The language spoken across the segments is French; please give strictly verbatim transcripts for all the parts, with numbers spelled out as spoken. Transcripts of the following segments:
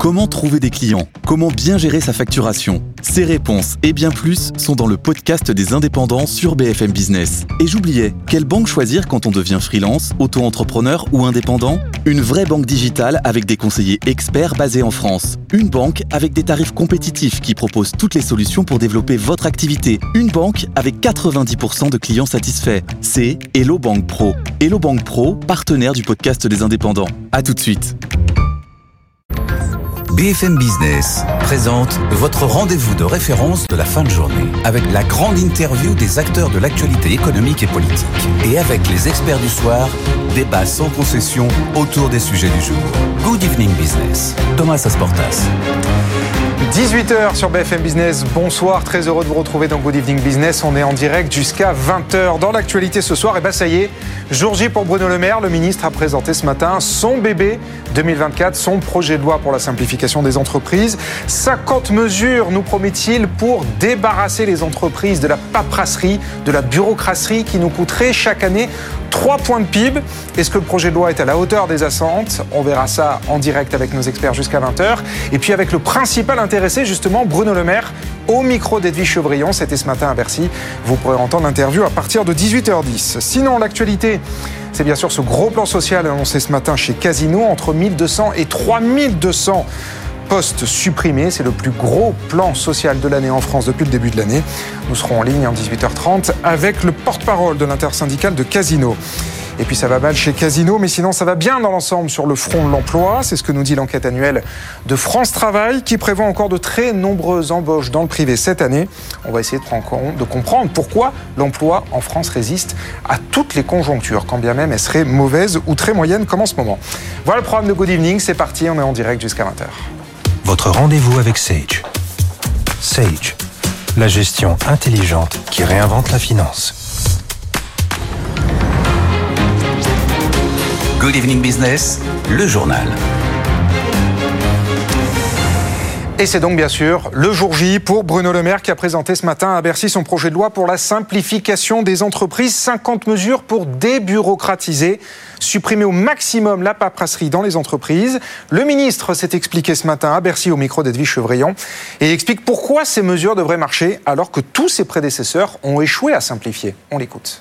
Comment trouver des clients ? Comment bien gérer sa facturation ? Ces réponses et bien plus sont dans le podcast des indépendants sur B F M Business. Et j'oubliais, quelle banque choisir quand on devient freelance, auto-entrepreneur ou indépendant ? Une vraie banque digitale avec des conseillers experts basés en France. Une banque avec des tarifs compétitifs qui propose toutes les solutions pour développer votre activité. Une banque avec quatre-vingt-dix pour cent de clients satisfaits. C'est Hello Bank Pro. Hello Bank Pro, partenaire du podcast des indépendants. À tout de suite. B F M Business présente votre rendez-vous de référence de la fin de journée avec la grande interview des acteurs de l'actualité économique et politique. Et avec les experts du soir, débat sans concession autour des sujets du jour. Good evening business. Thomas Asportas. dix-huit heures sur B F M Business, bonsoir, très heureux de vous retrouver dans Good Evening Business. On est en direct jusqu'à vingt heures. Dans l'actualité ce soir, et ben ça y est, jour J pour Bruno Le Maire. Le ministre a présenté ce matin son bébé deux mille vingt-quatre, son projet de loi pour la simplification des entreprises. cinquante mesures, nous promet-il, pour débarrasser les entreprises de la paperasserie, de la bureaucratie qui nous coûterait chaque année trois points de P I B. Est-ce que le projet de loi est à la hauteur des attentes ? On verra ça en direct avec nos experts jusqu'à vingt heures. Et puis avec le principal intéressé, justement, Bruno Le Maire, au micro d'Edwige Chevrillon. C'était ce matin à Bercy. Vous pourrez entendre l'interview à partir de dix-huit heures dix. Sinon, l'actualité, c'est bien sûr ce gros plan social annoncé ce matin chez Casino, entre mille deux cents et trois mille deux cents postes supprimés. C'est le plus gros plan social de l'année en France depuis le début de l'année. Nous serons en ligne en dix-huit heures trente avec le porte-parole de l'intersyndicale de Casino. Et puis ça va mal chez Casino, mais sinon ça va bien dans l'ensemble sur le front de l'emploi. C'est ce que nous dit l'enquête annuelle de France Travail qui prévoit encore de très nombreuses embauches dans le privé cette année. On va essayer de, prendre compte, de comprendre pourquoi l'emploi en France résiste à toutes les conjonctures, quand bien même elles seraient mauvaises ou très moyennes comme en ce moment. Voilà le programme de Good Evening, c'est parti, on est en direct jusqu'à vingt heures. Votre rendez-vous avec Sage. Sage, la gestion intelligente qui réinvente la finance. Good Evening Business, le journal. Et c'est donc bien sûr le jour J pour Bruno Le Maire qui a présenté ce matin à Bercy son projet de loi pour la simplification des entreprises. cinquante mesures pour débureaucratiser, supprimer au maximum la paperasserie dans les entreprises. Le ministre s'est expliqué ce matin à Bercy au micro d'Edwige Chevrillon et explique pourquoi ces mesures devraient marcher alors que tous ses prédécesseurs ont échoué à simplifier. On l'écoute.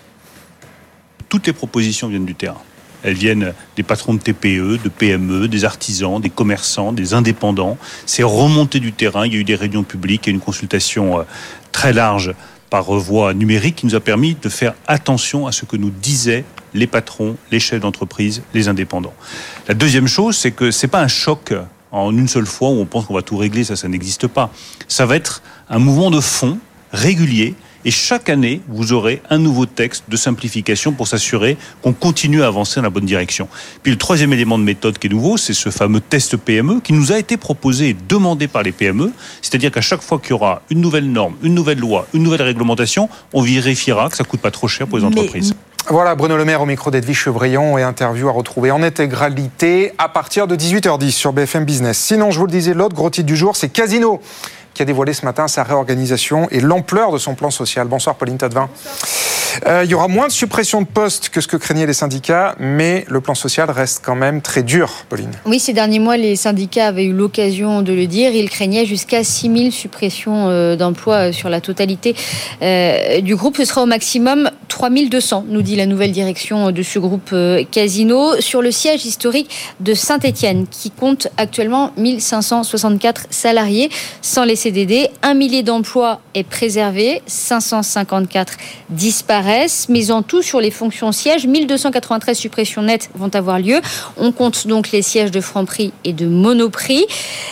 Toutes les propositions viennent du terrain. Elles viennent des patrons de T P E, de P M E, des artisans, des commerçants, des indépendants. C'est remonté du terrain. Il y a eu des réunions publiques et une consultation très large par voie numérique qui nous a permis de faire attention à ce que nous disaient les patrons, les chefs d'entreprise, les indépendants. La deuxième chose, c'est que c'est pas un choc en une seule fois où on pense qu'on va tout régler. Ça, ça n'existe pas. Ça va être un mouvement de fond régulier. Et chaque année, vous aurez un nouveau texte de simplification pour s'assurer qu'on continue à avancer dans la bonne direction. Puis le troisième élément de méthode qui est nouveau, c'est ce fameux test P M E qui nous a été proposé et demandé par les P M E. C'est-à-dire qu'à chaque fois qu'il y aura une nouvelle norme, une nouvelle loi, une nouvelle réglementation, on vérifiera que ça ne coûte pas trop cher pour les entreprises. Mais... Voilà, Bruno Le Maire au micro d'Edwige Chevrillon et interview à retrouver en intégralité à partir de dix-huit heures dix sur B F M Business. Sinon, je vous le disais, l'autre gros titre du jour, c'est Casino, qui a dévoilé ce matin sa réorganisation et l'ampleur de son plan social. Bonsoir Pauline Tadevin. Euh, il y aura moins de suppression de postes que ce que craignaient les syndicats, mais le plan social reste quand même très dur, Pauline. Oui, ces derniers mois, les syndicats avaient eu l'occasion de le dire. Ils craignaient jusqu'à six mille suppressions euh, d'emplois sur la totalité euh, du groupe. Ce sera au maximum trois mille deux cents, nous dit la nouvelle direction de ce groupe euh, Casino, sur le siège historique de Saint-Étienne, qui compte actuellement mille cinq cent soixante-quatre salariés. Sans les C D D, un millier d'emplois est préservé, cinq cent cinquante-quatre disparaissent, mais en tout, sur les fonctions sièges, mille deux cent quatre-vingt-treize suppressions nettes vont avoir lieu. On compte donc les sièges de Franprix et de Monoprix.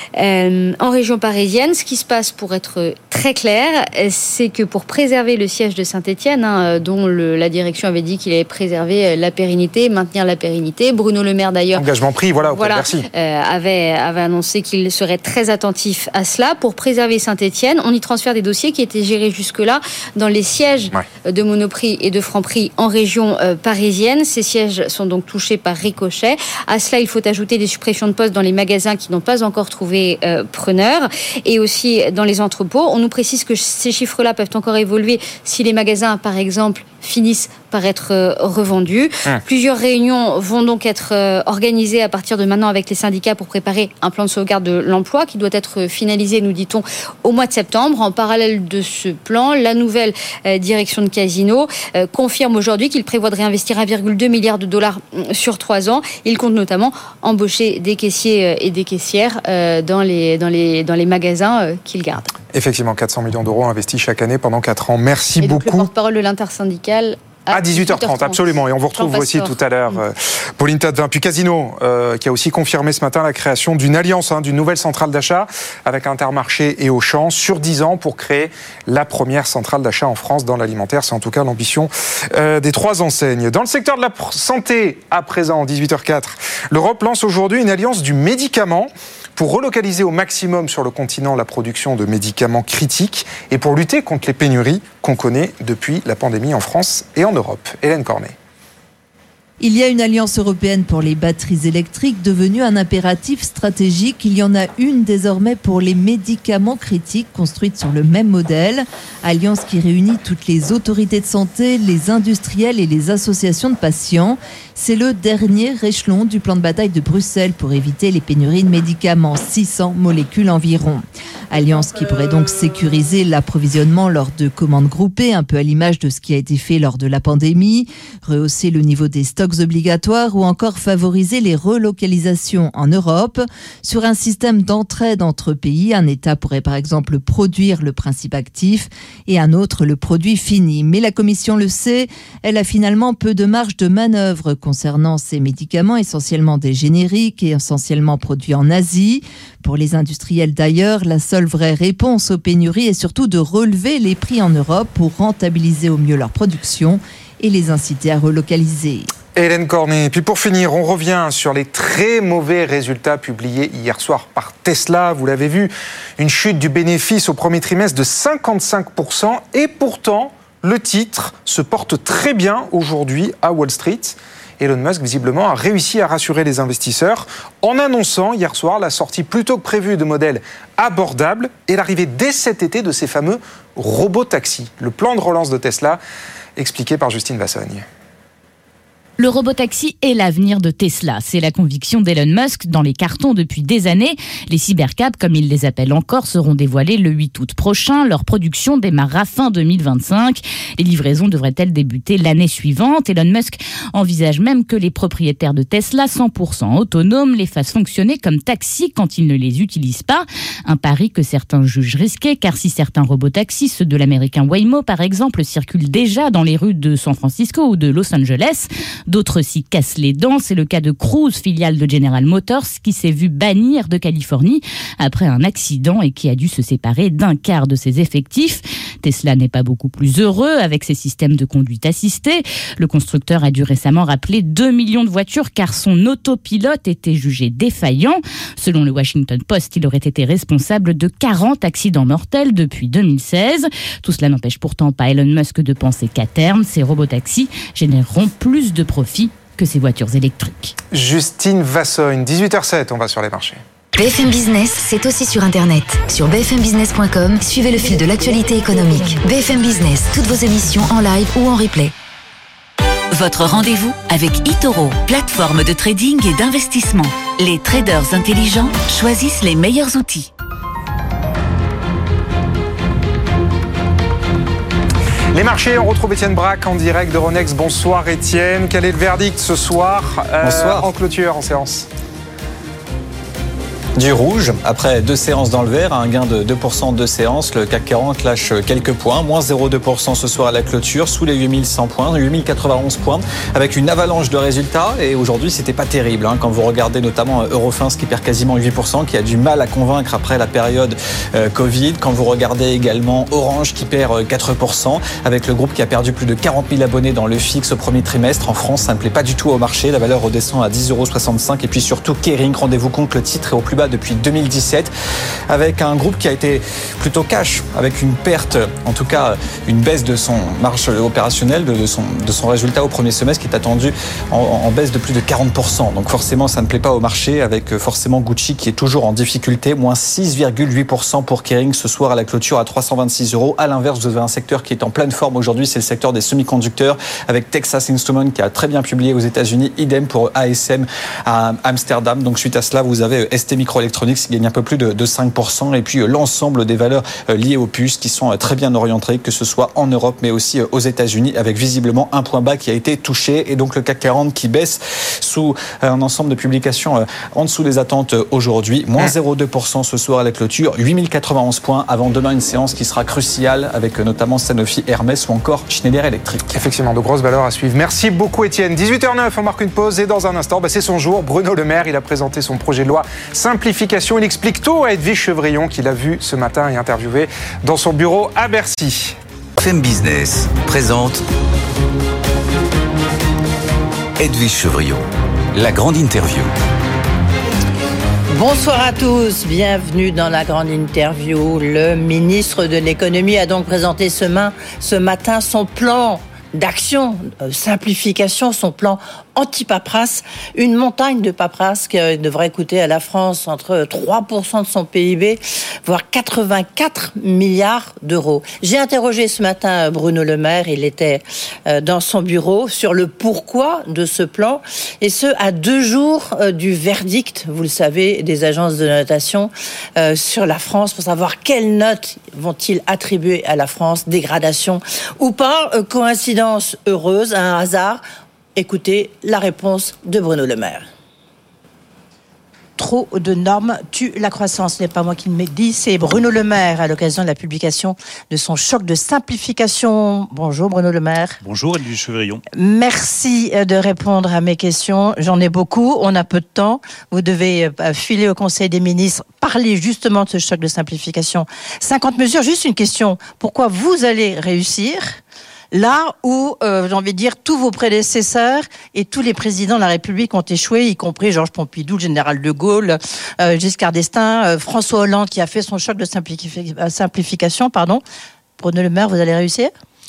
Euh, en région parisienne, ce qui se passe, pour être très clair, c'est que pour préserver le siège de Saint-Étienne, hein, dont le, la direction avait dit qu'il allait préserver la pérennité, maintenir la pérennité, Bruno Le Maire d'ailleurs... Engagement pris, voilà, auprès voilà, de Bercy. Euh, avait, avait annoncé qu'il serait très attentif à cela. Pour préserver Saint-Étienne, on y transfère des dossiers qui étaient gérés jusque-là dans les sièges ouais. de Monoprix et de Franprix en région euh, parisienne. Ces sièges sont donc touchés par ricochet. À cela, il faut ajouter des suppressions de postes dans les magasins qui n'ont pas encore trouvé euh, preneur et aussi dans les entrepôts. On nous précise que ces chiffres-là peuvent encore évoluer si les magasins, par exemple, finissent par être revendus. Mmh. Plusieurs réunions vont donc être organisées à partir de maintenant avec les syndicats pour préparer un plan de sauvegarde de l'emploi qui doit être finalisé, nous dit-on, au mois de septembre. En parallèle de ce plan, la nouvelle direction de Casino confirme aujourd'hui qu'il prévoit de réinvestir un virgule deux milliard de dollars sur trois ans. Il compte notamment embaucher des caissiers et des caissières dans les, dans les, dans les magasins qu'il garde. Effectivement, quatre cents millions d'euros investis chaque année pendant quatre ans. Merci et donc beaucoup. Le porte-parole de l'intersyndicale à dix-huit heures trente, absolument. Et on vous retrouve aussi tout à l'heure, euh, Pauline Tadevin. Puis Casino, euh, qui a aussi confirmé ce matin la création d'une alliance, hein, d'une nouvelle centrale d'achat avec Intermarché et Auchan sur dix ans pour créer la première centrale d'achat en France dans l'alimentaire. C'est en tout cas l'ambition euh, des trois enseignes. Dans le secteur de la santé, à présent, dix-huit heures quatre, l'Europe lance aujourd'hui une alliance du médicament pour relocaliser au maximum sur le continent la production de médicaments critiques et pour lutter contre les pénuries qu'on connaît depuis la pandémie en France et en Europe. Hélène Cornet. Il y a une alliance européenne pour les batteries électriques devenue un impératif stratégique. Il y en a une désormais pour les médicaments critiques construite sur le même modèle. Alliance qui réunit toutes les autorités de santé, les industriels et les associations de patients. C'est le dernier échelon du plan de bataille de Bruxelles pour éviter les pénuries de médicaments, six cents molécules environ. Alliance qui pourrait donc sécuriser l'approvisionnement lors de commandes groupées, un peu à l'image de ce qui a été fait lors de la pandémie, rehausser le niveau des stocks obligatoires ou encore favoriser les relocalisations en Europe. Sur un système d'entraide entre pays, un État pourrait par exemple produire le principe actif et un autre le produit fini. Mais la Commission le sait, elle a finalement peu de marge de manœuvre concernant ces médicaments, essentiellement des génériques et essentiellement produits en Asie. Pour les industriels d'ailleurs, la seule vraie réponse aux pénuries est surtout de relever les prix en Europe pour rentabiliser au mieux leur production et les inciter à relocaliser. Hélène Cornet. Et puis pour finir, on revient sur les très mauvais résultats publiés hier soir par Tesla. Vous l'avez vu, une chute du bénéfice au premier trimestre de cinquante-cinq pour cent. Et pourtant, le titre se porte très bien aujourd'hui à Wall Street. Elon Musk, visiblement, a réussi à rassurer les investisseurs en annonçant hier soir la sortie plus tôt que prévu de modèles abordables et l'arrivée dès cet été de ces fameux robotaxis. Le plan de relance de Tesla, expliqué par Justine Vassogne. Le robotaxi est l'avenir de Tesla. C'est la conviction d'Elon Musk dans les cartons depuis des années. Les cybercabs, comme il les appelle encore, seront dévoilés le huit août prochain. Leur production démarrera fin deux mille vingt-cinq. Les livraisons devraient-elles débuter l'année suivante. Elon Musk envisage même que les propriétaires de Tesla cent pour cent autonomes les fassent fonctionner comme taxis quand ils ne les utilisent pas. Un pari que certains jugent risqué, car si certains robotaxis, ceux de l'américain Waymo par exemple, circulent déjà dans les rues de San Francisco ou de Los Angeles, d'autres s'y cassent les dents. C'est le cas de Cruise, filiale de General Motors, qui s'est vu bannir de Californie après un accident et qui a dû se séparer d'un quart de ses effectifs. Tesla n'est pas beaucoup plus heureux avec ses systèmes de conduite assistée. Le constructeur a dû récemment rappeler deux millions de voitures car son autopilote était jugé défaillant. Selon le Washington Post, il aurait été responsable de quarante accidents mortels depuis deux mille seize. Tout cela n'empêche pourtant pas Elon Musk de penser qu'à terme, ces robotaxis généreront plus de profit que ces voitures électriques. Justine Vassogne, dix-huit heures sept, on va sur les marchés. B F M Business, c'est aussi sur Internet. Sur b f m business point com, suivez le fil de l'actualité économique. B F M Business, toutes vos émissions en live ou en replay. Votre rendez-vous avec eToro, plateforme de trading et d'investissement. Les traders intelligents choisissent les meilleurs outils. Les marchés, on retrouve Étienne Braque en direct de Ronex. Bonsoir Étienne, quel est le verdict ce soir euh, Bonsoir. En clôture, en séance? Du rouge, après deux séances dans le vert, un gain de deux pour cent de deux séances, le C A C quarante lâche quelques points, moins zéro virgule deux pour cent ce soir à la clôture, sous les huit mille cent points, huit mille quatre-vingt-onze points, avec une avalanche de résultats, et aujourd'hui c'était pas terrible, hein, quand vous regardez notamment Eurofins qui perd quasiment huit pour cent, qui a du mal à convaincre après la période euh, Covid, quand vous regardez également Orange qui perd quatre pour cent, avec le groupe qui a perdu plus de quarante mille abonnés dans le fixe au premier trimestre, en France ça ne plaît pas du tout au marché, la valeur redescend à dix euros soixante-cinq, et puis surtout Kering, rendez-vous compte, le titre est au plus bas bas depuis deux mille dix-sept, avec un groupe qui a été plutôt cash, avec une perte, en tout cas une baisse de son marge opérationnelle, de son, de son résultat au premier semestre qui est attendu en, en baisse de plus de quarante pour cent. Donc forcément, ça ne plaît pas au marché, avec forcément Gucci qui est toujours en difficulté, moins six virgule huit pour cent pour Kering ce soir à la clôture à trois cent vingt-six euros. À l'inverse, vous avez un secteur qui est en pleine forme aujourd'hui, c'est le secteur des semi-conducteurs, avec Texas Instruments qui a très bien publié aux États-Unis, idem pour A S M à Amsterdam. Donc suite à cela, vous avez S T Microelectronics qui gagne un peu plus de, de cinq pour cent, et puis l'ensemble des valeurs liées aux puces qui sont très bien orientées, que ce soit en Europe mais aussi aux États-Unis, avec visiblement un point bas qui a été touché, et donc le C A C quarante qui baisse sous un ensemble de publications en dessous des attentes aujourd'hui, moins zéro virgule deux pour cent ce soir à la clôture, huit mille quatre-vingt-onze points, avant demain une séance qui sera cruciale avec notamment Sanofi, Hermès ou encore Schneider Electric. Effectivement, de grosses valeurs à suivre. Merci beaucoup Étienne. dix-huit heures neuf, on marque une pause et dans un instant, bah, c'est son jour. Bruno Le Maire, il a présenté son projet de loi simplification. Il explique tout à Edwige Chevrillon qu'il a vu ce matin et interviewé dans son bureau à Bercy. B F M Business présente Edwige Chevrillon, la grande interview. Bonsoir à tous, bienvenue dans la grande interview. Le ministre de l'économie a donc présenté ce, main, ce matin son plan d'action, euh, simplification, son plan anti-paperasse, une montagne de paperasse qui devrait coûter à la France entre trois pour cent de son P I B, voire quatre-vingt-quatre milliards d'euros. J'ai interrogé ce matin Bruno Le Maire, il était dans son bureau, sur le pourquoi de ce plan, et ce, à deux jours du verdict, vous le savez, des agences de notation euh, sur la France, pour savoir quelles notes vont-ils attribuer à la France, dégradation ou pas, euh, coïncidence heureuse, un hasard. Écoutez la réponse de Bruno Le Maire. Trop de normes tue la croissance. Ce n'est pas moi qui le dis, c'est Bruno Le Maire à l'occasion de la publication de son choc de simplification. Bonjour Bruno Le Maire. Bonjour Edwige Chevrillon. Merci de répondre à mes questions. J'en ai beaucoup, on a peu de temps. Vous devez filer au Conseil des ministres, parler justement de ce choc de simplification. cinquante mesures, juste une question. Pourquoi vous allez réussir là où, euh, j'ai envie de dire, tous vos prédécesseurs et tous les présidents de la République ont échoué, y compris Georges Pompidou, le général de Gaulle, euh, Giscard d'Estaing, euh, François Hollande qui a fait son choc de simplifi- simplification. Pardon. Bruno Le Maire, vous allez réussir ?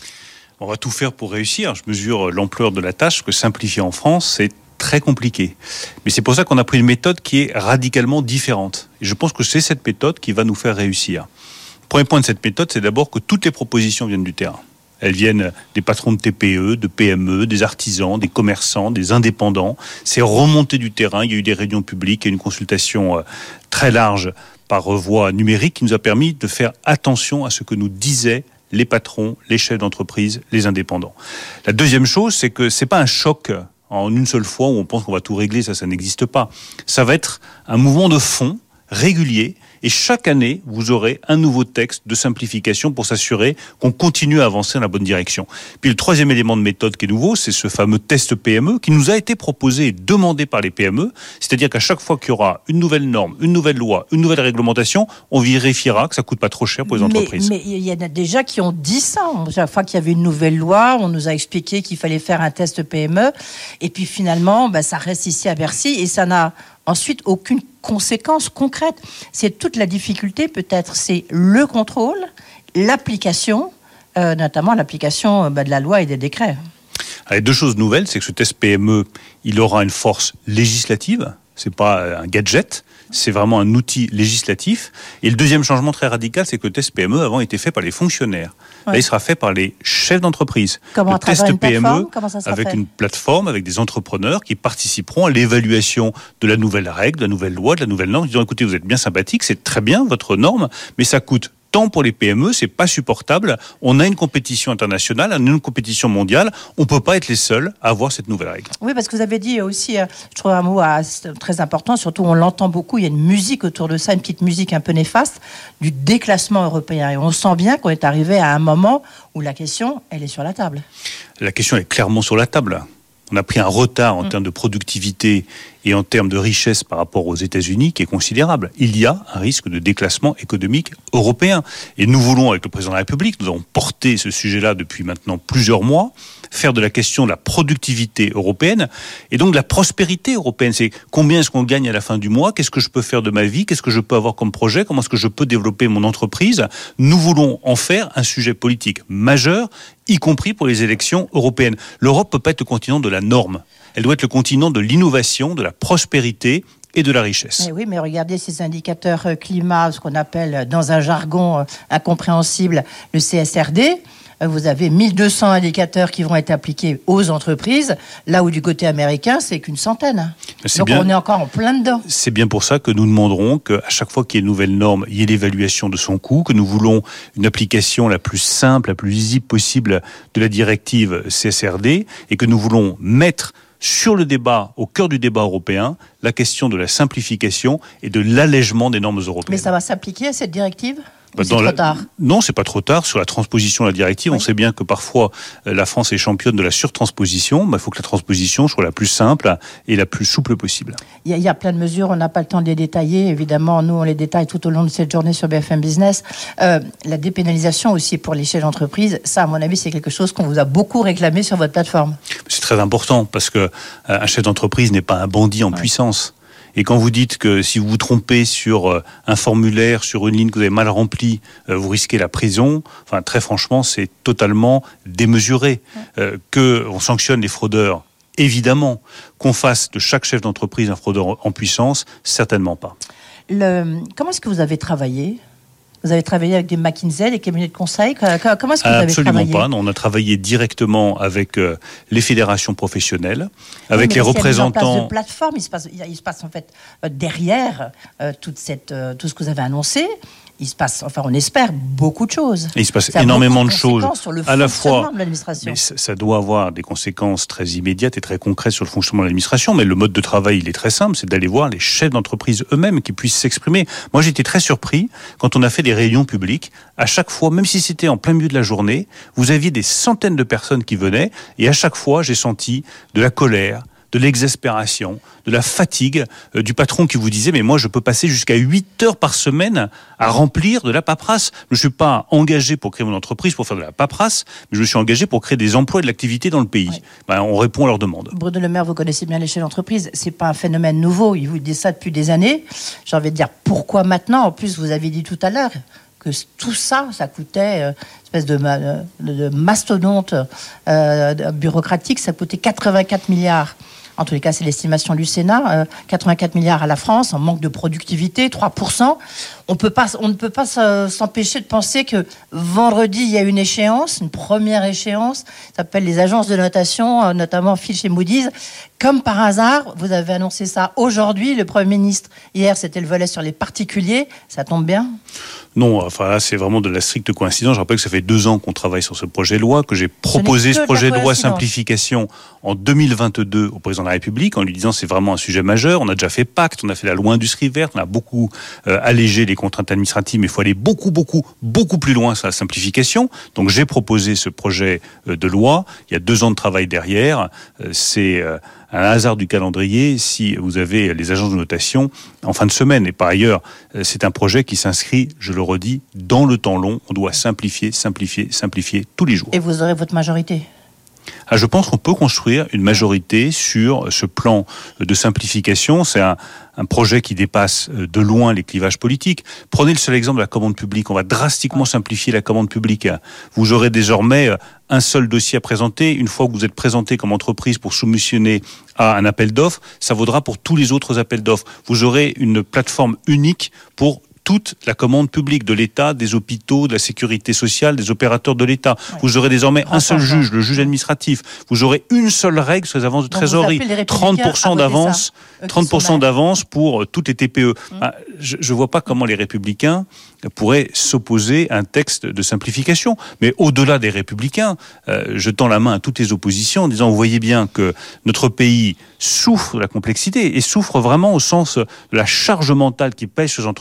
On va tout faire pour réussir. Je mesure l'ampleur de la tâche, que simplifier en France, c'est très compliqué. Mais c'est pour ça qu'on a pris une méthode qui est radicalement différente. Et je pense que c'est cette méthode qui va nous faire réussir. Le premier point de cette méthode, c'est d'abord que toutes les propositions viennent du terrain. Elles viennent des patrons de T P E, de P M E, des artisans, des commerçants, des indépendants. C'est remonté du terrain. Il y a eu des réunions publiques et une consultation très large par voie numérique qui nous a permis de faire attention à ce que nous disaient les patrons, les chefs d'entreprise, les indépendants. La deuxième chose, c'est que c'est pas un choc en une seule fois où on pense qu'on va tout régler. Ça, ça n'existe pas. Ça va être un mouvement de fond régulier. Et chaque année, vous aurez un nouveau texte de simplification pour s'assurer qu'on continue à avancer dans la bonne direction. Puis le troisième élément de méthode qui est nouveau, c'est ce fameux test P M E qui nous a été proposé et demandé par les P M E. C'est-à-dire qu'à chaque fois qu'il y aura une nouvelle norme, une nouvelle loi, une nouvelle réglementation, on vérifiera que ça ne coûte pas trop cher pour les entreprises. Mais il y en a déjà qui ont dit ça. Chaque fois qu'il y avait une nouvelle loi, on nous a expliqué qu'il fallait faire un test P M E. Et puis finalement, bah, ça reste ici à Bercy et ça n'a ensuite aucune conséquence concrète. C'est toute la difficulté peut-être, c'est le contrôle, l'application, euh, notamment l'application bah, de la loi et des décrets. Alors, deux choses nouvelles, c'est que ce test P M E, il aura une force législative, c'est pas un gadget, c'est vraiment un outil législatif. Et le deuxième changement très radical, c'est que le test P M E avant était fait par les fonctionnaires. Ouais. Là, il sera fait par les chefs d'entreprise. Comment, le test P M E avec fait une plateforme, avec des entrepreneurs qui participeront à l'évaluation de la nouvelle règle, de la nouvelle loi, de la nouvelle norme. Ils diront, écoutez, vous êtes bien sympathique, c'est très bien votre norme, mais ça coûte tant pour les P M E, c'est pas supportable. On a une compétition internationale, on a une compétition mondiale. On peut pas être les seuls à avoir cette nouvelle règle. Oui, parce que vous avez dit aussi, je trouve un mot très important, surtout on l'entend beaucoup, il y a une musique autour de ça, une petite musique un peu néfaste, du déclassement européen. Et on sent bien qu'on est arrivé à un moment où la question, elle est sur la table. La question est clairement sur la table. On a pris un retard en mmh. termes de productivité et en termes de richesse par rapport aux États-Unis qui est considérable. Il y a un risque de déclassement économique européen. Et nous voulons, avec le président de la République, nous avons porté ce sujet-là depuis maintenant plusieurs mois, faire de la question de la productivité européenne et donc de la prospérité européenne. C'est combien est-ce qu'on gagne à la fin du mois, qu'est-ce que je peux faire de ma vie, qu'est-ce que je peux avoir comme projet, comment est-ce que je peux développer mon entreprise. Nous voulons en faire un sujet politique majeur, y compris pour les élections européennes. L'Europe ne peut pas être le continent de la norme. Elle doit être le continent de l'innovation, de la prospérité et de la richesse. Mais oui, mais regardez ces indicateurs climat, ce qu'on appelle dans un jargon incompréhensible le C S R D. Vous avez mille deux cents indicateurs qui vont être appliqués aux entreprises, là où du côté américain, c'est qu'une centaine. C'est Donc bien, on est encore en plein dedans. C'est bien pour ça que nous demanderons qu'à chaque fois qu'il y ait une nouvelle norme, il y ait l'évaluation de son coût, que nous voulons une application la plus simple, la plus lisible possible de la directive C S R D, et que nous voulons mettre sur le débat, au cœur du débat européen, la question de la simplification et de l'allègement des normes européennes. Mais ça va s'appliquer à cette directive ? Bah, c'est trop la... tard. Non, c'est pas trop tard. Sur la transposition de la directive, oui. On sait bien que parfois euh, la France est championne de la surtransposition. Il bah, faut que la transposition soit la plus simple et la plus souple possible. Il y a, il y a plein de mesures, on n'a pas le temps de les détailler. Évidemment, nous, on les détaille tout au long de cette journée sur B F M Business. Euh, la dépénalisation aussi pour les chefs d'entreprise, ça, à mon avis, c'est quelque chose qu'on vous a beaucoup réclamé sur votre plateforme. C'est très important parce que euh, un chef d'entreprise n'est pas un bandit en ouais. puissance. Et quand vous dites que si vous vous trompez sur un formulaire, sur une ligne que vous avez mal remplie, vous risquez la prison, enfin, très franchement, c'est totalement démesuré. Euh, qu'on sanctionne les fraudeurs, évidemment. Qu'on fasse de chaque chef d'entreprise un fraudeur en puissance, certainement pas. Le... Comment est-ce que vous avez travaillé ? Vous avez travaillé avec des McKinsey, des cabinets de conseil. Comment est-ce que vous Absolument avez travaillé ? Absolument pas. Non, on a travaillé directement avec euh, les fédérations professionnelles, avec oui, les représentants. Il y a une place de plateforme. Il se passe, il se passe en fait euh, derrière euh, toute cette, euh, tout ce que vous avez annoncé. Il se passe, enfin, on espère beaucoup de choses. Et il se passe ça énormément de choses. Sur le à la fois, de l'administration. Mais ça doit avoir des conséquences très immédiates et très concrètes sur le fonctionnement de l'administration. Mais le mode de travail, il est très simple, c'est d'aller voir les chefs d'entreprise eux-mêmes qui puissent s'exprimer. Moi, j'étais très surpris quand on a fait des réunions publiques. À chaque fois, même si c'était en plein milieu de la journée, vous aviez des centaines de personnes qui venaient. Et à chaque fois, j'ai senti de la colère, de l'exaspération, de la fatigue euh, du patron qui vous disait « mais moi je peux passer jusqu'à huit heures par semaine à remplir de la paperasse. Je ne suis pas engagé pour créer mon entreprise, pour faire de la paperasse, mais je suis engagé pour créer des emplois et de l'activité dans le pays. Ouais. » Ben, on répond à leurs demandes. Bruno Le Maire, vous connaissez bien les chefs d'entreprise, ce n'est pas un phénomène nouveau, il vous dit ça depuis des années. J'ai envie de dire pourquoi maintenant ? En plus, vous avez dit tout à l'heure que tout ça, ça coûtait, euh, espèce de, de, de mastodonte euh, bureaucratique, ça coûtait quatre-vingt-quatre milliards. En tous les cas, c'est l'estimation du Sénat, euh, quatre-vingt-quatre milliards à la France, en manque de productivité, trois pour cent. On, peut pas, on ne peut pas s'empêcher de penser que vendredi, il y a une échéance, une première échéance, ça s'appelle les agences de notation, euh, notamment Fitch et Moody's. Comme par hasard, vous avez annoncé ça aujourd'hui, le Premier ministre. Hier, c'était le volet sur les particuliers, ça tombe bien ? Non, enfin là, c'est vraiment de la stricte coïncidence. Je rappelle que ça fait deux ans qu'on travaille sur ce projet de loi, que j'ai proposé ce, ce projet de, de loi simplification en deux mille vingt-deux au président de la République, en lui disant c'est vraiment un sujet majeur. On a déjà fait pacte, on a fait la loi industrie verte, on a beaucoup euh, allégé les contraintes administratives, mais il faut aller beaucoup, beaucoup, beaucoup plus loin sur la simplification. Donc j'ai proposé ce projet euh, de loi. Il y a deux ans de travail derrière. Euh, c'est euh, un hasard du calendrier si vous avez les agences de notation en fin de semaine. Et par ailleurs, c'est un projet qui s'inscrit, je le redis, dans le temps long. On doit simplifier, simplifier, simplifier tous les jours. Et vous aurez votre majorité ? Ah, je pense qu'on peut construire une majorité sur ce plan de simplification. C'est un, un projet qui dépasse de loin les clivages politiques. Prenez le seul exemple de la commande publique. On va drastiquement simplifier la commande publique. Vous aurez désormais un seul dossier à présenter. Une fois que vous êtes présenté comme entreprise pour soumissionner à un appel d'offres, ça vaudra pour tous les autres appels d'offres. Vous aurez une plateforme unique pour toute la commande publique de l'État, des hôpitaux, de la sécurité sociale, des opérateurs de l'État. Ouais. Vous aurez désormais un seul juge, le juge administratif. Vous aurez une seule règle sur les avances de Donc trésorerie. trente pour cent d'avance, trente pour cent d'avance pour toutes les T P E. Mmh. Ah, je ne vois pas comment les Républicains pourraient s'opposer à un texte de simplification. Mais au-delà des Républicains, euh, je tends la main à toutes les oppositions en disant, vous voyez bien que notre pays souffre de la complexité et souffre vraiment au sens de la charge mentale qui pèse sur les entrepreneurs.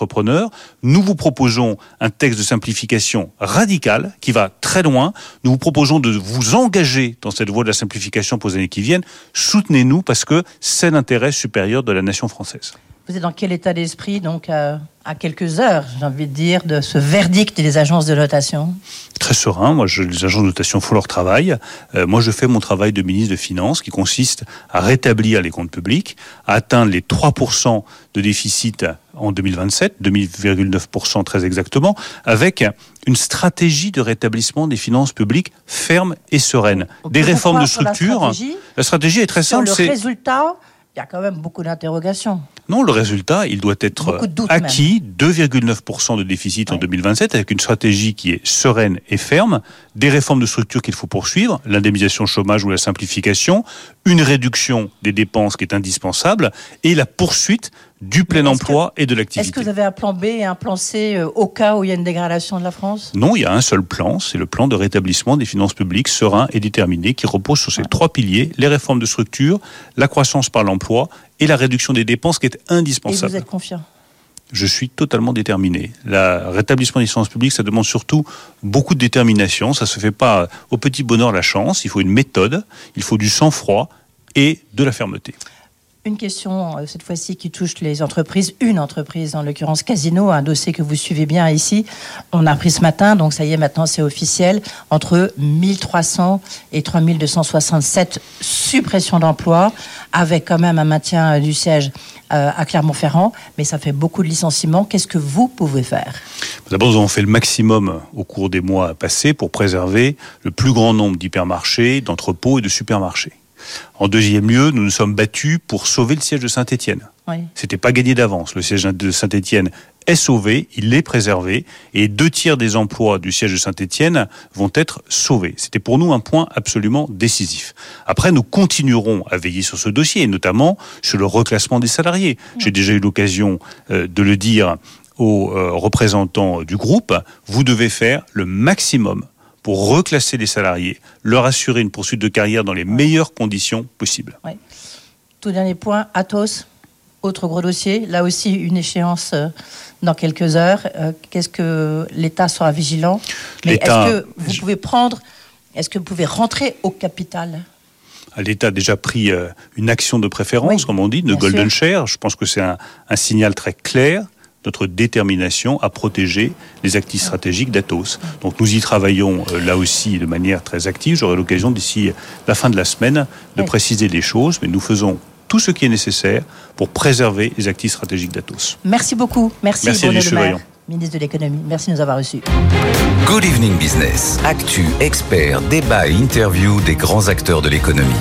secteurs. Nous vous proposons un texte de simplification radical qui va très loin. Nous vous proposons de vous engager dans cette voie de la simplification pour les années qui viennent. Soutenez-nous parce que c'est l'intérêt supérieur de la nation française. Vous êtes dans quel état d'esprit, donc, à, à quelques heures, j'ai envie de dire, de ce verdict des agences de notation ? Très serein. Moi, je, les agences de notation font leur travail. Euh, moi, je fais mon travail de ministre de Finances qui consiste à rétablir les comptes publics, à atteindre les trois pour cent de déficit en deux mille vingt-sept, deux virgule neuf pour cent très exactement, avec une stratégie de rétablissement des finances publiques ferme et sereine. Des réformes de structure. La stratégie, la stratégie est très sur simple. Le c'est... résultat, il y a quand même beaucoup d'interrogations. Non, le résultat, il doit être acquis, deux virgule neuf pour cent de déficit en deux mille vingt-sept, avec une stratégie qui est sereine et ferme, des réformes de structure qu'il faut poursuivre, l'indemnisation chômage ou la simplification, une réduction des dépenses qui est indispensable, et la poursuite du plein emploi que, et de l'activité. Est-ce que vous avez un plan B et un plan C euh, au cas où il y a une dégradation de la France ? Non, il y a un seul plan, c'est le plan de rétablissement des finances publiques serein et déterminé qui repose sur ces trois piliers, les réformes de structure, la croissance par l'emploi et la réduction des dépenses qui est indispensable. Et vous êtes confiant ? Je suis totalement déterminé. Le rétablissement des finances publiques, ça demande surtout beaucoup de détermination. Ça ne se fait pas au petit bonheur la chance. Il faut une méthode, il faut du sang-froid et de la fermeté. Une question, cette fois-ci, qui touche les entreprises. Une entreprise, en l'occurrence Casino, un dossier que vous suivez bien ici. On a appris ce matin, donc ça y est, maintenant c'est officiel, entre mille trois cents et trois mille deux cent soixante-sept suppressions d'emplois, avec quand même un maintien du siège euh, à Clermont-Ferrand. Mais ça fait beaucoup de licenciements. Qu'est-ce que vous pouvez faire ? D'abord, nous avons fait le maximum au cours des mois passés pour préserver le plus grand nombre d'hypermarchés, d'entrepôts et de supermarchés. En deuxième lieu, nous nous sommes battus pour sauver le siège de Saint-Étienne. Oui. C'était pas gagné d'avance. Le siège de Saint-Étienne est sauvé, il est préservé, et deux tiers des emplois du siège de Saint-Étienne vont être sauvés. C'était pour nous un point absolument décisif. Après, nous continuerons à veiller sur ce dossier, et notamment sur le reclassement des salariés. Oui. J'ai déjà eu l'occasion euh, de le dire aux euh, représentants du groupe. Vous devez faire le maximum pour reclasser les salariés, leur assurer une poursuite de carrière dans les meilleures conditions possibles. Oui. Tout dernier point, Atos, autre gros dossier, là aussi une échéance euh, dans quelques heures. Euh, qu'est-ce que l'État sera vigilant ? Mais L'État... est-ce que vous pouvez prendre, est-ce que vous pouvez rentrer au capital ? L'État a déjà pris euh, une action de préférence, oui, comme on dit, de golden sûr. share. Je pense que c'est un, un signal très clair. Notre détermination à protéger les actifs stratégiques d'Atos. Donc nous y travaillons euh, là aussi de manière très active. J'aurai l'occasion d'ici la fin de la semaine de oui. préciser les choses, mais nous faisons tout ce qui est nécessaire pour préserver les actifs stratégiques d'Atos. Merci beaucoup. Merci, Merci Bruno Le Maire, ministre de l'économie. Merci de nous avoir reçus. Good Evening Business. Actu, experts, débat et interview des grands acteurs de l'économie.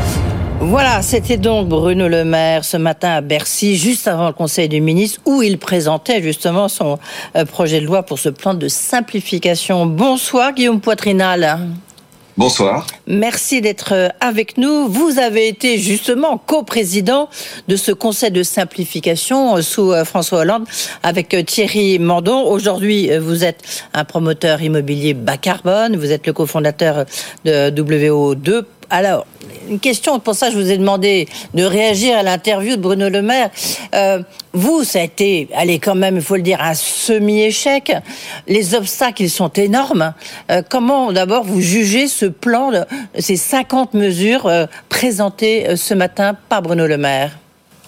Voilà, c'était donc Bruno Le Maire ce matin à Bercy, juste avant le Conseil des ministres, où il présentait justement son projet de loi pour ce plan de simplification. Bonsoir Guillaume Poitrinal. Bonsoir. Merci d'être avec nous. Vous avez été justement coprésident de ce conseil de simplification sous François Hollande avec Thierry Mandon. Aujourd'hui, vous êtes un promoteur immobilier bas carbone. Vous êtes le cofondateur de W O deux. Alors, une question, pour ça je vous ai demandé de réagir à l'interview de Bruno Le Maire. Euh, vous, ça a été, allez quand même, il faut le dire, un semi-échec. Les obstacles, ils sont énormes. Euh, comment d'abord vous jugez ce plan, de, ces cinquante mesures euh, présentées ce matin par Bruno Le Maire ?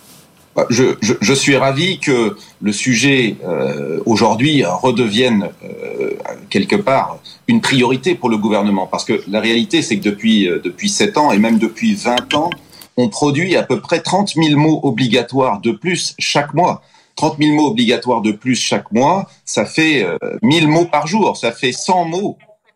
Je, je, je suis ravi que le sujet euh, aujourd'hui redevienne euh, quelque part une priorité pour le gouvernement, parce que la réalité c'est que depuis euh, depuis sept ans et même depuis vingt ans, on produit à peu près trente mille mots obligatoires de plus chaque mois. trente mille mots obligatoires de plus chaque mois, ça fait euh, mille mots par jour, ça fait cent mots.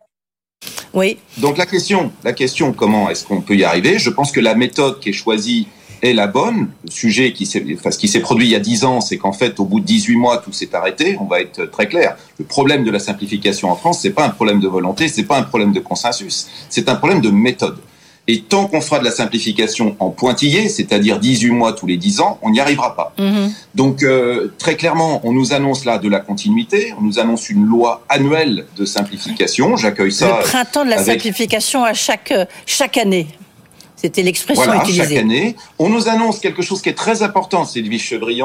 Oui. Donc la question, la question, comment est-ce qu'on peut y arriver ? Je pense que la méthode qui est choisie est la bonne. Le sujet qui s'est, enfin, ce qui s'est produit il y a dix ans, c'est qu'en fait, au bout de dix-huit mois, tout s'est arrêté. On va être très clair. Le problème de la simplification en France, c'est pas un problème de volonté, c'est pas un problème de consensus, c'est un problème de méthode. Et tant qu'on fera de la simplification en pointillé, c'est-à-dire dix-huit mois tous les dix ans, on n'y arrivera pas. Mmh. Donc, euh, très clairement, on nous annonce là de la continuité, on nous annonce une loi annuelle de simplification. J'accueille ça. Le printemps de la avec... simplification à chaque, chaque année. C'était l'expression voilà, utilisée. Chaque année, on nous annonce quelque chose qui est très important, Sylvie Chevrillon,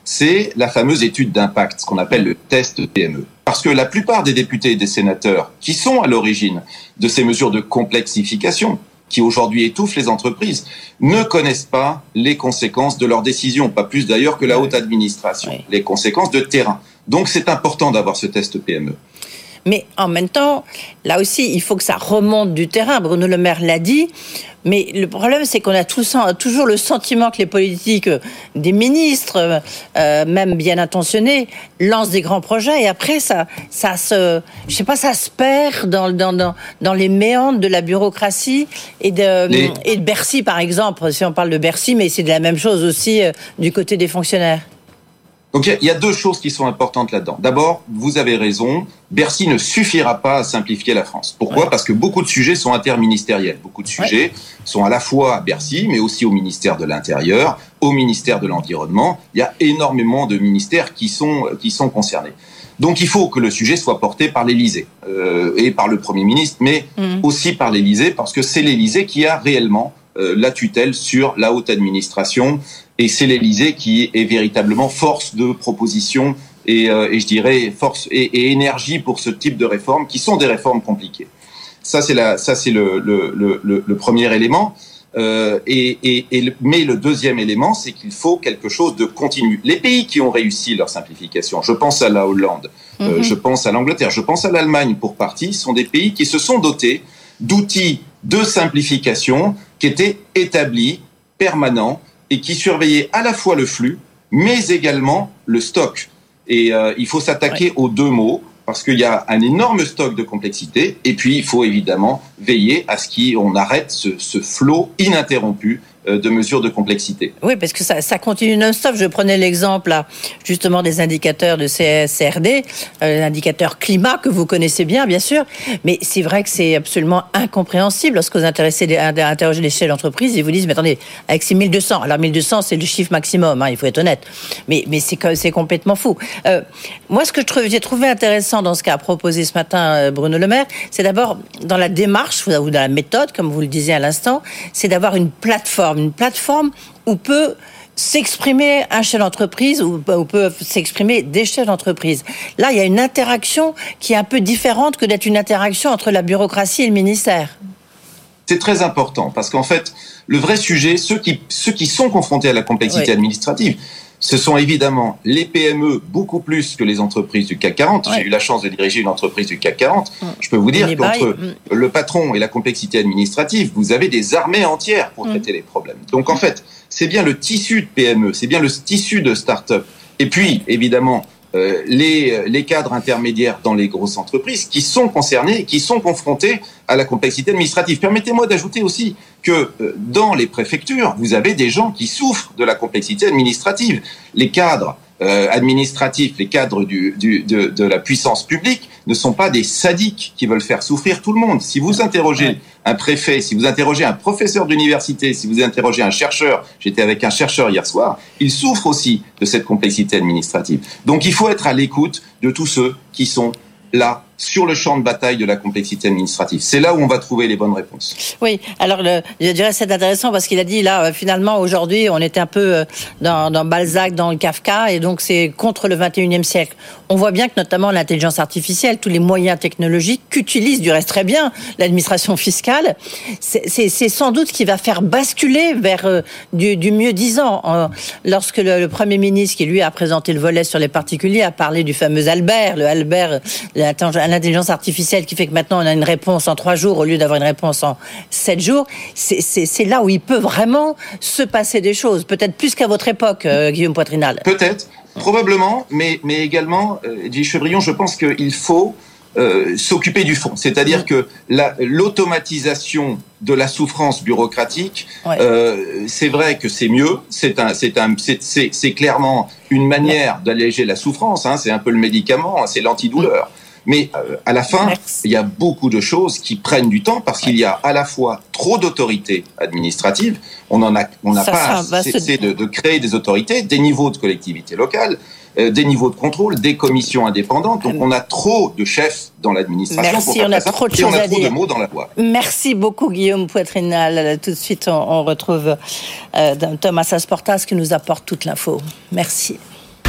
c'est la fameuse étude d'impact, ce qu'on appelle le test P M E. Parce que la plupart des députés et des sénateurs qui sont à l'origine de ces mesures de complexification, qui aujourd'hui étouffent les entreprises, ne connaissent pas les conséquences de leurs décisions, pas plus d'ailleurs que la haute administration, oui. Les conséquences de terrain. Donc c'est important d'avoir ce test P M E. Mais en même temps, là aussi, il faut que ça remonte du terrain. Bruno Le Maire l'a dit. Mais le problème, c'est qu'on a tous, toujours le sentiment que les politiques, des ministres, euh, même bien intentionnés, lancent des grands projets et après, ça, ça se, je sais pas, ça se perd dans, dans, dans, dans les méandres de la bureaucratie et de, les... et de Bercy, par exemple. Si on parle de Bercy, mais c'est de la même chose aussi euh, du côté des fonctionnaires. Donc il y a deux choses qui sont importantes là-dedans. D'abord, vous avez raison, Bercy ne suffira pas à simplifier la France. Pourquoi ? Ouais. Parce que beaucoup de sujets sont interministériels. Beaucoup de sujets ouais. sont à la fois à Bercy, mais aussi au ministère de l'Intérieur, au ministère de l'Environnement. Il y a énormément de ministères qui sont, qui sont concernés. Donc il faut que le sujet soit porté par l'Élysée euh, et par le Premier ministre, mais mmh. aussi par l'Élysée, parce que c'est l'Élysée qui a réellement euh, la tutelle sur la haute administration. Et c'est l'Élysée qui est véritablement force de proposition et, euh, et je dirais force et, et énergie pour ce type de réformes qui sont des réformes compliquées. Ça c'est la, ça c'est le, le, le, le premier élément. Euh, et, et, et le, mais le deuxième élément, c'est qu'il faut quelque chose de continu. Les pays qui ont réussi leur simplification, je pense à la Hollande, mm-hmm. euh, je pense à l'Angleterre, je pense à l'Allemagne pour partie, sont des pays qui se sont dotés d'outils de simplification qui étaient établis, permanents, et qui surveillait à la fois le flux, mais également le stock. Et euh, il faut s'attaquer ouais. aux deux mots, parce qu'il y a un énorme stock de complexité, et puis il faut évidemment veiller à ce qu'on arrête ce, ce flot ininterrompu de mesures de complexité. Oui, parce que ça, ça continue non-stop. Je prenais l'exemple, là, justement, des indicateurs de C R D, euh, l'indicateurs climat, que vous connaissez bien, bien sûr, mais c'est vrai que c'est absolument incompréhensible lorsque vous intéressez à interroger les chefs d'entreprise, ils vous disent, mais attendez, avec ces mille deux cents, alors mille deux cents, c'est le chiffre maximum, hein, il faut être honnête, mais, mais c'est, c'est complètement fou. Euh, moi, ce que je trouve, j'ai trouvé intéressant dans ce qu'a proposé ce matin Bruno Le Maire, c'est d'abord, dans la démarche, ou dans la méthode, comme vous le disiez à l'instant, c'est d'avoir une plateforme, une plateforme où peut s'exprimer un chef d'entreprise, où, où peuvent s'exprimer des chefs d'entreprise. Là, il y a une interaction qui est un peu différente que d'être une interaction entre la bureaucratie et le ministère. C'est très important, parce qu'en fait, le vrai sujet, ceux qui, ceux qui sont confrontés à la complexité oui. administrative, ce sont évidemment les P M E beaucoup plus que les entreprises du C A C quarante. Ouais. J'ai eu la chance de diriger une entreprise du C A C quarante. Mmh. Je peux vous dire les qu'entre bails. le patron et la complexité administrative, vous avez des armées entières pour mmh. traiter les problèmes. Donc en fait, c'est bien le tissu de P M E, c'est bien le tissu de start-up. Et puis, évidemment, euh, les, les cadres intermédiaires dans les grosses entreprises qui sont concernés, qui sont confrontés à la complexité administrative. Permettez-moi d'ajouter aussi que euh, dans les préfectures, vous avez des gens qui souffrent de la complexité administrative. Les cadres euh, administratifs, les cadres du, du, de, de la puissance publique ne sont pas des sadiques qui veulent faire souffrir tout le monde. Si vous interrogez ouais. un préfet, si vous interrogez un professeur d'université, si vous interrogez un chercheur, j'étais avec un chercheur hier soir, il souffre aussi de cette complexité administrative. Donc il faut être à l'écoute de tous ceux qui sont là, sur le champ de bataille de la complexité administrative. C'est là où on va trouver les bonnes réponses. Oui, alors le, je dirais que c'est intéressant parce qu'il a dit là, finalement, aujourd'hui, on était un peu dans, dans Balzac, dans le Kafka, et donc c'est contre le vingt et unième siècle. On voit bien que notamment l'intelligence artificielle, tous les moyens technologiques qu'utilise du reste très bien l'administration fiscale, c'est, c'est, c'est sans doute ce qui va faire basculer vers euh, du, du mieux-disant. Euh, lorsque le, le Premier ministre, qui lui a présenté le volet sur les particuliers, a parlé du fameux Albert, le Albert, l'intelligence artificielle qui fait que maintenant on a une réponse en trois jours au lieu d'avoir une réponse en sept jours, c'est, c'est, c'est là où il peut vraiment se passer des choses, peut-être plus qu'à votre époque, euh, Guillaume Poitrinal. Peut-être, probablement, mais, mais également, euh, Edwige Chevrillon, je pense qu'il faut euh, s'occuper du fond, c'est-à-dire mmh. que la, l'automatisation de la souffrance bureaucratique, ouais. euh, c'est vrai que c'est mieux, c'est, un, c'est, un, c'est, c'est, c'est clairement une manière d'alléger la souffrance, hein, c'est un peu le médicament, c'est l'antidouleur. Mmh. Mais euh, à la fin, Merci. il y a beaucoup de choses qui prennent du temps parce qu'il y a à la fois trop d'autorités administratives, on en a, on n'a pas cessé de, de créer des autorités, des niveaux de collectivités locales, euh, des niveaux de contrôle, des commissions indépendantes. Donc on a trop de chefs dans l'administration. Merci, pour faire on a ça, trop de et on a à trop dire. de mots dans la loi. Merci beaucoup Guillaume Poitrinal. Tout de suite, on, on retrouve euh, Thomas Asportas qui nous apporte toute l'info. Merci.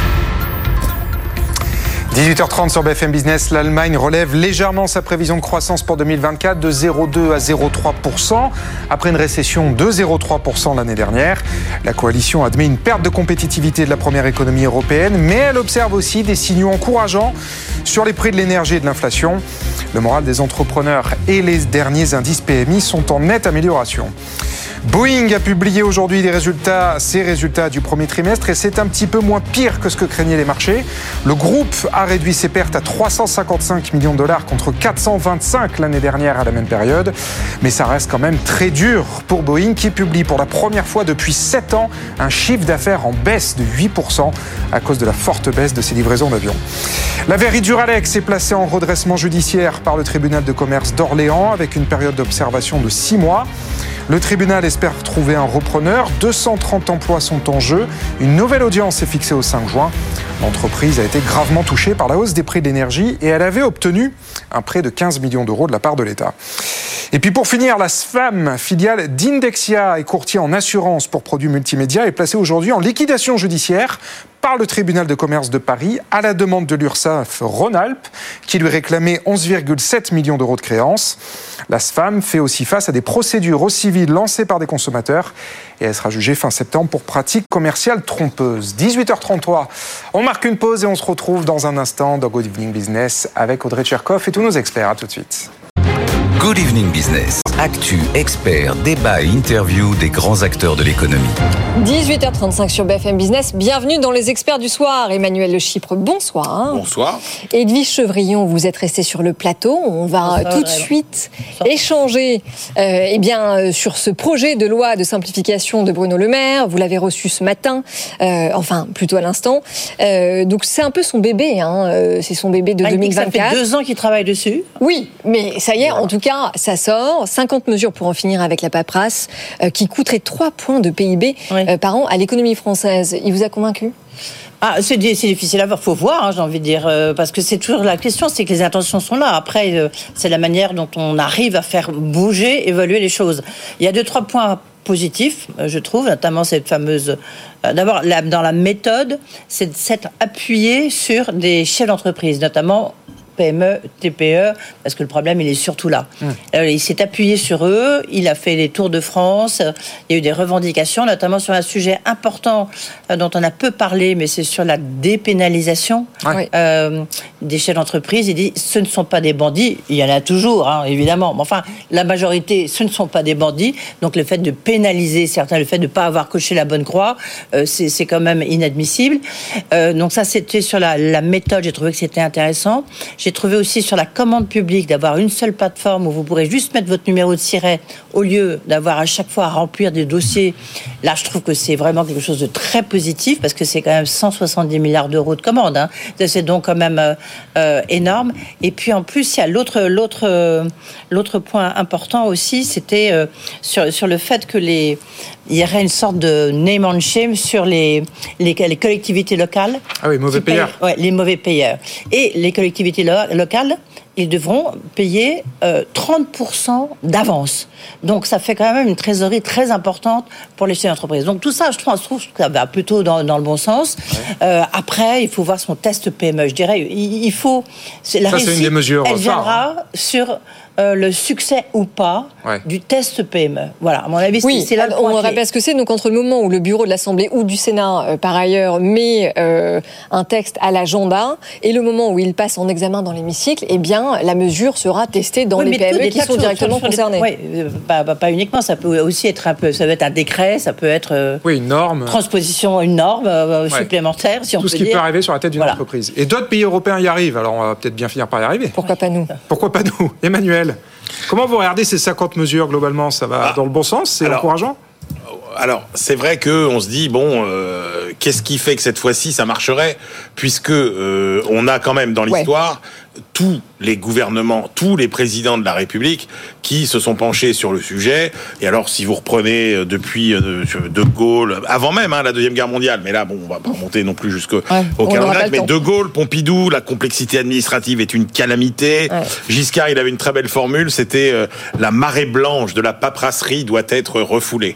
dix-huit heures trente sur B F M Business, l'Allemagne relève légèrement sa prévision de croissance pour deux mille vingt-quatre de zéro virgule deux à zéro virgule trois pour cent après une récession de zéro virgule trois pour cent l'année dernière. La coalition admet une perte de compétitivité de la première économie européenne, mais elle observe aussi des signaux encourageants sur les prix de l'énergie et de l'inflation. Le moral des entrepreneurs et les derniers indices P M I sont en nette amélioration. Boeing a publié aujourd'hui des résultats, ses résultats du premier trimestre et c'est un petit peu moins pire que ce que craignaient les marchés. Le groupe a réduit ses pertes à trois cent cinquante-cinq millions de dollars contre quatre cent vingt-cinq l'année dernière à la même période. Mais ça reste quand même très dur pour Boeing qui publie pour la première fois depuis sept ans un chiffre d'affaires en baisse de huit pour cent à cause de la forte baisse de ses livraisons d'avions. L'affaire Duralex est placée en redressement judiciaire par le tribunal de commerce d'Orléans avec une période d'observation de six mois. Le tribunal espère trouver un repreneur. deux cent trente emplois sont en jeu. Une nouvelle audience est fixée au cinq juin. L'entreprise a été gravement touchée par la hausse des prix de l'énergie et elle avait obtenu un prêt de quinze millions d'euros de la part de l'État. Et puis pour finir, la S F A M, filiale d'Indexia et courtier en assurance pour produits multimédia, est placée aujourd'hui en liquidation judiciaire par le tribunal de commerce de Paris à la demande de l'URSSAF Rhône-Alpes qui lui réclamait onze virgule sept millions d'euros de créances. La S F A M fait aussi face à des procédures au civil lancées par des consommateurs et elle sera jugée fin septembre pour pratiques commerciales trompeuses. dix-huit heures trente-trois, on marque une pause et on se retrouve dans un instant dans Good Evening Business avec Audrey Tcherkov et tous nos experts. À tout de suite. Good Evening Business. Actu, experts, débat et interview des grands acteurs de l'économie. dix-huit heures trente-cinq sur B F M Business. Bienvenue dans les experts du soir. Emmanuel Le Chypre, bonsoir. Bonsoir. Edwige Chevrillon, vous êtes resté sur le plateau. On va bonsoir, tout de suite bonsoir. échanger euh, eh bien, sur ce projet de loi de simplification de Bruno Le Maire. Vous l'avez reçu ce matin, euh, enfin plutôt à l'instant. Euh, donc c'est un peu son bébé. Hein. C'est son bébé de ah, deux mille vingt-quatre. Ça fait deux ans qu'il travaille dessus. Oui, mais ça y est, en tout cas, ça sort. cinquante mesures pour en finir avec la paperasse, euh, qui coûterait trois points de P I B oui. euh, par an à l'économie française. Il vous a convaincu ? Ah, c'est, c'est difficile à voir, faut voir, hein, j'ai envie de dire, euh, parce que c'est toujours la question, c'est que les intentions sont là. Après, euh, c'est la manière dont on arrive à faire bouger, évoluer les choses. Il y a deux, trois points positifs, je trouve, notamment cette fameuse... Euh, d'abord, la, dans la méthode, c'est de s'être appuyé sur des chefs d'entreprise, notamment... P M E, T P E, parce que le problème, il est surtout là. Mmh. Euh, il s'est appuyé sur eux, il a fait les tours de France, il y a eu des revendications, notamment sur un sujet important euh, dont on a peu parlé, mais c'est sur la dépénalisation ouais. euh, des chefs d'entreprise. Il dit, ce ne sont pas des bandits, il y en a toujours, hein, évidemment, mais enfin, la majorité, ce ne sont pas des bandits, donc le fait de pénaliser certains, le fait de ne pas avoir coché la bonne croix, euh, c'est, c'est quand même inadmissible. Euh, donc ça, c'était sur la, la méthode, j'ai trouvé que c'était intéressant. J'ai trouvé aussi sur la commande publique d'avoir une seule plateforme où vous pourrez juste mettre votre numéro de siret au lieu d'avoir à chaque fois à remplir des dossiers. Là, je trouve que c'est vraiment quelque chose de très positif parce que c'est quand même cent soixante-dix milliards d'euros de commandes. Hein. C'est donc quand même euh, euh, énorme. Et puis en plus, il y a l'autre, l'autre, euh, l'autre point important aussi, c'était euh, sur, sur le fait que les... il y aurait une sorte de name and shame sur les, les, les collectivités locales. Ah oui, mauvais payeurs. Payent, ouais, les mauvais payeurs. Et les collectivités lo- locales, ils devront payer euh, trente pour cent d'avance. Donc ça fait quand même une trésorerie très importante pour les chefs d'entreprise. Donc tout ça, je trouve, je trouve que ça va plutôt dans, dans le bon sens. Ouais. Euh, après, il faut voir son test P M E. Je dirais, il, il faut... C'est, la ça, réussite, c'est une des mesures elle viendra phares, hein. sur... Euh, le succès ou pas ouais. du test P M E. Voilà, à mon avis, oui, c'est, c'est là le point. On rappelle ce que c'est. Donc, entre le moment où le bureau de l'Assemblée ou du Sénat, euh, par ailleurs, met euh, un texte à l'agenda et le moment où il passe en examen dans l'hémicycle, eh bien, la mesure sera testée dans oui, les P M E qui sont directement concernés. Oui, euh, pas, pas, pas uniquement. Ça peut aussi être un peu. Ça peut être un décret, ça peut être. Euh, oui, une norme. Transposition, une norme euh, ouais. supplémentaire, si on Tout peut ce qui dire. peut arriver sur la tête d'une voilà. entreprise. Et d'autres pays européens y arrivent. Alors, on va peut-être bien finir par y arriver. Pourquoi pas nous Pourquoi pas nous, Emmanuel? Comment vous regardez ces cinquante mesures globalement? Ça va ah, dans le bon sens? C'est alors, encourageant? Alors, c'est vrai qu'on se dit, bon, euh, qu'est-ce qui fait que cette fois-ci ça marcherait? Puisque euh, on a quand même dans l'histoire tous les gouvernements, tous les présidents de la République qui se sont penchés sur le sujet. Et alors, si vous reprenez depuis De Gaulle, avant même hein, la Deuxième Guerre mondiale, mais là, bon, on va pas remonter non plus jusqu'au ouais, calendrier, mais De Gaulle, Pompidou, la complexité administrative est une calamité. Ouais. Giscard, il avait une très belle formule, c'était euh, la marée blanche de la paperasserie doit être refoulée.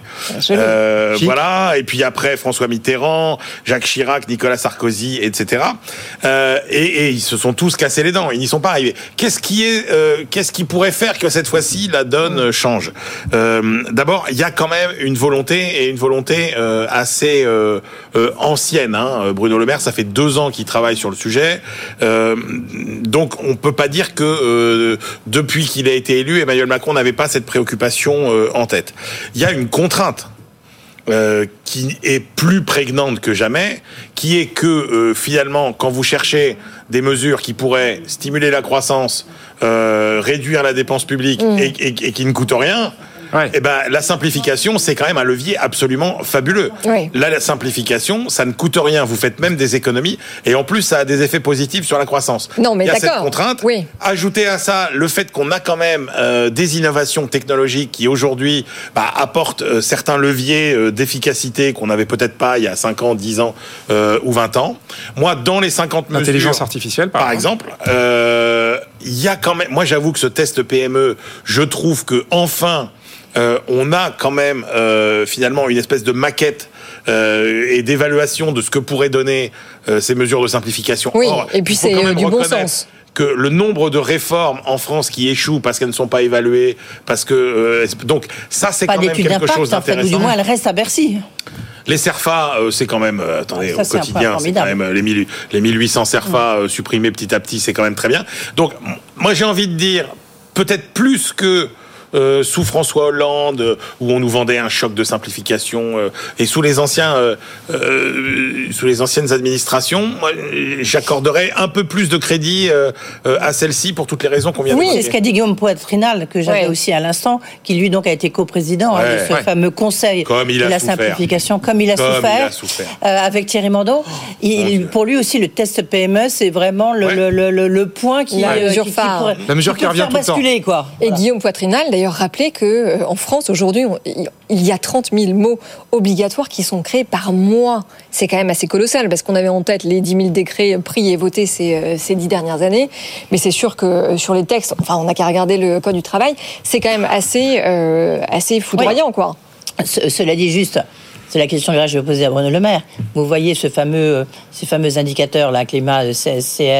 Euh, voilà. Et puis après, François Mitterrand, Jacques Chirac, Nicolas Sarkozy, et cetera. Euh, et, et ils se sont tous cassés les dents. Ils n'y sont pas arrivés. Qu'est-ce qui est, euh, qu'est-ce qui pourrait faire que cette fois-ci la donne change ? euh, D'abord, il y a quand même une volonté et une volonté euh, assez euh, euh, ancienne. Hein. Bruno Le Maire, ça fait deux ans qu'il travaille sur le sujet. Euh, donc, on peut pas dire que euh, depuis qu'il a été élu, Emmanuel Macron n'avait pas cette préoccupation euh, en tête. Il y a une contrainte. Euh, qui est plus prégnante que jamais, qui est que euh, finalement, quand vous cherchez des mesures qui pourraient stimuler la croissance, euh, réduire la dépense publique mmh. et, et, et qui ne coûtent rien, ouais. eh ben, la simplification, c'est quand même un levier absolument fabuleux. Oui. Là, la simplification, ça ne coûte rien, vous faites même des économies, et en plus, ça a des effets positifs sur la croissance. Non, mais il y a d'accord. cette contrainte. Oui. Ajoutez à ça le fait qu'on a quand même euh, des innovations technologiques qui aujourd'hui bah, apportent euh, certains leviers euh, d'efficacité qu'on n'avait peut-être pas il y a cinq ans, dix ans euh, ou vingt ans. Moi, dans les cinquante mesures... L'intelligence artificielle, par, par exemple. exemple euh, il y a quand même... Moi, j'avoue que ce test P M E, je trouve que enfin... Euh, on a quand même euh, finalement une espèce de maquette euh, et d'évaluation de ce que pourraient donner euh, ces mesures de simplification. Oui, Or, et puis c'est euh, du bon sens. Que le nombre de réformes en France qui échouent parce qu'elles ne sont pas évaluées, parce que euh, donc ça c'est pas quand même quelque chose d'intéressant. En fait, ou du moins elles restent à Bercy. Les CERFA, euh, c'est quand même, euh, attendez, ça, au quotidien, c'est quand même euh, les, mille, les mille huit cents CERFA euh, supprimés petit à petit, c'est quand même très bien. Donc, moi j'ai envie de dire, peut-être plus que Euh, sous François Hollande, euh, où on nous vendait un choc de simplification, euh, et sous les anciens, euh, euh, sous les anciennes administrations, moi, j'accorderais un peu plus de crédit euh, euh, à celle-ci pour toutes les raisons qu'on vient oui, de dire. Oui, c'est ce qu'a dit Guillaume Poitrinal, que j'avais ouais. aussi à l'instant, qui lui donc a été coprésident ouais. hein, de ce ouais. fameux conseil de la souffert. simplification, comme il a comme souffert, il a souffert. Euh, avec Thierry Mandon. Il, pour lui aussi, le test P M E, c'est vraiment le, ouais. le, le, le, le point qui, la euh, mesure qui, phare. qui pourrait, la mesure qui qui revient tout le temps. Quoi. Et Voilà. Guillaume Poitrinal, d'ailleurs, rappeler que euh, en France aujourd'hui, on, il y a trente mille mots obligatoires qui sont créés par mois. C'est quand même assez colossal parce qu'on avait en tête les dix mille décrets pris et votés ces, euh, ces dix dernières années. Mais c'est sûr que euh, sur les textes, enfin, on n'a qu'à regarder le Code du travail, c'est quand même assez, euh, assez foudroyant, oui. quoi. Ce, cela dit juste. C'est la question que je vais poser à Bruno Le Maire. Vous voyez ce fameux, ces fameux indicateurs là, climat, C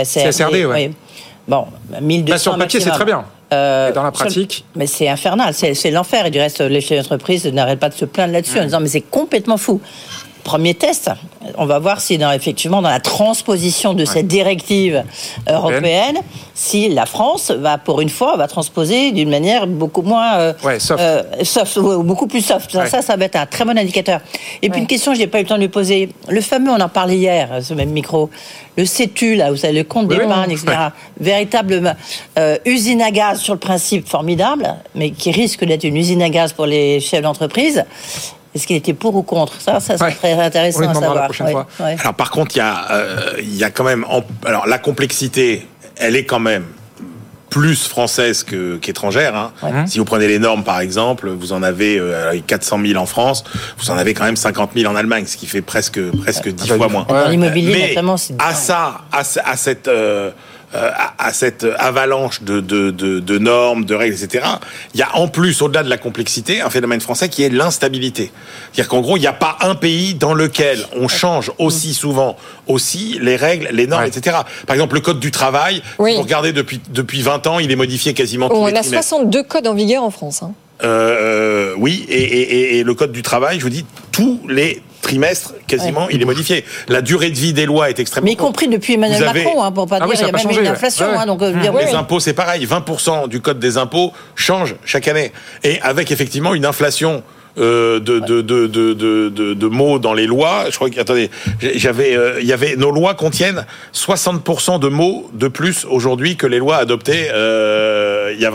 S R D, ouais. Oui. Bon, mille deux cents. Bah, sur le papier, maximum. C'est très bien. Euh, et dans la pratique, mais c'est infernal, c'est, c'est l'enfer. Et du reste, les chefs d'entreprise n'arrêtent pas de se plaindre là-dessus mmh. en disant mais c'est complètement fou. Premier test, on va voir si dans, effectivement dans la transposition de ouais. cette directive européenne, si la France va pour une fois va transposer d'une manière beaucoup moins euh, ouais, soft, euh, soft ouais, beaucoup plus soft. Ouais. Ça, ça va être un très bon indicateur. Et puis ouais. une question, je n'ai pas eu le temps de lui poser. Le fameux, on en parlait hier, ce même micro, le CETU là, vous savez, le compte oui, d'épargne, oui. et cetera. Ouais. Véritable euh, usine à gaz sur le principe formidable, mais qui risque d'être une usine à gaz pour les chefs d'entreprise. Est-ce qu'il était pour ou contre ? Ça, ça serait ouais. très intéressant à savoir. La prochaine ouais. fois. Ouais. Alors par contre, il y a, euh, il y a quand même, en, alors la complexité, elle est quand même plus française que, qu'étrangère. Hein. Ouais. Si vous prenez les normes, par exemple, vous en avez euh, quatre cent mille en France, vous en avez quand même cinquante mille en Allemagne, ce qui fait presque presque dix ouais. fois moins. Dans l'immobilier, mais notamment, c'est à ça, à, à cette euh, Euh, à, à cette avalanche de, de, de, de normes, de règles, et cetera, il y a en plus, au-delà de la complexité, un phénomène français qui est l'instabilité. C'est-à-dire qu'en gros, il n'y a pas un pays dans lequel on change aussi souvent aussi les règles, les normes, ouais. et cetera. Par exemple, le code du travail, oui. si vous regardez depuis, depuis vingt ans, il est modifié quasiment tous oh, les trimestres. On a soixante-deux codes en vigueur en France. Hein. Euh, oui, et, et, et le code du travail, je vous dis, tous les trimestre, quasiment, ouais. il est modifié. La durée de vie des lois est extrêmement... Mais y compris depuis Emmanuel avez... Macron, hein, pour pas ah dire, oui, il y a même changé, une inflation. Ouais. Hein, donc, mmh. dire, les oui. impôts, c'est pareil. vingt pour cent du code des impôts change chaque année. Et avec, effectivement, une inflation euh, de, ouais. de, de, de, de, de, de mots dans les lois. Je crois que, attendez, j'avais, euh, il y avait, nos lois contiennent soixante pour cent de mots de plus aujourd'hui que les lois adoptées euh, il y a vingt ans.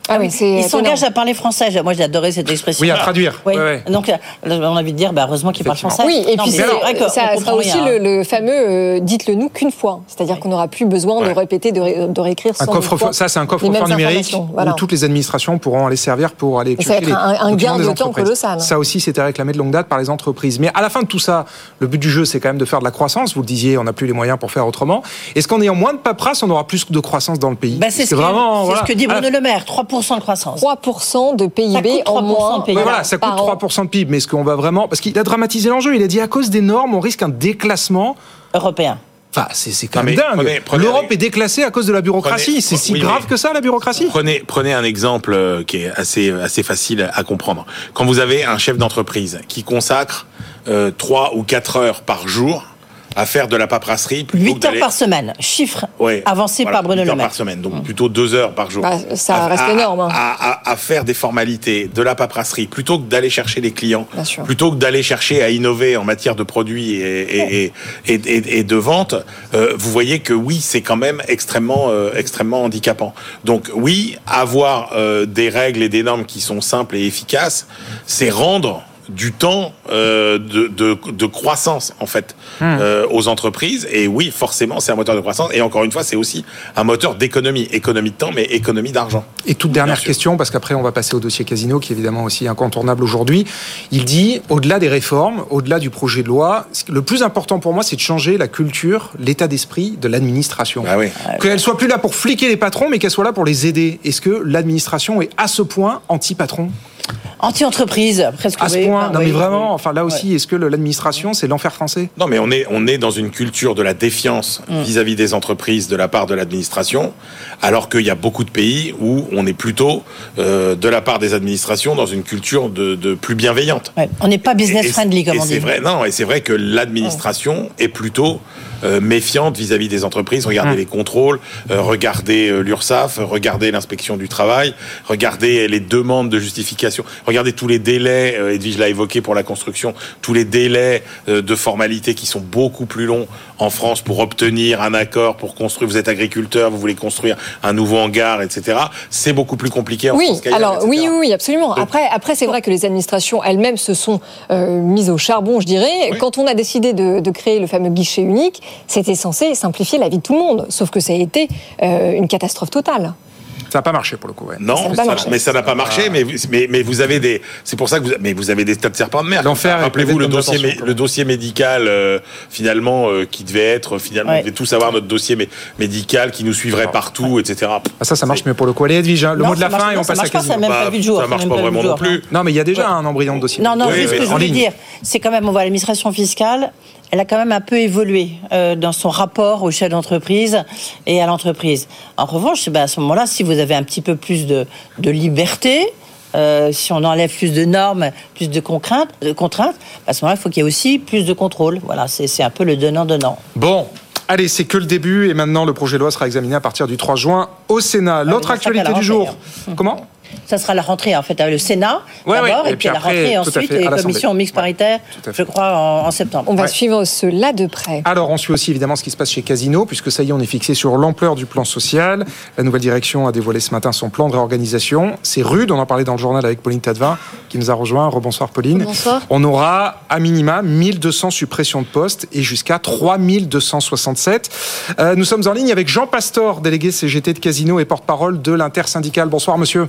Ah oui, c'est ils s'engagent à parler français. Moi, j'ai adoré cette expression. Oui, à traduire. Oui. Ouais, ouais. Donc, on a envie de dire, bah, heureusement qu'ils parlent français. Oui, et non, puis c'est vrai que ça sera aussi le, le fameux euh, dites-le nous qu'une fois. C'est-à-dire qu'on n'aura plus besoin ouais. de répéter, de, ré, de réécrire un coffre, ça, c'est un coffre-fort numérique voilà. où toutes les administrations pourront aller servir pour aller piocher les un, un gain de temps colossal. Ça aussi, c'était réclamé de longue date par les entreprises. Mais à la fin de tout ça, le but du jeu, c'est quand même de faire de la croissance. Vous le disiez, on n'a plus les moyens pour faire autrement. Est-ce qu'en ayant moins de paperasse, on aura plus de croissance dans le pays? bah, C'est ce, vraiment, voilà. ce que dit Bruno Le Maire, trois pour cent de croissance. trois pour cent de P I B en moins. Ouais, voilà, ça coûte trois pour cent de P I B. Mais est-ce qu'on va vraiment... Parce qu'il a dramatisé l'enjeu. Il a dit à cause des normes, on risque un déclassement européen. Enfin, c'est, c'est quand même dingue. Prenez, prenez L'Europe un... est déclassée à cause de la bureaucratie. Prenez, c'est si oui, grave que ça, la bureaucratie. Prenez, prenez un exemple qui est assez, assez facile à comprendre. Quand vous avez un chef d'entreprise qui consacre euh, trois ou quatre heures par jour à faire de la paperasserie. huit heures par semaine, chiffre ouais, avancé voilà, par Bruno Le Maire. huit heures par semaine, donc mmh. plutôt deux heures par jour. Bah, ça à, reste à, énorme. Hein. À, à, à faire des formalités, de la paperasserie, plutôt que d'aller chercher les clients, plutôt que d'aller chercher à innover en matière de produits et, et, et, et, et, et de vente, euh, vous voyez que oui, c'est quand même extrêmement, euh, extrêmement handicapant. Donc oui, avoir euh, des règles et des normes qui sont simples et efficaces, c'est rendre du temps euh, de, de, de croissance en fait mmh. euh, aux entreprises et oui forcément c'est un moteur de croissance et encore une fois c'est aussi un moteur d'économie, économie de temps mais économie d'argent. Et toute dernière question parce qu'après on va passer au dossier Casino qui est évidemment aussi incontournable aujourd'hui. Il dit au-delà des réformes, au-delà du projet de loi, le plus important pour moi c'est de changer la culture, l'état d'esprit de l'administration. Ah oui. Qu'elle soit plus là pour fliquer les patrons mais qu'elle soit là pour les aider. Est-ce que l'administration est à ce point anti-patron? Anti-entreprise, presque. À ce point, enfin, non oui, mais vraiment, oui. enfin là aussi, ouais. est-ce que l'administration, c'est l'enfer français? Non, mais on est, on est dans une culture de la défiance mmh. vis-à-vis des entreprises de la part de l'administration, alors qu'il y a beaucoup de pays où on est plutôt, euh, de la part des administrations, dans une culture de, de plus bienveillante. Ouais. On n'est pas business et, friendly, comme et on dit. C'est vrai, non, et c'est vrai que l'administration ouais. est plutôt euh, méfiante vis-à-vis des entreprises. Regardez mmh. les contrôles, euh, regardez euh, l'URSSAF, regardez l'inspection du travail, regardez les demandes de justification. Regardez tous les délais, euh, Edwige l'a évoqué pour la construction, tous les délais euh, de formalités qui sont beaucoup plus longs en France pour obtenir un accord, pour construire. Vous êtes agriculteur, vous voulez construire un nouveau hangar, et cetera. C'est beaucoup plus compliqué en oui, France qu'ailleurs. Alors, oui, oui, absolument. Donc, après, après, c'est vrai que les administrations elles-mêmes se sont euh, mises au charbon, je dirais. Oui. Quand on a décidé de, de créer le fameux guichet unique, c'était censé simplifier la vie de tout le monde. Sauf que ça a été euh, une catastrophe totale. Ça n'a pas marché pour le coup. Ouais. Non, ça ça, mais ça n'a pas marché. Ah. Mais, mais, mais vous avez des. C'est pour ça que vous. Mais vous avez des tas de serpents de mer. L'enfer. Rappelez-vous le dossier, mé, le dossier médical euh, finalement euh, qui devait être finalement. Ouais. On devait tous avoir notre dossier mé, médical qui nous suivrait partout, ouais. et cetera. Ah, ça, ça marche mieux pour le coup. Allez, Edwige, hein, le non, mot de la marche, fin non, et on passe à Casino. Ça ne bah, marche pas vraiment non plus. Non, mais il y a déjà un embryon de dossier. Non, non. Ce que je voulais dire, c'est quand même on voit l'administration fiscale. Elle a quand même un peu évolué euh, dans son rapport au chef d'entreprise et à l'entreprise. En revanche, ben à ce moment-là, si vous avez un petit peu plus de, de liberté, euh, si on enlève plus de normes, plus de contraintes, de contraintes à ce moment-là, il faut qu'il y ait aussi plus de contrôle. Voilà, c'est, c'est un peu le donnant-donnant. Bon. Allez, c'est que le début et maintenant le projet de loi sera examiné à partir du trois juin au Sénat. L'autre actualité du jour. Hein. Comment ? Ça sera la rentrée, en fait, le Sénat ouais, d'abord, ouais, et, et puis, puis après, la rentrée ensuite, et les commissions mixtes paritaires, ouais, je crois, en, en septembre. On va ouais. suivre cela de près. Alors, on suit aussi évidemment ce qui se passe chez Casino, puisque ça y est, on est fixé sur l'ampleur du plan social. La nouvelle direction a dévoilé ce matin son plan de réorganisation. C'est rude, on en parlait dans le journal avec Pauline Tadevin, qui nous a rejoint. Rebonsoir Pauline. Bonsoir. On aura à minima mille deux cents suppressions de postes et jusqu'à trois mille deux cent soixante-sept. Euh, nous sommes en ligne avec Jean Pastor, délégué C G T de Casino et porte-parole de l'intersyndicale. Bonsoir monsieur.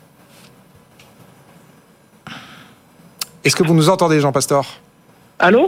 Est-ce que vous nous entendez, Jean Pastor ? Allô ?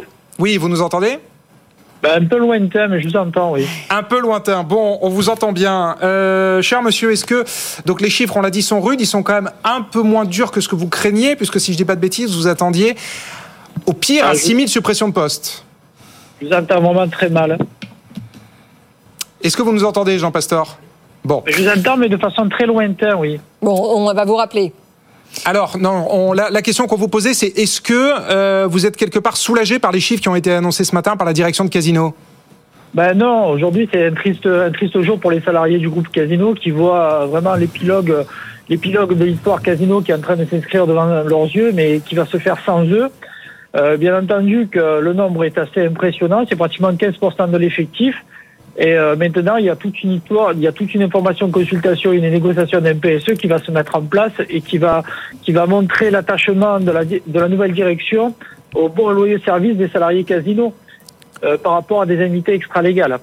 Oui, vous nous entendez ? Ben, un peu lointain, mais je vous entends, oui. Un peu lointain. Bon, on vous entend bien. Euh, cher monsieur, est-ce que... Donc les chiffres, on l'a dit, sont rudes. Ils sont quand même un peu moins durs que ce que vous craigniez, puisque si je dis pas de bêtises, vous attendiez au pire ah, à six mille je... suppressions de postes. Je vous entends vraiment très mal. Est-ce que vous nous entendez, Jean Pastor ? Bon. Je vous entends, mais de façon très lointaine, oui. Bon, on va vous rappeler. Alors, non, on, la, la question qu'on vous posait, c'est est-ce que euh, vous êtes quelque part soulagé par les chiffres qui ont été annoncés ce matin par la direction de Casino ? Ben non, aujourd'hui c'est un triste, un triste jour pour les salariés du groupe Casino qui voient vraiment l'épilogue, l'épilogue de l'histoire Casino qui est en train de s'inscrire devant leurs yeux, mais qui va se faire sans eux. Euh, bien entendu que le nombre est assez impressionnant, c'est pratiquement quinze pour cent de l'effectif. Et euh, maintenant, il y a toute une histoire, il y a toute une information, consultation, une négociation d'un P S E qui va se mettre en place et qui va qui va montrer l'attachement de la de la nouvelle direction au bon loyer service des salariés Casino euh, par rapport à des indemnités extra-légales.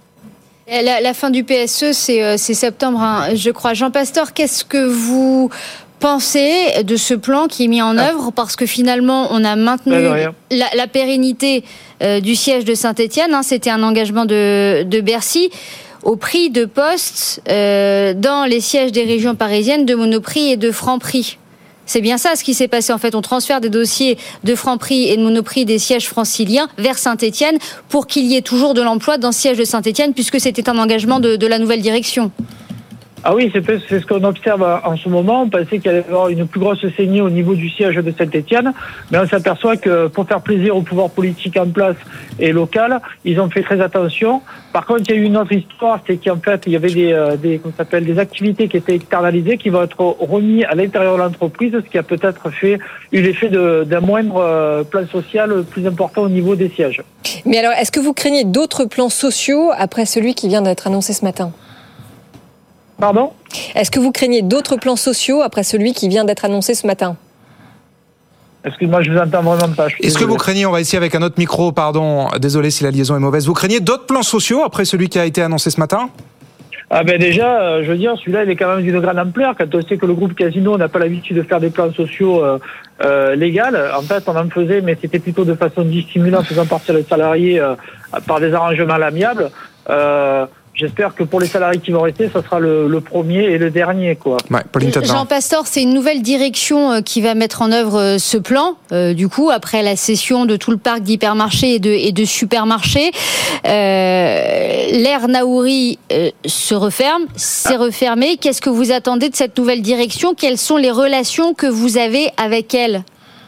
La, la fin du P S E, c'est, euh, c'est septembre, hein, je crois. Jean Pastor, qu'est-ce que vous pensez de ce plan qui est mis en œuvre? Parce que finalement, on a maintenu la, la pérennité euh, du siège de Saint-Étienne. Hein, c'était un engagement de, de Bercy au prix de postes euh, dans les sièges des régions parisiennes de Monoprix et de Franprix. C'est bien ça ce qui s'est passé. En fait, on transfère des dossiers de Franprix et de Monoprix des sièges franciliens vers Saint-Étienne pour qu'il y ait toujours de l'emploi dans ce siège de Saint-Étienne, puisque c'était un engagement de, de la nouvelle direction. Ah oui, c'est, c'est ce qu'on observe en ce moment. On pensait qu'il y allait y avoir une plus grosse saignée au niveau du siège de Saint-Étienne, mais on s'aperçoit que pour faire plaisir au pouvoir politique en place et local, ils ont fait très attention. Par contre, il y a eu une autre histoire, c'est qu'en fait, il y avait des, des, comment ça s'appelle, des activités qui étaient externalisées, qui vont être remises à l'intérieur de l'entreprise, ce qui a peut-être fait eu l'effet de, d'un moindre plan social plus important au niveau des sièges. Mais alors, est-ce que vous craignez d'autres plans sociaux après celui qui vient d'être annoncé ce matin ? Pardon ? Est-ce que vous craignez d'autres plans sociaux après celui qui vient d'être annoncé ce matin ? Excuse-moi, je vous entends vraiment pas. Est-ce que vous craignez, on va essayer avec un autre micro, pardon, désolé si la liaison est mauvaise, vous craignez d'autres plans sociaux après celui qui a été annoncé ce matin ? Ah ben déjà, euh, je veux dire, celui-là, il est quand même d'une grande ampleur. Quand on sait que le groupe Casino n'a pas l'habitude de faire des plans sociaux euh, euh, légaux, en fait, on en faisait, mais c'était plutôt de façon dissimulante, faisant partir les salariés euh, par des arrangements amiables. Euh, J'espère que pour les salariés qui vont rester, ça sera le, le premier et le dernier, quoi. Ouais, Pauline Tadevin. Jean Pastor, c'est une nouvelle direction qui va mettre en œuvre ce plan. Euh, du coup, après la cession de tout le parc d'hypermarchés et de, et de supermarchés, euh, l'Air Naouri euh, se referme, s'est refermé. Qu'est-ce que vous attendez de cette nouvelle direction ? Quelles sont les relations que vous avez avec elle ?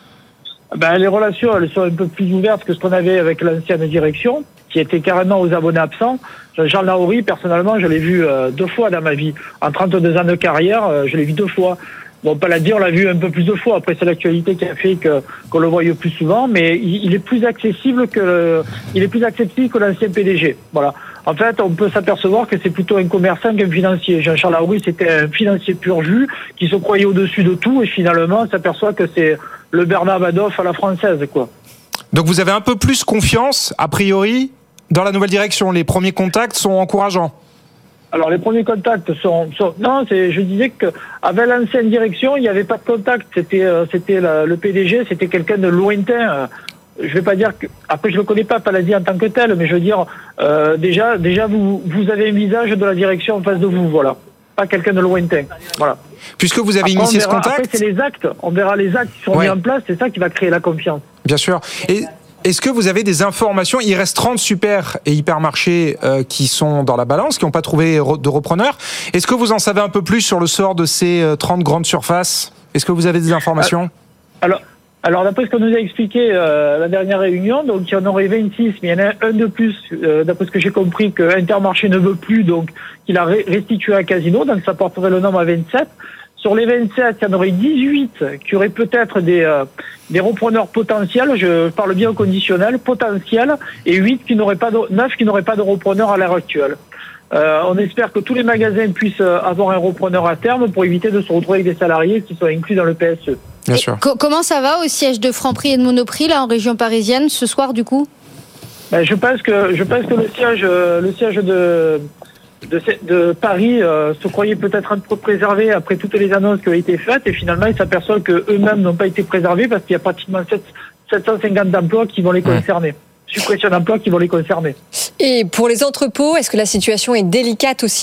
Ben, les relations, elles sont un peu plus ouvertes que ce qu'on avait avec l'ancienne direction, qui était carrément aux abonnés absents. Jean Naouri, personnellement, je l'ai vu euh, deux fois dans ma vie. En trente-deux ans de carrière, euh, je l'ai vu deux fois. Bon, pas la dire, on l'a vu un peu plus de fois. Après, c'est l'actualité qui a fait que, qu'on le voit plus souvent, mais il, il est plus accessible que, il est plus accessible que l'ancien P D G. Voilà. En fait, on peut s'apercevoir que c'est plutôt un commerçant qu'un financier. Jean-Charles Naouri, c'était un financier pur jus, qui se croyait au-dessus de tout, et finalement, on s'aperçoit que c'est le Bernard Madoff à la française, quoi. Donc vous avez un peu plus confiance, a priori, dans la nouvelle direction. Les premiers contacts sont encourageants. Alors les premiers contacts sont, sont non, c'est, je disais que avec l'ancienne direction, il n'y avait pas de contact. C'était, euh, c'était la, le P D G, c'était quelqu'un de lointain. Je vais pas dire que, après je le connais pas, Palazzi en tant que tel, mais je veux dire, euh, déjà, déjà vous, vous avez un visage de la direction en face de vous, voilà. Pas quelqu'un de lointain, voilà. Puisque vous avez après, initié verra, ce contact. Après c'est les actes, on verra les actes qui sont ouais. mis en place, c'est ça qui va créer la confiance. Bien sûr. Et est-ce que vous avez des informations ? Il reste trente super et hypermarchés euh, qui sont dans la balance, qui n'ont pas trouvé de repreneur. Est-ce que vous en savez un peu plus sur le sort de ces trente grandes surfaces ? Est-ce que vous avez des informations ? Alors, alors d'après ce qu'on nous a expliqué euh, la dernière réunion, donc il y en aurait vingt-six, mais il y en a un de plus, euh, d'après ce que j'ai compris, que Intermarché ne veut plus, donc qu'il a restitué à Casino, donc ça porterait le nombre à vingt-sept. Sur les vingt-sept, il y en aurait dix-huit qui auraient peut-être des, euh, des repreneurs potentiels, je parle bien au conditionnel, potentiels, et huit qui n'auraient pas de, neuf qui n'auraient pas de repreneur à l'heure actuelle. Euh, on espère que tous les magasins puissent avoir un repreneur à terme pour éviter de se retrouver avec des salariés qui sont inclus dans le P S E. Bien sûr. Co- comment ça va au siège de Franprix et de Monoprix, là, en région parisienne, ce soir, du coup ? Ben, je pense que, je pense que le siège, le siège de, De, de Paris euh, se croyaient peut-être un peu préservés après toutes les annonces qui ont été faites et finalement ils s'aperçoivent qu'eux-mêmes n'ont pas été préservés parce qu'il y a pratiquement sept cent cinquante emplois qui vont les concerner. Ouais. Suppression d'emplois qui vont les concerner. Et pour les entrepôts, est-ce que la situation est délicate aussi ?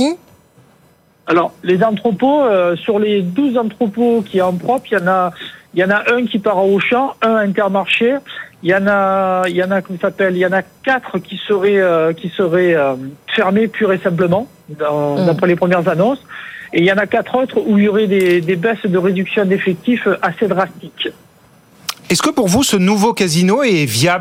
Alors, les entrepôts, euh, sur les douze entrepôts qui sont en propre, il y en a, il y en a un qui part à Auchan, un à Intermarché. Il y en a, il y en a, comment ça s'appelle, il y en a quatre qui seraient, euh, qui seraient euh, fermés pur et simplement, dans, mmh. d'après les premières annonces. Et il y en a quatre autres où il y aurait des, des baisses de réduction d'effectifs assez drastiques. Est-ce que pour vous, ce nouveau casino est viable ?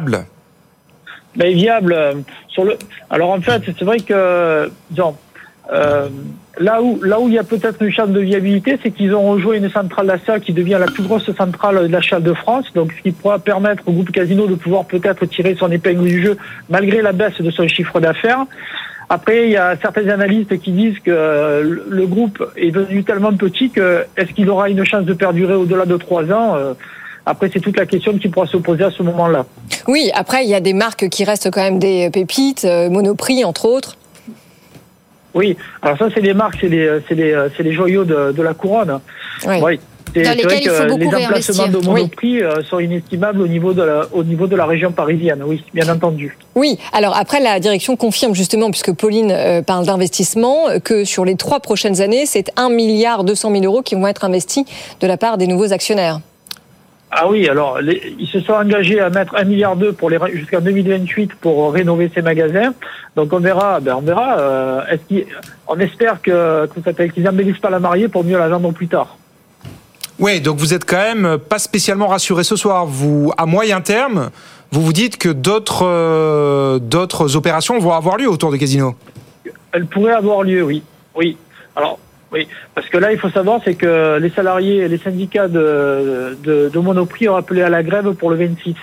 Ben, viable. Euh, sur le. Alors en fait, c'est vrai que, disons, euh, là où là où il y a peut-être une chance de viabilité, c'est qu'ils ont rejoint une centrale d'achat qui devient la plus grosse centrale d'achat de France, donc ce qui pourra permettre au groupe Casino de pouvoir peut-être tirer son épingle du jeu malgré la baisse de son chiffre d'affaires. Après, il y a certains analystes qui disent que euh, le groupe est devenu tellement petit que est-ce qu'il aura une chance de perdurer au-delà de trois ans euh, Après, c'est toute la question qui pourra se poser à ce moment-là. Oui, après, il y a des marques qui restent quand même des pépites, euh, Monoprix, entre autres. Oui, alors ça, c'est les marques, c'est les, c'est les, c'est les joyaux de, de la couronne. Oui. oui. C'est, c'est vrai que les emplacements de Monoprix oui. euh, sont inestimables au niveau, de la, au niveau de la région parisienne, oui, bien entendu. Oui, alors après, la direction confirme justement, puisque Pauline euh, parle d'investissement, que sur les trois prochaines années, c'est un milliard deux cent mille euros qui vont être investis de la part des nouveaux actionnaires. Ah oui, alors les, ils se sont engagés à mettre un milliard deux pour les jusqu'en deux mille vingt-huit pour rénover ces magasins. Donc on verra, ben on verra. Euh, est-ce qu'ils, on espère que, que qu'ils n'embellissent pas la mariée pour mieux la vendre plus tard. Oui, donc vous êtes quand même pas spécialement rassuré ce soir. Vous, à moyen terme, vous vous dites que d'autres euh, d'autres opérations vont avoir lieu autour de Casino. Elles pourraient avoir lieu, oui, oui. Alors. Oui, parce que là, il faut savoir, c'est que les salariés et les syndicats de, de, de Monoprix ont appelé à la grève pour le vingt-six.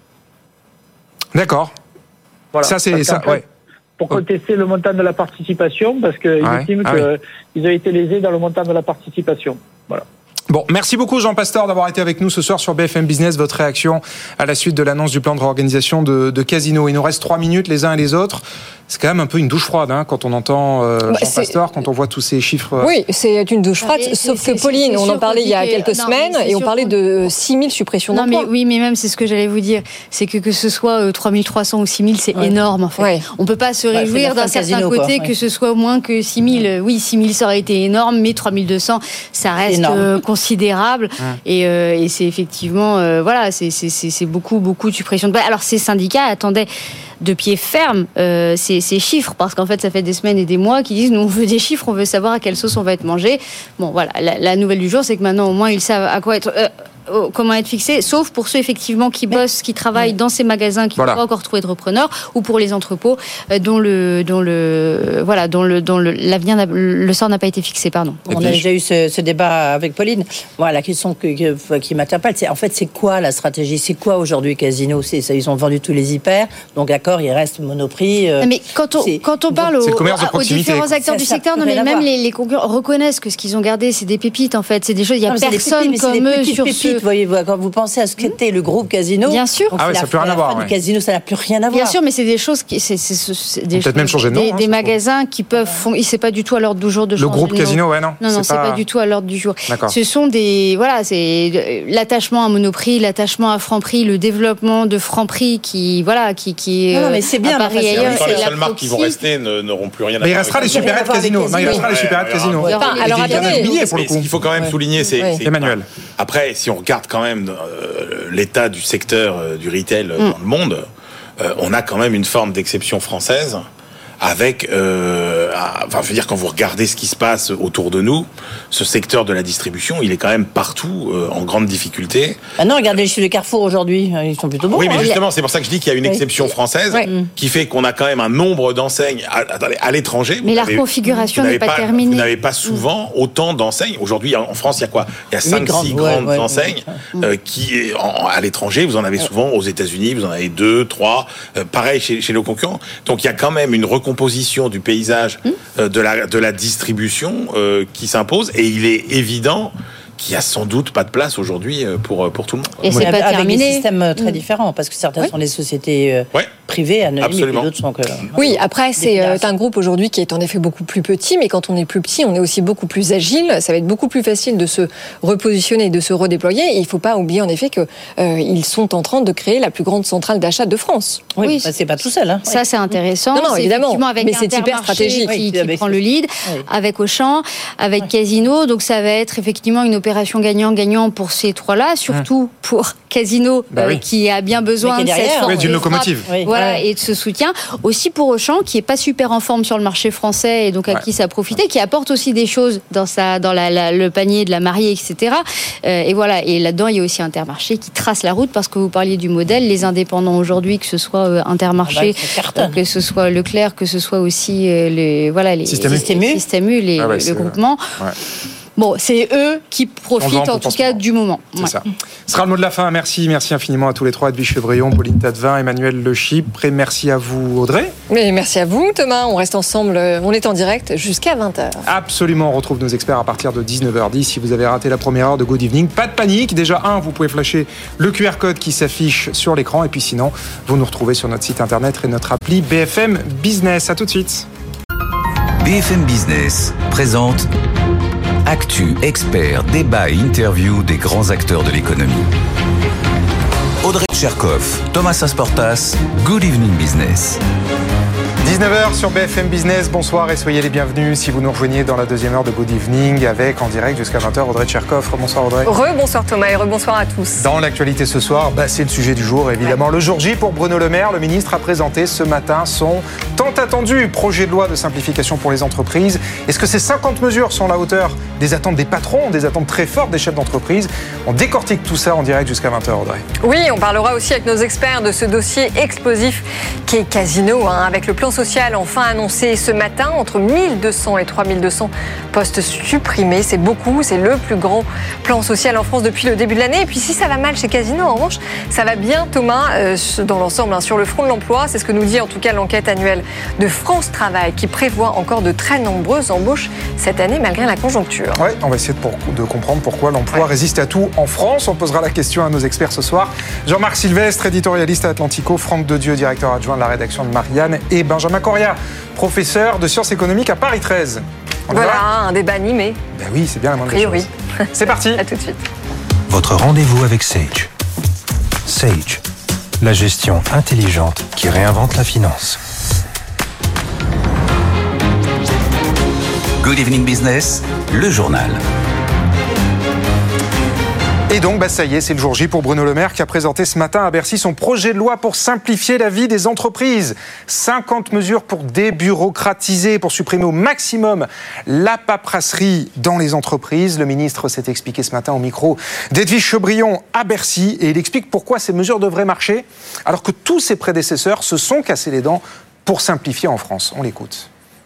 D'accord. Voilà. Ça, c'est ça, fait, ouais. Pour contester le montant de la participation, parce qu'ils ouais. estiment ah, qu'ils oui. ont été lésés dans le montant de la participation. Voilà. Bon, merci beaucoup Jean Pastor d'avoir été avec nous ce soir sur B F M Business. Votre réaction à la suite de l'annonce du plan de réorganisation de, de Casino. Il nous reste trois minutes les uns et les autres. C'est quand même un peu une douche froide hein, quand on entend euh, bah, Jean c'est... Pastor, quand on voit tous ces chiffres. Oui, c'est une douche froide, ah, sauf c'est, que Pauline, on en parlait il y a quelques non, semaines et on parlait de six mille suppressions non, d'emplois. Mais, oui, mais même c'est ce que j'allais vous dire, c'est que que ce soit euh, trois mille trois cents ou six mille, c'est ouais. énorme en fait. Ouais. On peut pas se réjouir ouais, d'un certain casino, côté quoi, que ouais. ce soit moins que six mille. Oui, six mille ça aurait été énorme, mais trois mille deux cents ça reste euh, considérable. Ouais. Et, euh, et c'est effectivement, euh, voilà, c'est, c'est, c'est, c'est beaucoup, beaucoup de suppression de. Alors ces syndicats attendaient de pied ferme euh, ces, ces chiffres, parce qu'en fait ça fait des semaines et des mois qu'ils disent nous on veut des chiffres, on veut savoir à quelle sauce on va être mangé. Bon voilà, la, la nouvelle du jour c'est que maintenant au moins ils savent à quoi être... Euh, comment être fixé, sauf pour ceux effectivement qui bossent, qui travaillent dans ces magasins, qui voilà. n'ont pas encore trouvé de repreneur, ou pour les entrepôts euh, dont le dont le voilà dont le dont le l'avenir n'a, le sort n'a pas été fixé, pardon. On a déjà eu ce, ce débat avec Pauline. Voilà, la question que, que, qui m'interpelle, c'est en fait c'est quoi la stratégie, c'est quoi aujourd'hui Casino, c'est ça, ils ont vendu tous les hyper, donc d'accord, il reste Monoprix. Euh, mais quand on quand on parle aux, aux différents acteurs du secteur, non mais même les, les concurrents reconnaissent que ce qu'ils ont gardé, c'est des pépites en fait, c'est des choses, il y a non, personne pépites, comme eux sur ce. Voyez, quand vous pensez à ce qu'était le groupe Casino, bien sûr, ah ouais, ça n'a plus rien à voir. Ouais. Casino, ça n'a plus rien à voir. Bien sûr, mais c'est des choses qui, c'est, c'est, c'est des, peut-être même changer de nom, des, hein, des magasins qui peuvent, font, c'est pas du tout à l'ordre du jour de changer. Le groupe de Casino, ouais, non. Non, non, c'est, c'est pas... pas du tout à l'ordre du jour. D'accord. Ce sont des, voilà, c'est l'attachement à Monoprix, l'attachement à Franprix, le développement de Franprix qui, voilà, qui, qui. Non, mais c'est bien. Paris ailleurs, c'est les seules marques qui vont rester n'auront plus rien à faire. Mais il restera les supérettes Casino. Il restera les supérettes Casino. Alors attendez, ce qu'il faut quand même souligner, c'est Emmanuel. Après, si on regarde quand même l'état du secteur euh, du retail euh, dans le monde, euh, on a quand même une forme d'exception française avec, euh, enfin, je veux dire, quand vous regardez ce qui se passe autour de nous, ce secteur de la distribution, il est quand même partout euh, en grande difficulté. Ah non, regardez les chiffres de Carrefour aujourd'hui, ils sont plutôt bons. Oui, mais hein. justement, c'est pour ça que je dis qu'il y a une exception française oui. qui fait qu'on a quand même un nombre d'enseignes à, à, à l'étranger. Mais la reconfiguration n'est pas, pas terminée. Vous n'avez pas souvent mmh. autant d'enseignes. Aujourd'hui, en France, il y a quoi ? Il y a cinq, six grandes ouais, ouais, enseignes ouais. Euh, qui, en, à l'étranger, vous en avez souvent aux États-Unis, vous en avez deux, trois. Euh, pareil chez, chez nos concurrents. Donc, il y a quand même une reconstruction composition du paysage euh, de la de la distribution euh, qui s'impose et il est évident qu'il n'y a sans doute pas de place aujourd'hui pour, pour tout le monde. Et c'est pas avec terminé. Des systèmes très différents, parce que certains oui. sont des sociétés euh, ouais. privées, anonymes, et d'autres sont que... Oui, après, c'est euh, un groupe aujourd'hui qui est en effet beaucoup plus petit, mais quand on est plus petit, on est aussi beaucoup plus agile. Ça va être beaucoup plus facile de se repositionner et de se redéployer. Et il ne faut pas oublier en effet qu'ils euh, sont en train de créer la plus grande centrale d'achat de France. Oui, oui. Bah, c'est pas tout seul. Hein. Ça, c'est intéressant. Non, non, c'est évidemment, avec mais c'est hyper stratégique. Qui, oui, qui avec prend le lead, oui. avec Auchan, avec oui. Casino. Donc ça va être effectivement une opération gagnant-gagnant pour ces trois-là, surtout mmh. pour Casino, bah euh, oui. qui a bien besoin de cette forme oui, d'une locomotive. Oui. Voilà, ouais. et de ce soutien. Aussi pour Auchan, qui est pas super en forme sur le marché français, et donc à ouais. qui ça a profité, qui apporte aussi des choses dans, sa, dans la, la, le panier de la mariée, et cetera. Euh, et voilà, et là-dedans, il y a aussi Intermarché qui trace la route, parce que vous parliez du modèle, les indépendants aujourd'hui, que ce soit euh, Intermarché, ah bah, que ce soit Leclerc, que ce soit aussi euh, les, voilà, les Système U, Système U, les, ah ouais, le groupement. Ouais. bon, c'est eux qui profitent en tout cas du moment. C'est ouais. ça. Ce sera le mot de la fin. Merci, merci infiniment à tous les trois, Edwige Chevrillon, Pauline Tadevin, Emmanuel Le Chypre. Et merci à vous, Audrey. Mais merci à vous, Thomas. On reste ensemble, on est en direct jusqu'à vingt heures. Absolument, on retrouve nos experts à partir de dix-neuf heures dix. Si vous avez raté la première heure de Good Evening, pas de panique. Déjà, un, vous pouvez flasher le Q R code qui s'affiche sur l'écran. Et puis sinon, vous nous retrouvez sur notre site internet et notre appli B F M Business. À tout de suite. B F M Business présente Actu, experts, débat et interview des grands acteurs de l'économie. Audrey Tcherkov, Thomas Asportas, Good Evening Business. dix-neuf heures sur B F M Business, bonsoir et soyez les bienvenus si vous nous rejoignez dans la deuxième heure de Good Evening avec en direct jusqu'à vingt heures Audrey Tcherkov. Bonsoir Audrey. Rebonsoir Thomas et rebonsoir à tous. Dans l'actualité ce soir, bah, c'est le sujet du jour évidemment. Ouais. Le jour J pour Bruno Le Maire, le ministre a présenté ce matin son tant attendu projet de loi de simplification pour les entreprises. Est-ce que ces cinquante mesures sont à la hauteur des attentes des patrons, des attentes très fortes des chefs d'entreprise? On décortique tout ça en direct jusqu'à vingt heures Audrey. Oui, on parlera aussi avec nos experts de ce dossier explosif qui est Casino, hein, avec le plan social enfin annoncé ce matin, entre mille deux cents et trois mille deux cents postes supprimés. C'est beaucoup, c'est le plus grand plan social en France depuis le début de l'année. Et puis si ça va mal chez Casino, en revanche, ça va bien Thomas, euh, dans l'ensemble, hein, sur le front de l'emploi. C'est ce que nous dit en tout cas l'enquête annuelle de France Travail qui prévoit encore de très nombreuses embauches cette année malgré la conjoncture. Oui, on va essayer de, pour, de comprendre pourquoi l'emploi ouais. résiste à tout en France. On posera la question à nos experts ce soir. Jean-Marc Sylvestre, éditorialiste à Atlantico, Franck Dedieu, directeur adjoint de la rédaction de Marianne et Benjamin Coria, professeur de sciences économiques à Paris treize. On voilà, un débat animé. Ben oui, c'est bien la moindre des choses. C'est parti. À tout de suite. Votre rendez-vous avec Sage. Sage, la gestion intelligente qui réinvente la finance. Good Evening Business, le journal. Et donc, bah ça y est, c'est le jour J pour Bruno Le Maire qui a présenté ce matin à Bercy son projet de loi pour simplifier la vie des entreprises. cinquante mesures pour débureaucratiser, pour supprimer au maximum la paperasserie dans les entreprises. Le ministre s'est expliqué ce matin au micro d'Edwige Chevrillon à Bercy et il explique pourquoi ces mesures devraient marcher alors que tous ses prédécesseurs se sont cassés les dents pour simplifier en France. On l'écoute.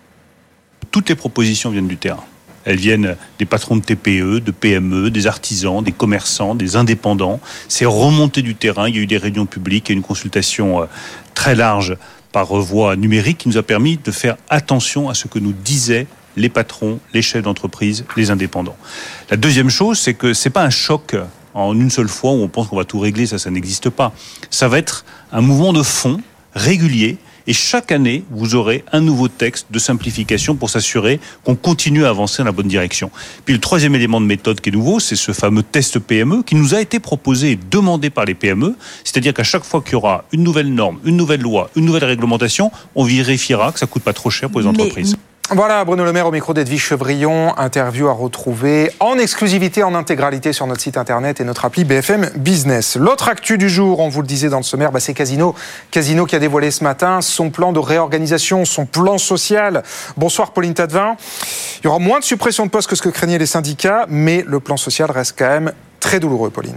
Toutes les propositions viennent du terrain. Elles viennent des patrons de T P E, de P M E, des artisans, des commerçants, des indépendants. C'est remonté du terrain. Il y a eu des réunions publiques et une consultation très large par voie numérique qui nous a permis de faire attention à ce que nous disaient les patrons, les chefs d'entreprise, les indépendants. La deuxième chose, c'est que c'est pas un choc en une seule fois où on pense qu'on va tout régler. Ça, ça n'existe pas. Ça va être un mouvement de fond régulier. Et chaque année, vous aurez un nouveau texte de simplification pour s'assurer qu'on continue à avancer dans la bonne direction. Puis le troisième élément de méthode qui est nouveau, c'est ce fameux test P M E qui nous a été proposé et demandé par les P M E. C'est-à-dire qu'à chaque fois qu'il y aura une nouvelle norme, une nouvelle loi, une nouvelle réglementation, on vérifiera que ça ne coûte pas trop cher pour les entreprises. Mais... Voilà, Bruno Le Maire au micro d'Edwige Chevrillon, interview à retrouver en exclusivité, en intégralité sur notre site internet et notre appli B F M Business. L'autre actu du jour, on vous le disait dans le sommaire, bah c'est Casino. Casino qui a dévoilé ce matin son plan de réorganisation, son plan social. Bonsoir Pauline Tadevin. Il y aura moins de suppression de postes que ce que craignaient les syndicats, mais le plan social reste quand même très douloureux, Pauline.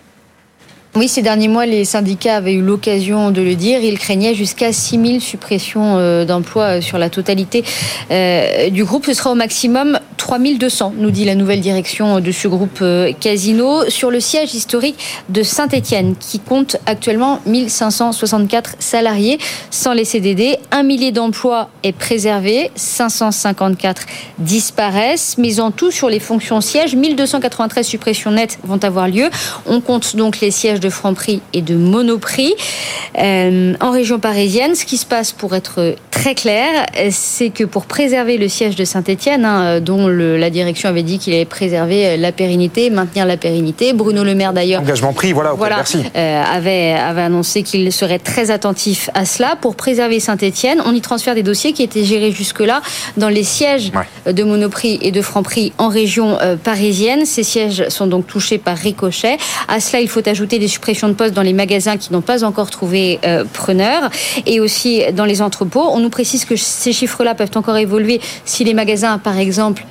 Oui, ces derniers mois, les syndicats avaient eu l'occasion de le dire. Ils craignaient jusqu'à six mille suppressions euh, d'emplois sur la totalité euh, du groupe. Ce sera au maximum trois mille deux cents, nous dit la nouvelle direction de ce groupe euh, Casino, sur le siège historique de Saint-Étienne, qui compte actuellement mille cinq cent soixante-quatre salariés. Sans les C D D, un millier d'emplois est préservé, cinq cent cinquante-quatre disparaissent. Mais en tout, sur les fonctions sièges, mille deux cent quatre-vingt-treize suppressions nettes vont avoir lieu. On compte donc les sièges de Franprix et de Monoprix. Euh, en région parisienne, ce qui se passe, pour être très clair, c'est que pour préserver le siège de Saint-Étienne, hein, dont le, la direction avait dit qu'il allait préserver la pérennité, maintenir la pérennité, Bruno Le Maire d'ailleurs... Engagement pris, voilà, auprès de Bercy. Euh, avait, avait annoncé qu'il serait très attentif à cela. Pour préserver Saint-Étienne, on y transfère des dossiers qui étaient gérés jusque-là dans les sièges ouais. de Monoprix et de Franprix en région euh, parisienne. Ces sièges sont donc touchés par ricochet. À cela, il faut ajouter des suppressions de postes dans les magasins qui n'ont pas encore trouvé euh, preneur et aussi dans les entrepôts. On nous précise que ces chiffres-là peuvent encore évoluer si les magasins, par exemple,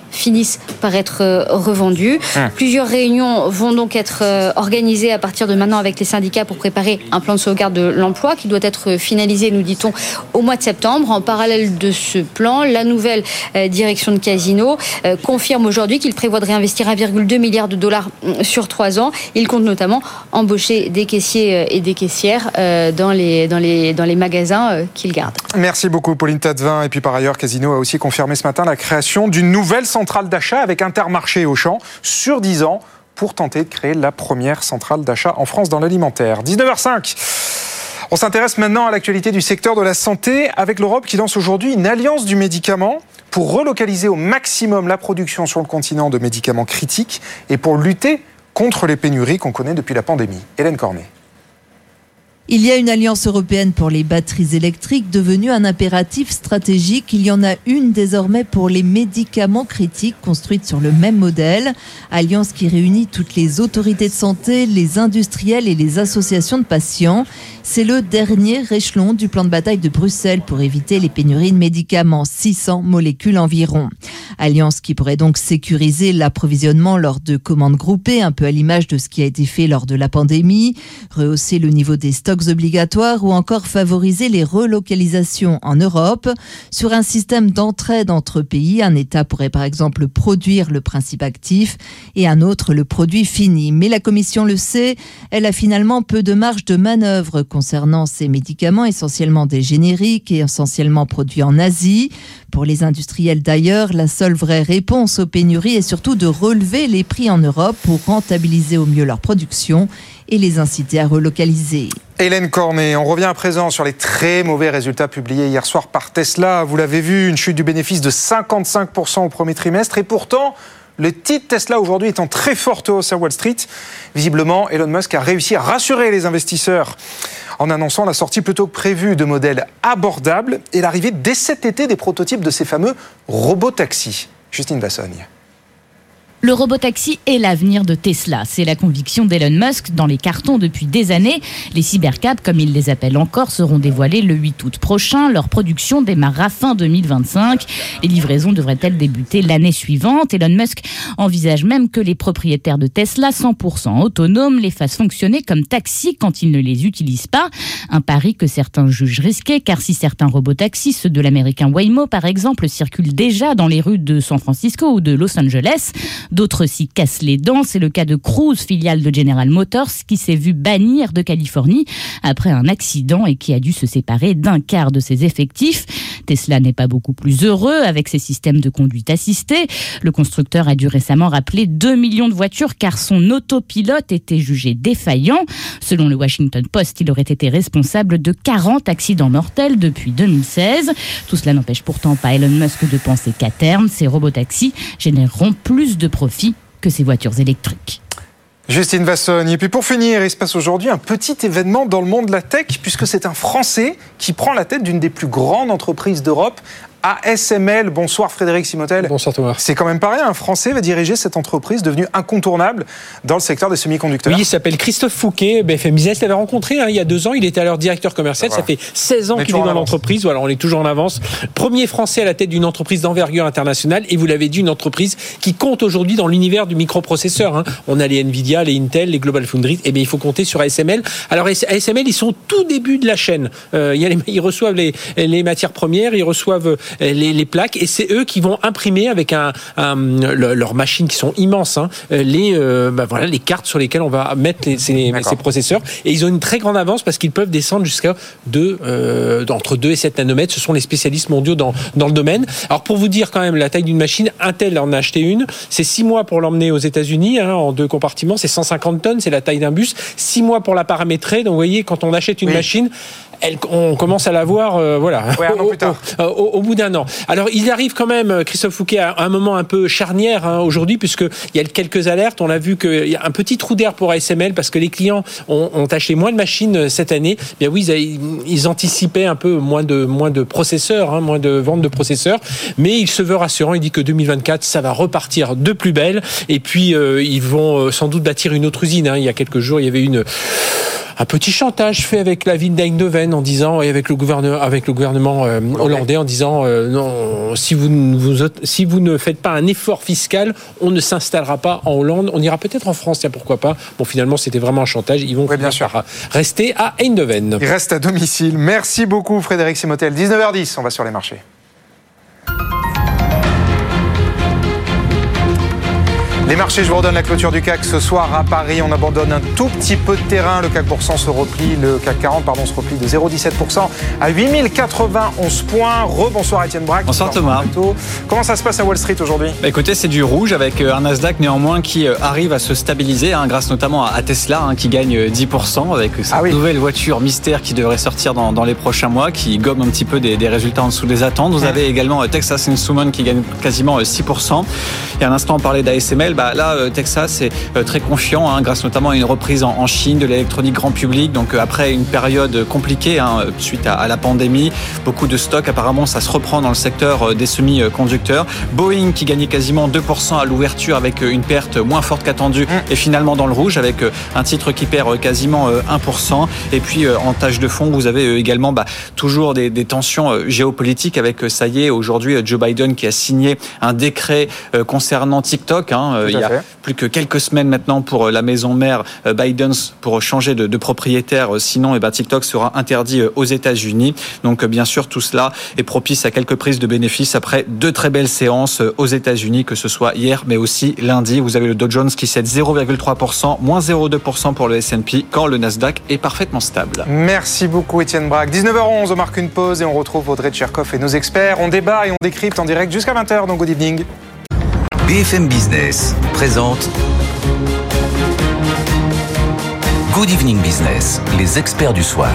finissent par être revendus. Mmh. Plusieurs réunions vont donc être organisées à partir de maintenant avec les syndicats pour préparer un plan de sauvegarde de l'emploi qui doit être finalisé, nous dit-on, au mois de septembre. En parallèle de ce plan, la nouvelle direction de Casino confirme aujourd'hui qu'il prévoit de réinvestir un virgule deux milliard de dollars sur trois ans. Il compte notamment embaucher des caissiers et des caissières dans les, dans les, dans les magasins qu'il garde. Merci beaucoup Pauline Tadevin. Et puis par ailleurs, Casino a aussi confirmé ce matin la création d'une nouvelle centrale d'achat avec Intermarché et Auchan sur dix ans pour tenter de créer la première centrale d'achat en France dans l'alimentaire. dix-neuf heures cinq. On s'intéresse maintenant à l'actualité du secteur de la santé avec l'Europe qui lance aujourd'hui une alliance du médicament pour relocaliser au maximum la production sur le continent de médicaments critiques et pour lutter contre les pénuries qu'on connaît depuis la pandémie. Hélène Cornet. Il y a une alliance européenne pour les batteries électriques devenue un impératif stratégique. Il y en a une désormais pour les médicaments critiques construite sur le même modèle. Alliance qui réunit toutes les autorités de santé, les industriels et les associations de patients. C'est le dernier échelon du plan de bataille de Bruxelles pour éviter les pénuries de médicaments, six cents molécules environ. Alliance qui pourrait donc sécuriser l'approvisionnement lors de commandes groupées, un peu à l'image de ce qui a été fait lors de la pandémie, rehausser le niveau des stocks obligatoires ou encore favoriser les relocalisations en Europe. Sur un système d'entraide entre pays, un État pourrait par exemple produire le principe actif et un autre le produit fini. Mais la Commission le sait, elle a finalement peu de marge de manœuvre concernant ces médicaments, essentiellement des génériques et essentiellement produits en Asie. Pour les industriels d'ailleurs, la seule vraie réponse aux pénuries est surtout de relever les prix en Europe pour rentabiliser au mieux leur production et les inciter à relocaliser. Hélène Cornet, on revient à présent sur les très mauvais résultats publiés hier soir par Tesla. Vous l'avez vu, une chute du bénéfice de cinquante-cinq pour cent au premier trimestre et pourtant, le titre Tesla aujourd'hui est en très forte hausse à Wall Street. Visiblement, Elon Musk a réussi à rassurer les investisseurs en annonçant la sortie plutôt que prévue de modèles abordables et l'arrivée dès cet été des prototypes de ces fameux robotaxis. Justine Vassogne. Le robotaxi est l'avenir de Tesla. C'est la conviction d'Elon Musk dans les cartons depuis des années. Les cybercabs, comme il les appelle encore, seront dévoilés le huit août prochain. Leur production démarrera fin deux mille vingt-cinq. Les livraisons devraient-elles débuter l'année suivante. Elon Musk envisage même que les propriétaires de Tesla cent pour cent autonomes les fassent fonctionner comme taxis quand ils ne les utilisent pas. Un pari que certains jugent risqué, car si certains robotaxis, ceux de l'américain Waymo par exemple, circulent déjà dans les rues de San Francisco ou de Los Angeles, d'autres s'y cassent les dents. C'est le cas de Cruise, filiale de General Motors, qui s'est vu bannir de Californie après un accident et qui a dû se séparer d'un quart de ses effectifs. Tesla n'est pas beaucoup plus heureux avec ses systèmes de conduite assistée. Le constructeur a dû récemment rappeler deux millions de voitures car son autopilote était jugé défaillant. Selon le Washington Post, il aurait été responsable de quarante accidents mortels depuis deux mille seize. Tout cela n'empêche pourtant pas Elon Musk de penser qu'à terme, ces robotaxis généreront plus de profit que ces voitures électriques. Justine Vassogne. Et puis pour finir, il se passe aujourd'hui un petit événement dans le monde de la tech, puisque c'est un Français qui prend la tête d'une des plus grandes entreprises d'Europe, A S M L. Bonsoir Frédéric Simotel. Bonsoir Thomas. C'est quand même pas rien, un Français va diriger cette entreprise devenue incontournable dans le secteur des semi-conducteurs. Oui, il s'appelle Christophe Fouquet, B F M Business l'avait rencontré hein, il y a deux ans, il était alors directeur commercial, voilà. Ça fait seize ans qu'il est dans l'entreprise, voilà, on est toujours en avance. Premier Français à la tête d'une entreprise d'envergure internationale, et vous l'avez dit, une entreprise qui compte aujourd'hui dans l'univers du microprocesseur. Hein. On a les Nvidia, les Intel, les Global Foundries, et bien il faut compter sur A S M L. Alors A S M L, ils sont au tout début de la chaîne. Euh, il y a les, ils reçoivent les, les matières premières, ils reçoivent Les, les plaques et c'est eux qui vont imprimer avec un, un le, leurs machines qui sont immenses hein, les euh, bah voilà les cartes sur lesquelles on va mettre les, ces, ces processeurs, et ils ont une très grande avance parce qu'ils peuvent descendre jusqu'à deux, euh, entre deux et sept nanomètres. Ce sont les spécialistes mondiaux dans, dans le domaine. Alors pour vous dire quand même la taille d'une machine, Intel en a acheté une, c'est six mois pour l'emmener aux États-Unis hein, en deux compartiments, c'est cent cinquante tonnes, c'est la taille d'un bus, six mois pour la paramétrer. Donc vous voyez, quand on achète une oui. machine, Elle, on commence à la voir euh, voilà, ouais, un an plus tard. Au, au, au bout d'un an. Alors, il arrive quand même, Christophe Fouquet, à un moment un peu charnière hein, aujourd'hui, puisqu'il y a quelques alertes. On a vu qu'il y a un petit trou d'air pour A S M L parce que les clients ont, ont acheté moins de machines cette année. Bien oui, ils, ils anticipaient un peu moins de, moins de processeurs, hein, moins de ventes de processeurs, mais il se veut rassurant. Il dit que deux mille vingt-quatre, ça va repartir de plus belle. Et puis, euh, ils vont sans doute bâtir une autre usine. Hein. Il y a quelques jours, il y avait une... un petit chantage fait avec la ville d'Eindhoven en disant, et avec le gouvernement, avec le gouvernement euh, hollandais en disant euh, non, si vous, ne vous, si vous ne faites pas un effort fiscal, on ne s'installera pas en Hollande, on ira peut-être en France, tiens, pourquoi pas. Bon, finalement, c'était vraiment un chantage, ils vont oui, bien sûr. rester à Eindhoven. Ils restent à domicile. Merci beaucoup Frédéric Simotel. dix-neuf heures dix, on va sur les marchés. Les marchés, je vous redonne la clôture du C A C ce soir à Paris. On abandonne un tout petit peu de terrain. Le C A C pour cent se replie, le C A C quarante pardon, se replie de zéro virgule dix-sept pour cent à huit mille quatre-vingt-onze points. Rebonsoir Étienne Braque. Bonsoir Thomas. Comment ça se passe à Wall Street aujourd'hui ? Bah écoutez, c'est du rouge avec un Nasdaq néanmoins qui arrive à se stabiliser hein, grâce notamment à Tesla hein, qui gagne dix pour cent avec cette ah oui. nouvelle voiture mystère qui devrait sortir dans, dans les prochains mois, qui gomme un petit peu des, des résultats en dessous des attentes. Vous avez également Texas Instruments qui gagne quasiment six pour cent. Et à l'instant on parlait d'A S M L, bah là Texas est très confiant hein, grâce notamment à une reprise en, en Chine de l'électronique grand public. Donc après une période compliquée hein, suite à, à la pandémie, beaucoup de stocks apparemment ça se reprend dans le secteur des semi-conducteurs. Boeing qui gagnait quasiment deux pour cent à l'ouverture avec une perte moins forte qu'attendue et finalement dans le rouge avec un titre qui perd quasiment un pour cent. Et puis en tâche de fond vous avez également bah, toujours des, des tensions géopolitiques avec ça y est aujourd'hui Joe Biden qui a signé un décret concernant TikTok hein, il y a fait. plus que quelques semaines maintenant pour la maison mère Biden pour changer de, de propriétaire. Sinon, eh ben, TikTok sera interdit aux États-Unis. Donc, bien sûr, tout cela est propice à quelques prises de bénéfices après deux très belles séances aux États-Unis, que ce soit hier, mais aussi lundi. Vous avez le Dow Jones qui cède zéro virgule trois pour cent, moins zéro virgule deux pour cent pour le S and P, quand le Nasdaq est parfaitement stable. Merci beaucoup, Étienne Braque. dix-neuf heures onze, on marque une pause et on retrouve Audrey Tcherkov et nos experts. On débat et on décrypte en direct jusqu'à vingt heures dans Good Evening. B F M Business présente Good Evening Business, les experts du soir.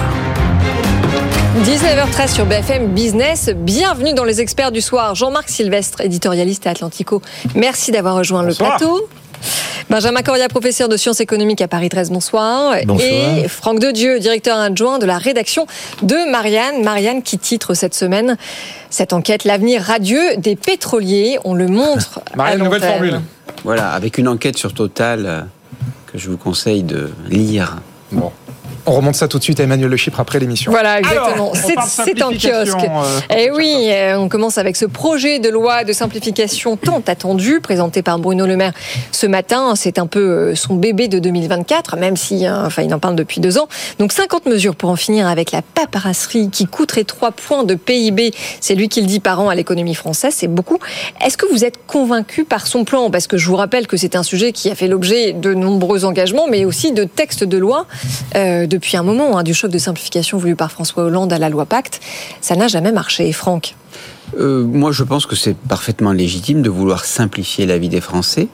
dix-neuf heures treize sur B F M Business. Bienvenue dans les experts du soir. Jean-Marc Sylvestre, éditorialiste à Atlantico. Merci d'avoir rejoint bonsoir. Le plateau. Benjamin Coria, professeur de sciences économiques à Paris treize, bonsoir. bonsoir. Et Franck Dedieu, directeur adjoint de la rédaction de Marianne. Marianne qui titre cette semaine cette enquête « L'avenir radieux des pétroliers ». On le montre Marianne, nouvelle formule. Voilà, avec une enquête sur Total euh, que je vous conseille de lire. Bon. On remonte ça tout de suite à Emmanuel Le Chypre après l'émission. Voilà, exactement. Alors, c'est, c'est en kiosque. Euh, Et oui, euh, on commence avec ce projet de loi de simplification tant attendu, présenté par Bruno Le Maire ce matin. C'est un peu euh, son bébé de deux mille vingt-quatre, même si, hein, enfin, il en parle depuis deux ans. Donc, cinquante mesures pour en finir avec la paperasserie qui coûterait trois points de P I B. C'est lui qui le dit par an à l'économie française. C'est beaucoup. Est-ce que vous êtes convaincu par son plan ? Parce que je vous rappelle que c'est un sujet qui a fait l'objet de nombreux engagements, mais aussi de textes de loi euh, de depuis un moment, hein, du choc de simplification voulu par François Hollande à la loi Pacte. Ça n'a jamais marché. Franck ? euh, Moi, je pense que c'est parfaitement légitime de vouloir simplifier la vie des Français.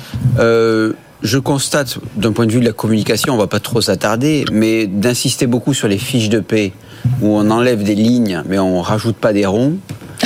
Euh, je constate, d'un point de vue de la communication, on ne va pas trop s'attarder, mais d'insister beaucoup sur les fiches de paie, où on enlève des lignes, mais on ne rajoute pas des ronds.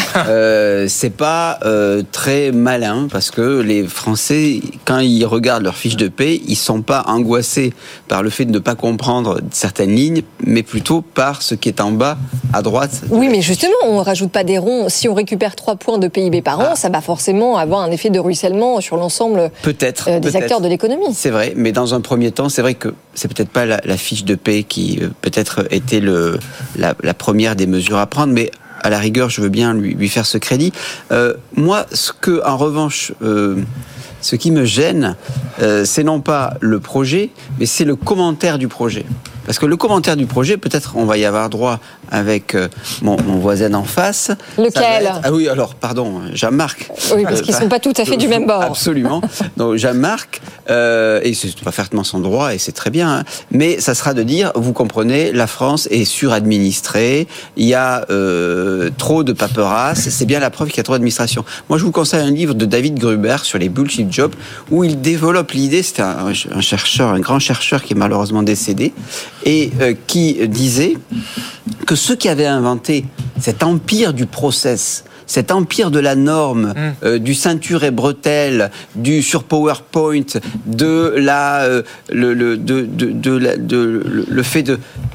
euh, c'est pas euh, très malin parce que les Français, quand ils regardent leurs fiches de paie, ils sont pas angoissés par le fait de ne pas comprendre certaines lignes, mais plutôt par ce qui est en bas à droite. Oui, mais justement, on rajoute pas des ronds. Si on récupère trois points de P I B par an, ah. ça va forcément avoir un effet de ruissellement sur l'ensemble peut-être, euh, des peut-être. acteurs de l'économie. C'est vrai, mais dans un premier temps, c'est vrai que c'est peut-être pas la, la fiche de paie qui euh, peut-être était le, la, la première des mesures à prendre, mais à la rigueur, je veux bien lui, lui faire ce crédit. Euh, moi, ce que, en revanche, euh, ce qui me gêne, euh, c'est non pas le projet, mais c'est le commentaire du projet. Parce que le commentaire du projet, peut-être on va y avoir droit avec euh, mon, mon voisin en face. Lequel ? Être, ah oui, alors, pardon, Jean-Marc. Oui, parce euh, qu'ils ne sont pas tout à fait du même bord. Absolument. Donc, Jean-Marc, euh, et c'est parfaitement son droit, et c'est très bien, hein, mais ça sera de dire, vous comprenez, la France est suradministrée, il y a euh, trop de paperasse, c'est bien la preuve qu'il y a trop d'administration. Moi, je vous conseille un livre de David Gruber sur les bullshit jobs, où il développe l'idée, c'était un, un chercheur, un grand chercheur qui est malheureusement décédé, et euh, qui disait que ceux qui avaient inventé cet empire du process, cet empire de la norme, mmh. euh, du ceinture et bretelles, du sur PowerPoint, de la, euh, le, le, de, de, de, la, de, le, le fait de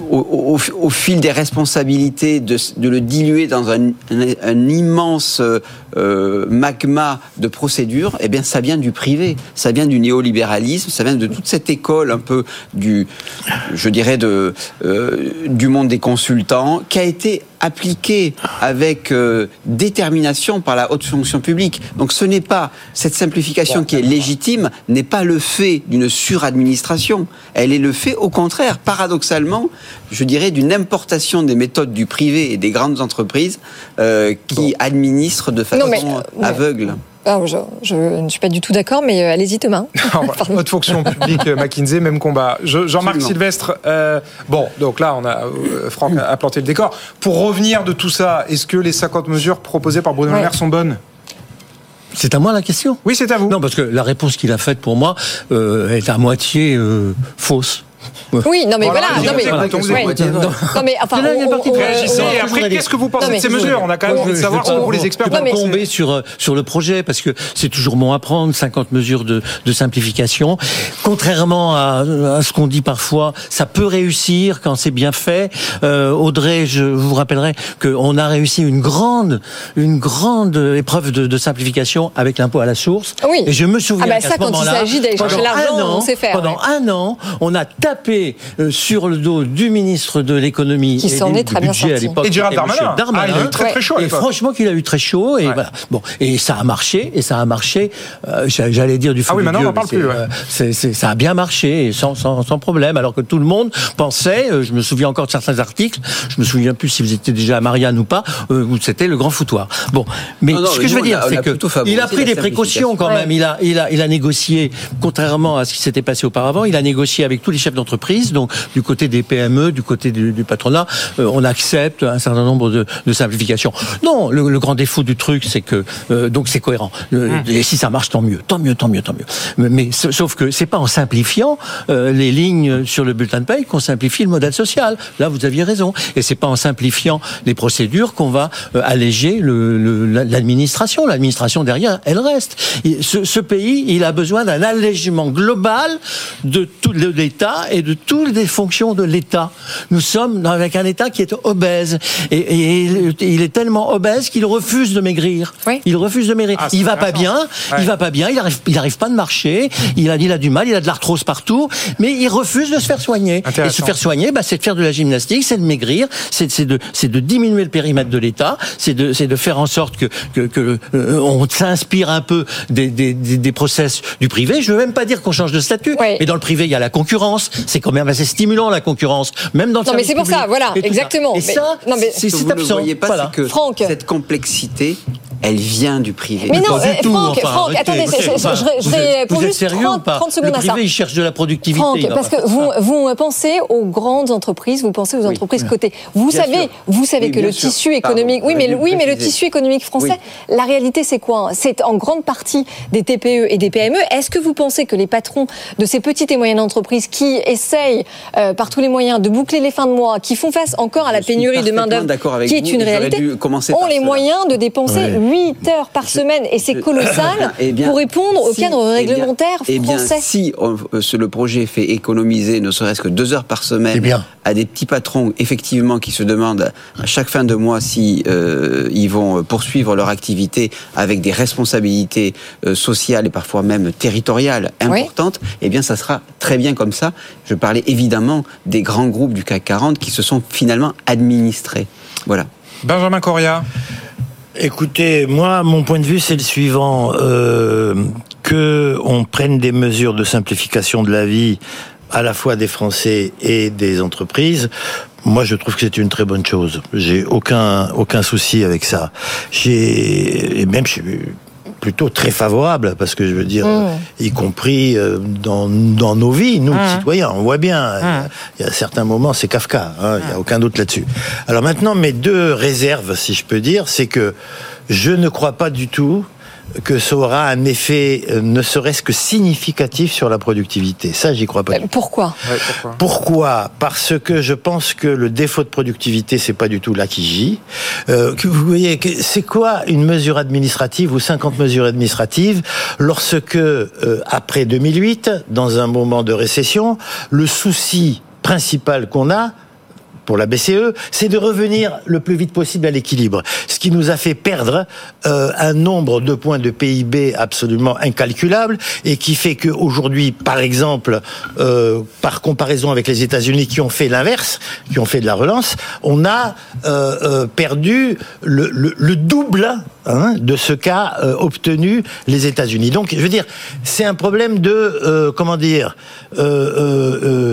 au, au, au fil des responsabilités, de, de le diluer dans un, un, un immense euh, magma de procédures, eh bien, ça vient du privé, ça vient du néolibéralisme, ça vient de toute cette école un peu du, je dirais, de, euh, du monde des consultants, qui a été appliquée avec euh, détermination par la haute fonction publique. Donc ce n'est pas, cette simplification qui est légitime, n'est pas le fait d'une suradministration. Elle est le fait, au contraire, paradoxalement, je dirais, d'une importation des méthodes du privé et des grandes entreprises euh, qui bon. administrent de façon non, mais, euh, aveugle. Ouais. Alors, je, je ne suis pas du tout d'accord, mais euh, allez-y Thomas. Haute fonction publique, McKinsey, même combat. Je, Jean-Marc Absolument. Sylvestre, euh, bon, donc là, on a, euh, Franck a planté le décor. Pour revenir de tout ça, est-ce que les cinquante mesures proposées par Bruno ouais. Le Maire sont bonnes ? C'est à moi la question ? Oui, c'est à vous. Non, parce que la réponse qu'il a faite pour moi euh, est à moitié euh, fausse. Oui, non mais voilà, voilà. Non, mais, voilà. Ouais. non mais enfin, on, on, on, réagissez. Et après, qu'est-ce que vous pensez non, de ces mesures ? On a quand même envie de savoir ce que vous les experts. Je vais pas tomber sur sur le projet parce que c'est toujours bon à prendre. cinquante mesures de de simplification. Contrairement à, à ce qu'on dit parfois, ça peut réussir quand c'est bien fait. Euh, Audrey, je vous rappellerai qu'on a réussi une grande une grande épreuve de, de simplification avec l'impôt à la source. Oui. Et je me souviens ah bah ça, qu'à ce moment-là, quand il s'agit d'aller chercher l'argent, on sait faire. Pendant un an, on a tapé sur le dos du ministre de l'économie qui s'en est très bien sorti. À l'époque, et Gérald Darmanin. Darmanin. Ah, il a eu très très chaud. Et franchement, qu'il a eu très chaud. Et ouais. voilà. Bon, et ça a marché. Et ça a marché. Euh, j'allais dire du feu ah oui, de maintenant Dieu, on en parle plus. Ouais. Euh, c'est, c'est, ça a bien marché, sans, sans, sans problème. Alors que tout le monde pensait. Euh, je me souviens encore de certains articles. Je me souviens plus si vous étiez déjà à Marianne ou pas. Euh, où c'était le grand foutoir. Bon, mais non, non, ce que mais je veux dire, c'est que il a pris des précautions quand même. Il a, il a, il a négocié, contrairement à ce qui s'était passé auparavant. Il a négocié avec tous les chefs d'entreprise. Donc du côté des P M E, du côté du, du patronat, euh, on accepte un certain nombre de, de simplifications. Non, le, le grand défaut du truc, c'est que euh, donc c'est cohérent. Euh, mmh. Et si ça marche, tant mieux, tant mieux, tant mieux, tant mieux. Mais, mais sauf que c'est pas en simplifiant euh, les lignes sur le bulletin de paye qu'on simplifie le modèle social. Là, vous aviez raison. Et c'est pas en simplifiant les procédures qu'on va euh, alléger le, le, l'administration. L'administration derrière, elle reste. Et ce, ce pays, il a besoin d'un allègement global de tout de l'État et de toutes les fonctions de l'État. Nous sommes avec un État qui est obèse. Et, et, et il est tellement obèse qu'il refuse de maigrir. Oui. Il refuse de maigrir. Ah, il va pas bien. Ouais. Il va pas bien. Il arrive, il arrive pas de marcher. Il a, il a du mal. Il a de l'arthrose partout. Mais il refuse de se faire soigner. Et se faire soigner, bah, c'est de faire de la gymnastique, c'est de maigrir, c'est, c'est de, c'est de diminuer le périmètre de l'État, c'est de, c'est de faire en sorte que, que, que euh, on s'inspire un peu des, des, des, des process du privé. Je veux même pas dire qu'on change de statut. Oui. Mais dans le privé, il y a la concurrence. C'est quand même assez stimulant, la concurrence. Même dans le non, mais c'est pour ça, voilà, et exactement. Et mais, ça, non, mais, c'est, c'est absent. Vous ne voyez pas, voilà. C'est que Franck. Cette complexité, elle vient du privé. Mais non, euh, tout, Franck, enfin, Franck attendez, okay, c'est, enfin, je, je réponds juste trente, trente secondes à ça. Le privé, il cherche de la productivité. Franck, parce que vous, vous pensez aux grandes entreprises, vous pensez aux entreprises oui. cotées. Vous bien savez, sûr. vous savez oui, que le sûr. tissu économique, Pardon, oui, mais, oui, mais le tissu économique français, oui. la réalité, c'est quoi ? C'est en grande partie des T P E et des P M E. Est-ce que vous pensez que les patrons de ces petites et moyennes entreprises qui essayent euh, par tous les moyens de boucler les fins de mois, qui font face encore à la pénurie de main-d'œuvre, qui est une réalité, ont les moyens de dépenser huit heures par semaine, et c'est colossal, eh bien, pour répondre au si, cadre réglementaire eh bien, français. Eh bien, si on, le projet fait économiser ne serait-ce que deux heures par semaine à des petits patrons, effectivement, qui se demandent à chaque fin de mois si euh, ils vont poursuivre leur activité avec des responsabilités euh, sociales et parfois même territoriales importantes, oui. eh bien, ça sera très bien comme ça. Je parlais évidemment des grands groupes du C A C quarante qui se sont finalement administrés. Voilà. Benjamin Correa. Écoutez, moi, mon point de vue, c'est le suivant. Euh, que on prenne des mesures de simplification de la vie à la fois des Français et des entreprises, moi, je trouve que c'est une très bonne chose. J'ai aucun aucun souci avec ça. J'ai et même je suis plutôt très favorable, parce que je veux dire, mmh. y compris dans, dans nos vies, nous, mmh. citoyens, on voit bien, mmh. il y a certains moments, c'est Kafka, hein, il n'y a aucun doute là-dessus. Alors maintenant, mes deux réserves, si je peux dire, c'est que je ne crois pas du tout que ça aura un effet, euh, ne serait-ce que significatif sur la productivité. Ça, j'y crois pas. Euh, pourquoi ? Ouais, pourquoi Pourquoi ? Parce que je pense que le défaut de productivité, c'est pas du tout là qui gît. Euh, que vous voyez, c'est quoi une mesure administrative ou cinquante mesures administratives lorsque, euh, après deux mille huit, dans un moment de récession, le souci principal qu'on a, pour la B C E, c'est de revenir le plus vite possible à l'équilibre. Ce qui nous a fait perdre euh, un nombre de points de P I B absolument incalculable et qui fait qu'aujourd'hui, par exemple, euh, par comparaison avec les États-Unis qui ont fait l'inverse, qui ont fait de la relance, on a euh, euh, perdu le, le, le double hein, de ce qu'a euh, obtenu les États-Unis. Donc, je veux dire, c'est un problème de, euh, comment dire, euh, euh, euh,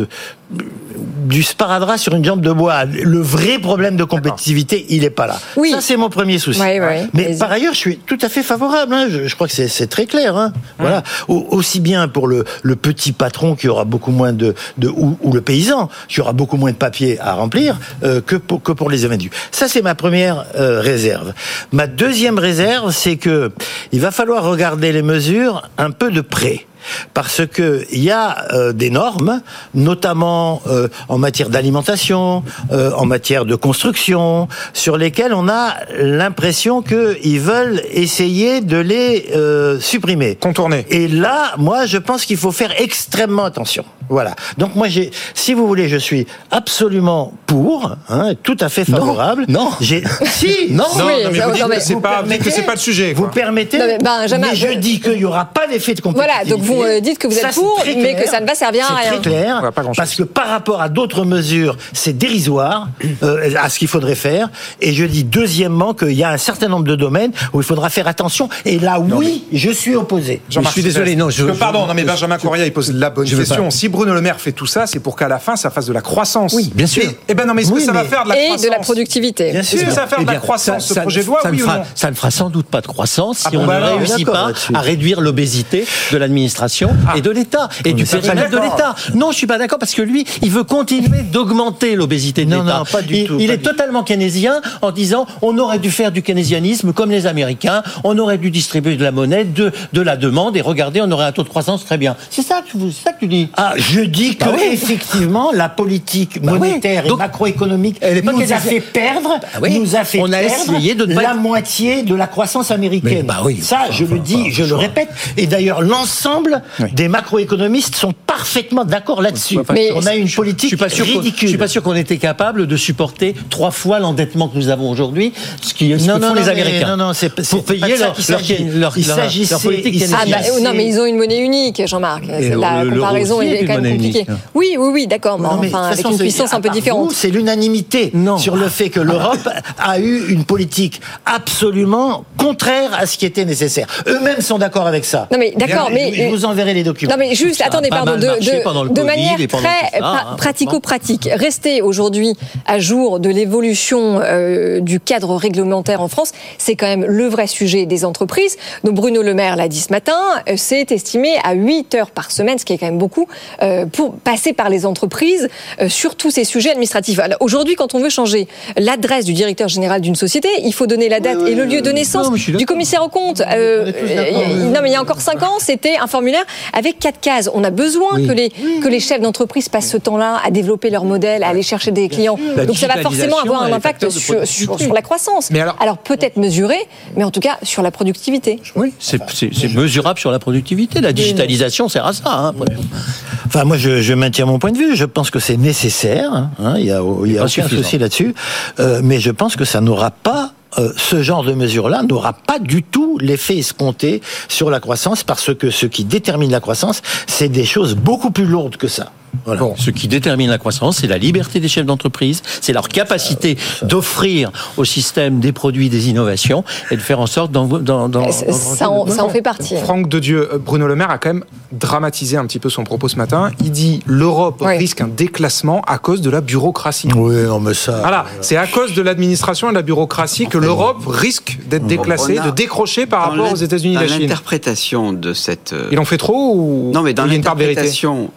du sparadrap sur une jambe de bois. Le vrai problème de compétitivité, il n'est pas là. Oui. Ça, c'est mon premier souci. Oui, oui. Mais par ailleurs, je suis tout à fait favorable. Hein. Je, je crois que c'est, c'est très clair. Hein. Mmh. Voilà. Au, aussi bien pour le, le petit patron qui aura beaucoup moins de, de ou, ou le paysan qui aura beaucoup moins de papier à remplir euh, que pour que pour les individus. Ça, c'est ma première euh, réserve. Ma deuxième réserve, c'est que il va falloir regarder les mesures un peu de près. Parce que il y a euh, des normes, notamment euh, en matière d'alimentation, euh, en matière de construction, sur lesquelles on a l'impression qu'ils veulent essayer de les euh, supprimer, contourner. Et là, moi, je pense qu'il faut faire extrêmement attention. Voilà. Donc moi, j'ai, si vous voulez, je suis absolument pour, hein, tout à fait favorable. Non. non. J'ai, si. Non. non, oui, non mais vous dites que c'est pas, que c'est pas le sujet. Quoi. Vous permettez. Non, mais, Benjamin, mais je je... dis qu'il y aura pas d'effet de compétitivité. Voilà. Donc vous euh, dites que vous êtes ça, pour, mais que ça ne va servir à rien. C'est très clair. Parce que par rapport à d'autres mesures, c'est dérisoire euh, à ce qu'il faudrait faire. Et je dis deuxièmement qu'il y a un certain nombre de domaines où il faudra faire attention. Et là, non, oui, mais... je suis opposé. Je suis désolé. Non, je. je pardon. Je, non, mais Benjamin Correa, il pose la bonne question. Si Bruno Le Maire fait tout ça, c'est pour qu'à la fin, ça fasse de la croissance. Oui, bien sûr. Eh ben non, mais est-ce oui, que ça mais... va faire de la et croissance et de la productivité. Bien sûr. Est-ce que ça va faire eh de la croissance, ça, ce projet de loi, oui fera, ou non? Ça ne fera sans doute pas de croissance si ah, on bah ne alors, réussit pas à réduire l'obésité de l'administration ah. et de l'État et du périmètre de l'État. Non, je suis pas d'accord parce que lui, il veut continuer d'augmenter l'obésité de non, l'État. Non, pas du il, tout. Il pas est du totalement keynésien en disant on aurait dû faire du keynésianisme comme les Américains, on aurait dû distribuer de la monnaie, de, de la demande et regardez, on aurait un taux de croissance très bien. C'est ça que, c'est ça que tu dis. Ah, je dis que bah oui. effectivement la politique bah monétaire oui. et Donc, macroéconomique elle est pas nous a fait perdre, bah oui. nous a fait on a essayé de la pas... moitié de la croissance américaine. Bah oui, ça, enfin, je le dis, enfin, je le répète. Et d'ailleurs, l'ensemble oui. des macroéconomistes sont parfaitement d'accord là-dessus. Enfin, mais on a une politique je suis pas sûr ridicule. Je suis pas sûr qu'on était capable de supporter trois fois l'endettement que nous avons aujourd'hui, ce qui ce non, que font non, les mais, Américains. Non, non, c'est, c'est pour payer leur, leur, leur, leur, leur politique ah, bah, non, mais ils ont une monnaie unique, Jean-Marc. Et la le, comparaison est, est quand même compliquée. Unique. Oui, oui, oui, d'accord, mais, non, mais enfin, avec façon, une puissance un peu différente. Vous, c'est l'unanimité non. sur le fait que l'Europe a eu une politique absolument contraire à ce qui était nécessaire. Eux-mêmes sont d'accord avec ça. Non, mais d'accord, mais je vous enverrai les documents. Non, mais juste, attendez, pardon, de, de, de manière très ça, hein, pratico-pratique. Rester aujourd'hui à jour de l'évolution euh, du cadre réglementaire en France, c'est quand même le vrai sujet des entreprises. Donc Bruno Le Maire l'a dit ce matin, euh, c'est estimé à huit heures par semaine, ce qui est quand même beaucoup, euh, pour passer par les entreprises euh, sur tous ces sujets administratifs. Alors, aujourd'hui, quand on veut changer l'adresse du directeur général d'une société, il faut donner la date oui, oui, et le lieu de naissance non, du commissaire aux comptes. Euh, euh, non, mais il y a encore cinq ans, c'était un formulaire avec quatre cases. On a besoin oui. que les oui. que les chefs d'entreprise passent ce temps-là à développer leur modèle, à aller chercher des clients. La Donc ça va forcément avoir un impact sur, sur, sur la croissance. Mais alors, alors peut-être mesuré, mais en tout cas sur la productivité. Oui, c'est, c'est, c'est mesurable sur la productivité. La digitalisation sert à ça. Hein, enfin, moi, je, je maintiens mon point de vue. Je pense que c'est nécessaire. Hein, il y a, il y a aucun souci là-dessus. Euh, mais je pense que ça n'aura pas Euh, ce genre de mesure-là n'aura pas du tout l'effet escompté sur la croissance parce que ce qui détermine la croissance, c'est des choses beaucoup plus lourdes que ça. Voilà. Bon, ce qui détermine la croissance, c'est la liberté des chefs d'entreprise, c'est leur capacité ça, ça. d'offrir au système des produits, des innovations et de faire en sorte d'en... d'en, d'en ça, ça, en, ça en fait partie. Franck Dedieu, Bruno Le Maire a quand même dramatisé un petit peu son propos ce matin. Il dit l'Europe oui. risque un déclassement à cause de la bureaucratie. Oui, non mais ça... Voilà, c'est à cause de l'administration et de la bureaucratie que l'Europe risque d'être déclassée, de décrocher par rapport aux États-Unis et à la Chine. Dans l'interprétation de cette... Il en fait trop ou... Non, mais dans l'interprétation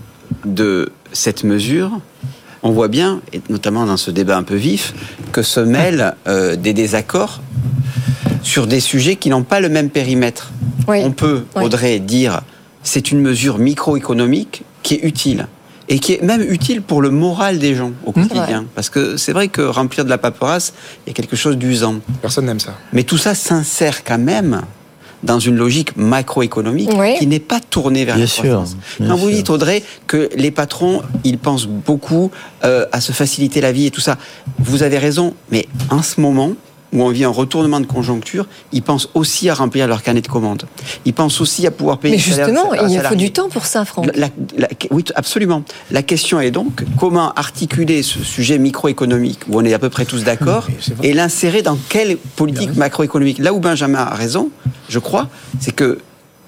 de cette mesure, on voit bien, et notamment dans ce débat un peu vif, que se mêlent euh, des désaccords sur des sujets qui n'ont pas le même périmètre. Oui. On peut, oui. Audrey, dire c'est une mesure microéconomique qui est utile. Et qui est même utile pour le moral des gens au quotidien. Ouais. Parce que c'est vrai que remplir de la paperasse, il y a quelque chose d'usant. Personne n'aime ça. Mais tout ça s'insère quand même dans une logique macroéconomique oui. qui n'est pas tournée vers bien la croissance. Sûr, bien Quand vous sûr. dites, Audrey, que les patrons, ils pensent beaucoup euh, à se faciliter la vie et tout ça, vous avez raison, mais en ce moment, où on vit un retournement de conjoncture, ils pensent aussi à remplir leur carnet de commandes. Ils pensent aussi à pouvoir payer. Mais justement, il faut du temps pour ça, Franck. La, la, oui, absolument. La question est donc comment articuler ce sujet microéconomique où on est à peu près tous d'accord et l'insérer dans quelle politique macroéconomique. Là où Benjamin a raison, je crois, c'est que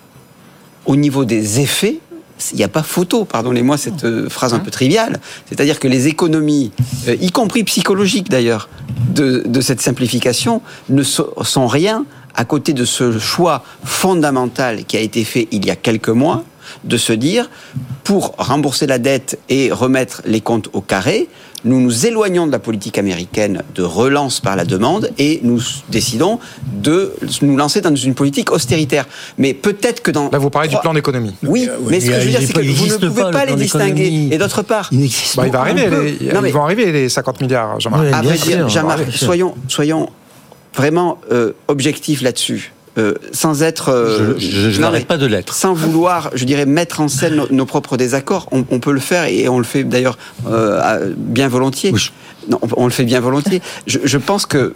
au niveau des effets, il n'y a pas photo, pardonnez-moi cette euh, phrase un peu triviale, c'est-à-dire que les économies, euh, y compris psychologiques d'ailleurs, de, de cette simplification, ne so- sont rien à côté de ce choix fondamental qui a été fait il y a quelques mois, de se dire, pour rembourser la dette et remettre les comptes au carré, nous nous éloignons de la politique américaine de relance par la demande et nous décidons de nous lancer dans une politique austéritaire. Mais peut-être que dans... Là, vous parlez du plan d'économie. Oui, euh, mais ce que je veux dire, c'est que vous ne pouvez pas, pas les distinguer. Et d'autre part... Il, bah, il va arriver, les, non, mais... ils vont arriver les cinquante milliards, Jean-Marc. Oui, à vrai dire, Jean-Marc, soyons, soyons vraiment euh, objectifs là-dessus. Euh, sans être... Euh, je je, je n'arrête pas de l'être. Sans vouloir, je dirais, mettre en scène nos, nos propres désaccords. On, on peut le faire et on le fait d'ailleurs euh, bien volontiers. Oui. Non, on, on le fait bien volontiers. Je, je pense que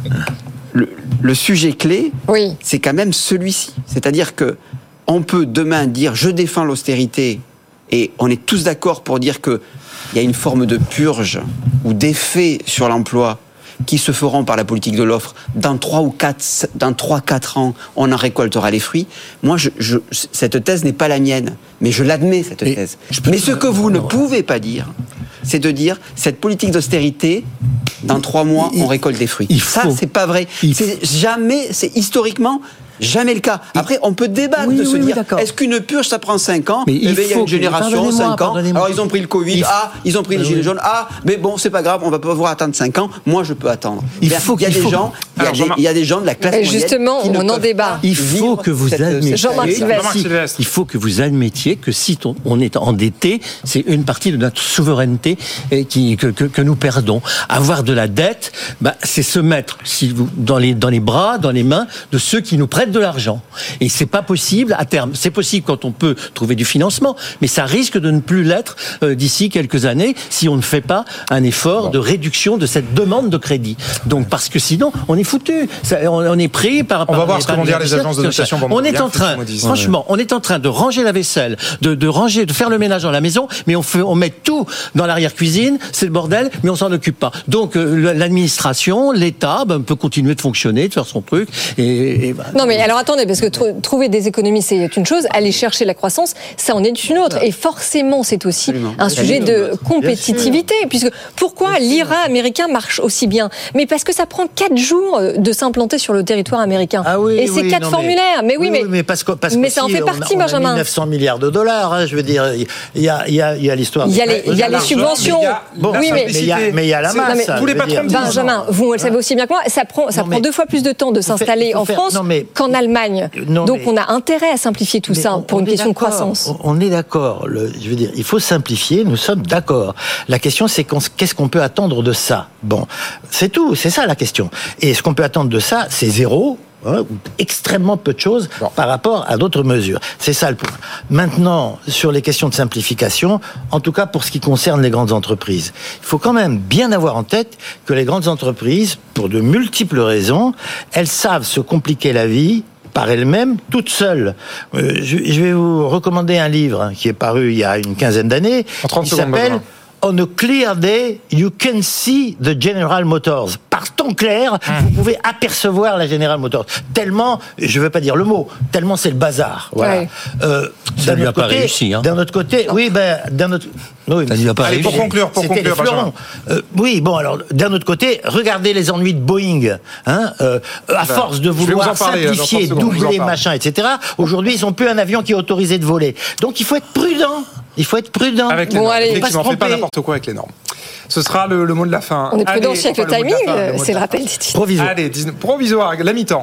le, le sujet clé, oui. c'est quand même celui-ci. C'est-à-dire que on peut demain dire « je défends l'austérité » et on est tous d'accord pour dire qu'il y a une forme de purge ou d'effet sur l'emploi qui se feront par la politique de l'offre, dans trois ou quatre, dans trois, quatre ans, on en récoltera les fruits. Moi, je, je, cette thèse n'est pas la mienne, mais je l'admets, cette et thèse. Mais ce que vous ne pouvez pas dire, c'est de dire, cette politique d'austérité, dans trois mois, on récolte des fruits. Ça, c'est pas vrai. C'est jamais, c'est historiquement... jamais le cas. Après, on peut débattre oui, de se oui, dire, oui, est-ce qu'une purge, ça prend cinq ans? Mais il, eh bien, il y a une génération, cinq ans. Alors, ils ont pris le Covid. Il ah, ils ont pris les gilets jaunes. Ah, mais bon, c'est pas grave, on va pas pouvoir attendre cinq ans. Moi, je peux attendre. Il, faut il y a des faut... gens, il y, a des, il y a des gens de la classe moyenne. Justement, qui on en débat. Il faut que vous admettiez. Si, il faut que vous admettiez que si on est endetté, c'est une partie de notre souveraineté et qui, que, que, que nous perdons. Avoir de la dette, bah, c'est se mettre si vous, dans, les, dans les bras, dans les mains de ceux qui nous prêtent de l'argent. Et c'est pas possible à terme. C'est possible quand on peut trouver du financement, mais ça risque de ne plus l'être euh, d'ici quelques années si on ne fait pas un effort bon. de réduction de cette demande de crédit. Donc parce que sinon on est foutu. Ça, on, on est pris par. On par va voir ce que vont dire les agences de notation. Bon, on est en train, franchement, on est en train de ranger la vaisselle, de, de ranger, de faire le ménage dans la maison, mais on fait, on met tout dans l'arrière-cuisine. C'est le bordel, mais on s'en occupe pas. Donc euh, l'administration, l'État, ben, peut continuer de fonctionner, de faire son truc. Et, et ben, non, mais alors attendez, parce que tr- trouver des économies, c'est une chose, aller chercher la croissance, ça en est une autre. Et forcément, c'est aussi Absolument. un sujet de compétitivité. Puisque pourquoi l'I R A américain marche aussi bien? Mais parce que ça prend quatre jours de s'implanter sur le territoire américain. Ah oui, et c'est oui, quatre non, formulaires. Mais, mais oui, oui, mais, oui, mais parce que, parce mais que ça en fait partie, on a, on Benjamin. a neuf cents milliards de dollars, hein, je veux dire, il y a, il y a, il y a l'histoire. Il y a les, il y a les subventions. Bon, oui, mais, mais, il y a, mais il y a la masse. Non, tous les patrons dire. Benjamin, vous le savez aussi bien que moi, ça prend, ça non, prend deux fois plus de temps de s'installer en faire, France non, mais, qu'en Allemagne. Non, Donc on a intérêt à simplifier tout ça on, pour on une question de croissance. On est d'accord. Le, je veux dire, il faut simplifier. Nous sommes d'accord. La question, c'est qu'on, qu'est-ce qu'on peut attendre de ça? Bon, c'est tout. C'est ça la question. Et ce qu'on peut attendre de ça, c'est zéro. Hein, ou extrêmement peu de choses bon. par rapport à d'autres mesures. C'est ça le point. Maintenant, sur les questions de simplification, en tout cas pour ce qui concerne les grandes entreprises, il faut quand même bien avoir en tête que les grandes entreprises, pour de multiples raisons, elles savent se compliquer la vie par elles-mêmes, toutes seules. Euh, je, je vais vous recommander un livre qui est paru il y a une quinzaine d'années, qui s'appelle On a clear day, you can see the General Motors. Par temps clair, mmh. vous pouvez apercevoir la General Motors. Tellement, je ne veux pas dire le mot, tellement c'est le bazar. Voilà. Ouais. Euh, ça lui a pas réussi. Hein. D'un autre côté, oui, ben, d'un autre. Oui, ça lui a pas Allez, réussi. Pour conclure, pour C'était conclure, euh, oui, bon, alors, d'un autre côté, regardez les ennuis de Boeing. Hein, euh, à ben, force de vouloir parler, simplifier, doubler, machin, et cetera. Aujourd'hui, ils n'ont plus un avion qui est autorisé de voler. Donc, il faut être prudent. Il faut être prudent. Avec les bon, normes. Allez, effectivement, on ne fait pas n'importe quoi avec les normes. Ce sera le, le mot de la fin. On est prudent aussi avec le timing, le c'est le rappel des titres. Provisoire. Allez, provisoire, la mi-temps.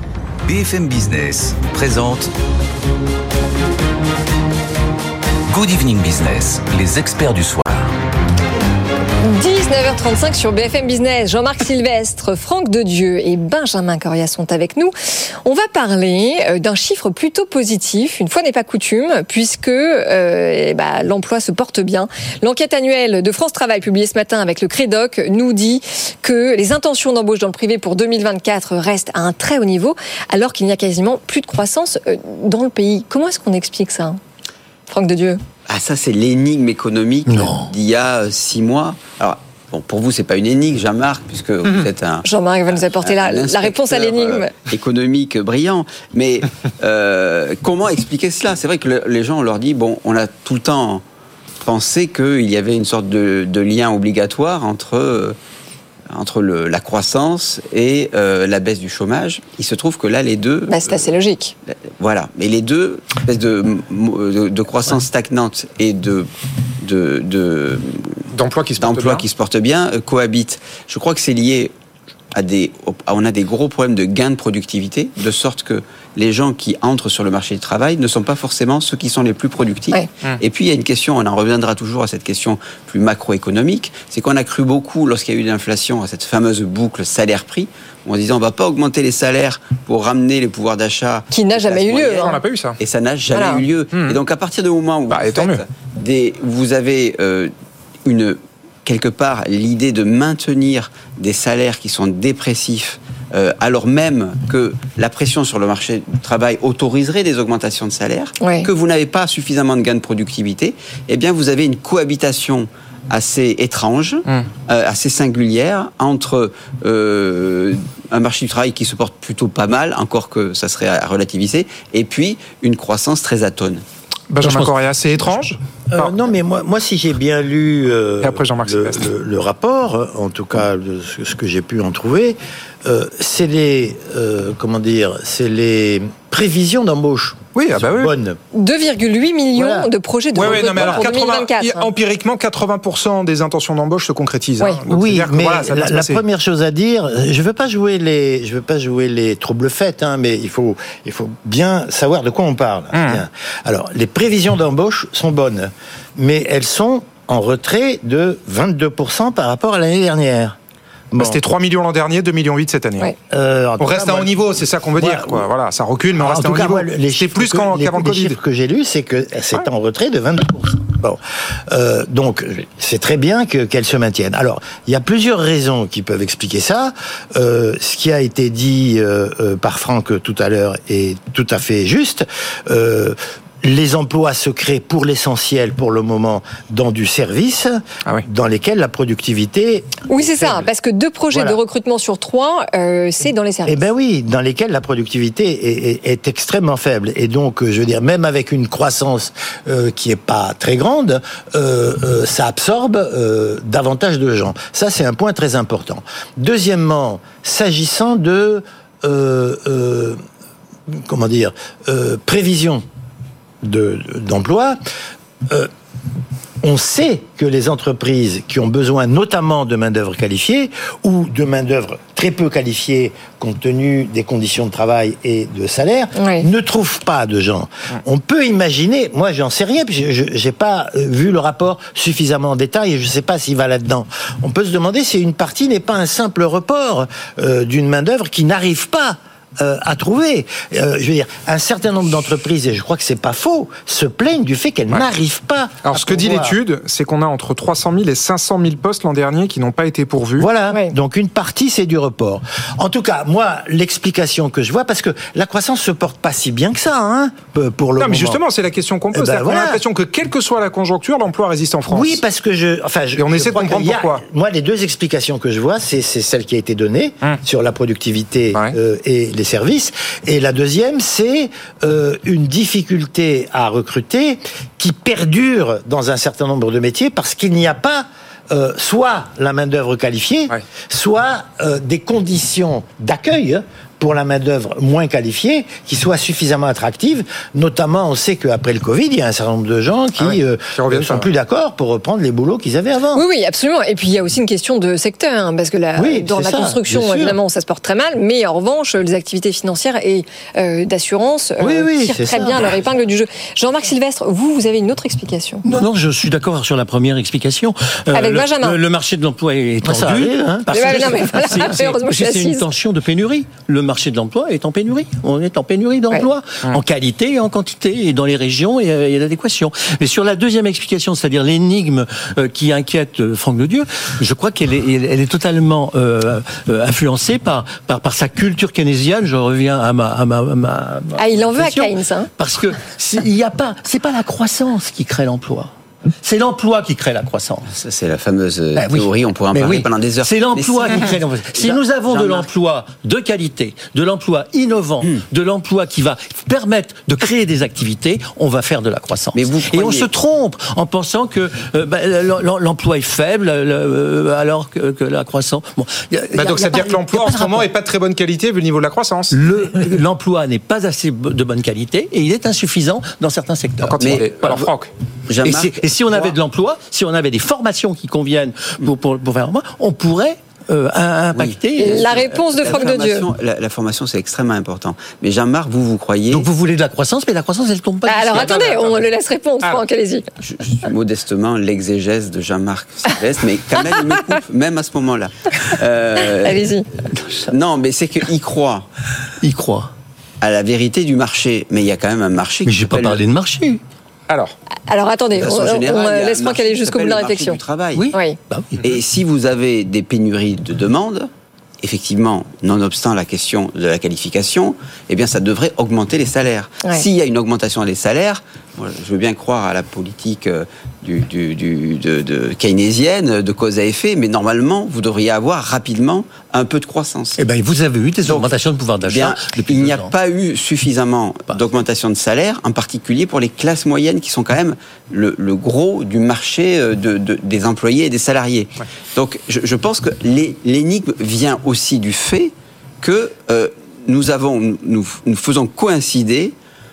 B F M Business présente Good Evening Business, les experts du soir. dix-neuf heures trente-cinq sur B F M Business. Jean-Marc Sylvestre, Franck Dedieu et Benjamin Coria sont avec nous. On va parler d'un chiffre plutôt positif, une fois n'est pas coutume, puisque euh, bah, l'emploi se porte bien. L'enquête annuelle de France Travail publiée ce matin avec le Crédoc nous dit que les intentions d'embauche dans le privé pour deux mille vingt-quatre restent à un très haut niveau, alors qu'il n'y a quasiment plus de croissance dans le pays. Comment est-ce qu'on explique ça, Franck Dedieu ? Ah, ça, c'est l'énigme économique non. d'il y a six mois. Alors, bon, pour vous, c'est pas une énigme, Jean-Marc, puisque mmh. vous êtes un... Jean-Marc va nous apporter un, la, un la réponse à l'énigme. Euh, économique brillant. Mais euh, comment expliquer cela ? C'est vrai que le, les gens, on leur dit, bon, on a tout le temps pensé qu'il y avait une sorte de, de lien obligatoire entre... Euh, entre le, la croissance et euh, la baisse du chômage. Il se trouve que là, les deux... Bah, c'est assez euh, logique. Voilà. Mais les deux, baisse de, de, de croissance ouais. stagnante et de... de, de d'emplois qui se portent bien, qui se portent bien euh, cohabitent. Je crois que c'est lié à des... On a des gros problèmes de gain de productivité, de sorte que les gens qui entrent sur le marché du travail ne sont pas forcément ceux qui sont les plus productifs. Ouais. Et puis, il y a une question, on en reviendra toujours à cette question plus macroéconomique, c'est qu'on a cru beaucoup, lorsqu'il y a eu l'inflation, à cette fameuse boucle salaire-prix, en disant on ne va pas augmenter les salaires pour ramener les pouvoirs d'achat. Qui n'a jamais eu lieu. Hein. On n'a pas eu ça. Et ça n'a jamais voilà. eu lieu. Mmh. Et donc, à partir du moment où bah, vous, faites des, vous avez euh, une... quelque part, l'idée de maintenir des salaires qui sont dépressifs, euh, alors même que la pression sur le marché du travail autoriserait des augmentations de salaire, oui. que vous n'avez pas suffisamment de gains de productivité, eh bien, vous avez une cohabitation assez étrange, mmh. euh, assez singulière, entre euh, un marché du travail qui se porte plutôt pas mal, encore que ça serait à relativiser, et puis une croissance très atone. Benjamin Coria, c'est étrange euh, Non, mais moi, moi, si j'ai bien lu euh, Et après Jean-Marc le, le, le rapport, en tout cas le, ce que j'ai pu en trouver, euh, c'est les euh, comment dire, c'est les prévisions d'embauche. Oui, ah bah oui. Bonnes. deux virgule huit millions voilà. de projets de ouais, recrutement ouais, non, alors, pour deux mille vingt-quatre. Hein. Empiriquement, quatre-vingts pour cent des intentions d'embauche se concrétisent. Oui, hein. Donc, oui mais voilà, la, la première chose à dire, je veux pas jouer les, je veux pas jouer les troubles-fêtes, hein, mais il faut, il faut bien savoir de quoi on parle. Mmh. Bien. Alors, les prévisions d'embauche sont bonnes, mais elles sont en retrait de vingt-deux pour cent par rapport à l'année dernière. Bon. Bah, c'était trois millions l'an dernier, deux millions huit cette année. Ouais. Euh, on reste cas, à moi, haut niveau, c'est ça qu'on veut moi, dire. Quoi. Voilà, ça recule, mais on reste à haut niveau. C'est plus qu'en, qu'avant le Covid. Les chiffres que j'ai lus, c'est que c'est ouais. en retrait de vingt-deux pour cent. Bon, euh, donc c'est très bien que, qu'elle se maintienne. Alors, il y a plusieurs raisons qui peuvent expliquer ça. Euh, ce qui a été dit euh, euh, par Franck tout à l'heure est tout à fait juste. Euh, Les emplois se créent pour l'essentiel, pour le moment, dans du service, ah oui. dans lesquels la productivité... Oui, c'est ça, parce que deux projets voilà. de recrutement sur trois, euh, c'est dans les services. Eh bien oui, dans lesquels la productivité est, est, est extrêmement faible. Et donc, je veux dire, même avec une croissance euh, qui n'est pas très grande, euh, euh, ça absorbe euh, davantage de gens. Ça, c'est un point très important. Deuxièmement, s'agissant de... Euh, euh, comment dire euh, prévision De, d'emploi, euh, on sait que les entreprises qui ont besoin notamment de main-d'œuvre qualifiée ou de main-d'œuvre très peu qualifiée compte tenu des conditions de travail et de salaire, oui. ne trouvent pas de gens. Oui. On peut imaginer, moi j'en sais rien, puis je n'ai pas vu le rapport suffisamment en détail et je ne sais pas s'il va là-dedans. On peut se demander si une partie n'est pas un simple report euh, d'une main-d'œuvre qui n'arrive pas Euh, à trouver. Euh, je veux dire, un certain nombre d'entreprises, et je crois que c'est pas faux, se plaignent du fait qu'elles ouais. n'arrivent pas. Alors, ce que pouvoir... dit l'étude, c'est qu'on a entre trois cent mille et cinq cent mille postes l'an dernier qui n'ont pas été pourvus. Voilà. Ouais. Donc, une partie, c'est du report. En tout cas, moi, l'explication que je vois, parce que la croissance se porte pas si bien que ça, hein, pour le non, moment. Non, mais justement, c'est la question qu'on pose. Eh ben, voilà. On a l'impression que, quelle que soit la conjoncture, l'emploi résiste en France. Oui, parce que je, enfin, je, et on je essaie de comprendre pourquoi. Moi, les deux explications que je vois, c'est, c'est celle qui a été donnée hum. sur la productivité ouais. euh, et les services. Et la deuxième, c'est euh, une difficulté à recruter qui perdure dans un certain nombre de métiers parce qu'il n'y a pas euh, soit la main-d'œuvre qualifiée, ouais. soit euh, des conditions d'accueil pour la main-d'œuvre moins qualifiée, qui soit suffisamment attractive. Notamment, on sait qu'après le Covid, il y a un certain nombre de gens qui, ah oui, euh, ne sont plus d'accord pour reprendre les boulots qu'ils avaient avant. Oui, oui, absolument. Et puis, il y a aussi une question de secteur, hein, parce que la, oui, dans la ça, construction, évidemment, ça se porte très mal, mais en revanche, les activités financières et euh, d'assurance euh, oui, oui, tirent très ça. bien leur épingle du jeu. Jean-Marc Sylvestre, vous, vous avez une autre explication. Non, non, je suis d'accord sur la première explication. Euh, Avec le, Benjamin. Le, le marché de l'emploi est tendu. Ça arrive, hein, parce que non, mais voilà, c'est, c'est, c'est, c'est une tension de pénurie. Le marché de l'emploi est en pénurie. On est en pénurie d'emploi, ouais. en qualité et en quantité, et dans les régions et, et l'adéquation. Mais sur la deuxième explication, c'est-à-dire l'énigme euh, qui inquiète euh, Franck Ledieu, je crois qu'elle est, elle est totalement euh, euh, influencée par, par, par sa culture keynésienne. Je reviens à ma, à ma, à ma, ma ah, il en veut à Keynes, hein. Parce que il y a pas, c'est pas la croissance qui crée l'emploi. C'est l'emploi qui crée la croissance. Ça, c'est la fameuse ben théorie, oui. on pourrait en Mais parler oui. pendant des heures. C'est l'emploi qui crée l'emploi. Si nous avons de l'emploi de qualité, de l'emploi innovant, hum. de l'emploi qui va permettre de créer des activités, on va faire de la croissance. Mais vous croyez... Et on se trompe en pensant que euh, bah, l'emploi est faible euh, alors que, que la croissance... Bon, y a, bah y a, donc ça veut dire que l'emploi en ce moment n'est pas de très bonne qualité vu le niveau de la croissance. Le, l'emploi n'est pas assez de bonne qualité et il est insuffisant dans certains secteurs. Quand Mais, il est... Alors Franck... Et, si, et si on avait de l'emploi, si on avait des formations qui conviennent pour, pour, pour faire, on pourrait euh, impacter. Oui. La réponse de Franck Ledieu. La, la formation, c'est extrêmement important. Mais Jean-Marc, vous, vous croyez... Donc vous voulez de la croissance, mais la croissance, elle tombe pas. Ah, alors attendez, on le laisse répondre, ah. Franck, allez-y. Je, je suis modestement l'exégèse de Jean-Marc Sylvestre, mais quand même, il me coupe, même à ce moment-là. Euh, allez-y. Non, mais c'est qu'il croit. Il croit. À la vérité du marché. Mais il y a quand même un marché... Mais je n'ai pas parlé de marché. Alors, Alors attendez, on, générale, on laisse Franck aller jusqu'au bout de la réflexion. Du travail. Oui. oui. Bah oui. Et si vous avez des pénuries de demandes, effectivement, nonobstant la question de la qualification, eh bien, ça devrait augmenter les salaires. Ouais. S'il y a une augmentation des salaires, moi, je veux bien croire à la politique du, du, du, de, de keynésienne, de cause à effet, mais normalement, vous devriez avoir rapidement un peu de croissance. Eh bien, vous avez eu des Donc, augmentations de pouvoir d'achat bien, depuis il n'y a ans. pas eu suffisamment pas. d'augmentation de salaire, en particulier pour les classes moyennes, qui sont quand même le, le gros du marché de, de, des employés et des salariés. Ouais. Donc, je, je pense que les, l'énigme vient aussi du fait que euh, nous avons, nous, nous faisons coïncider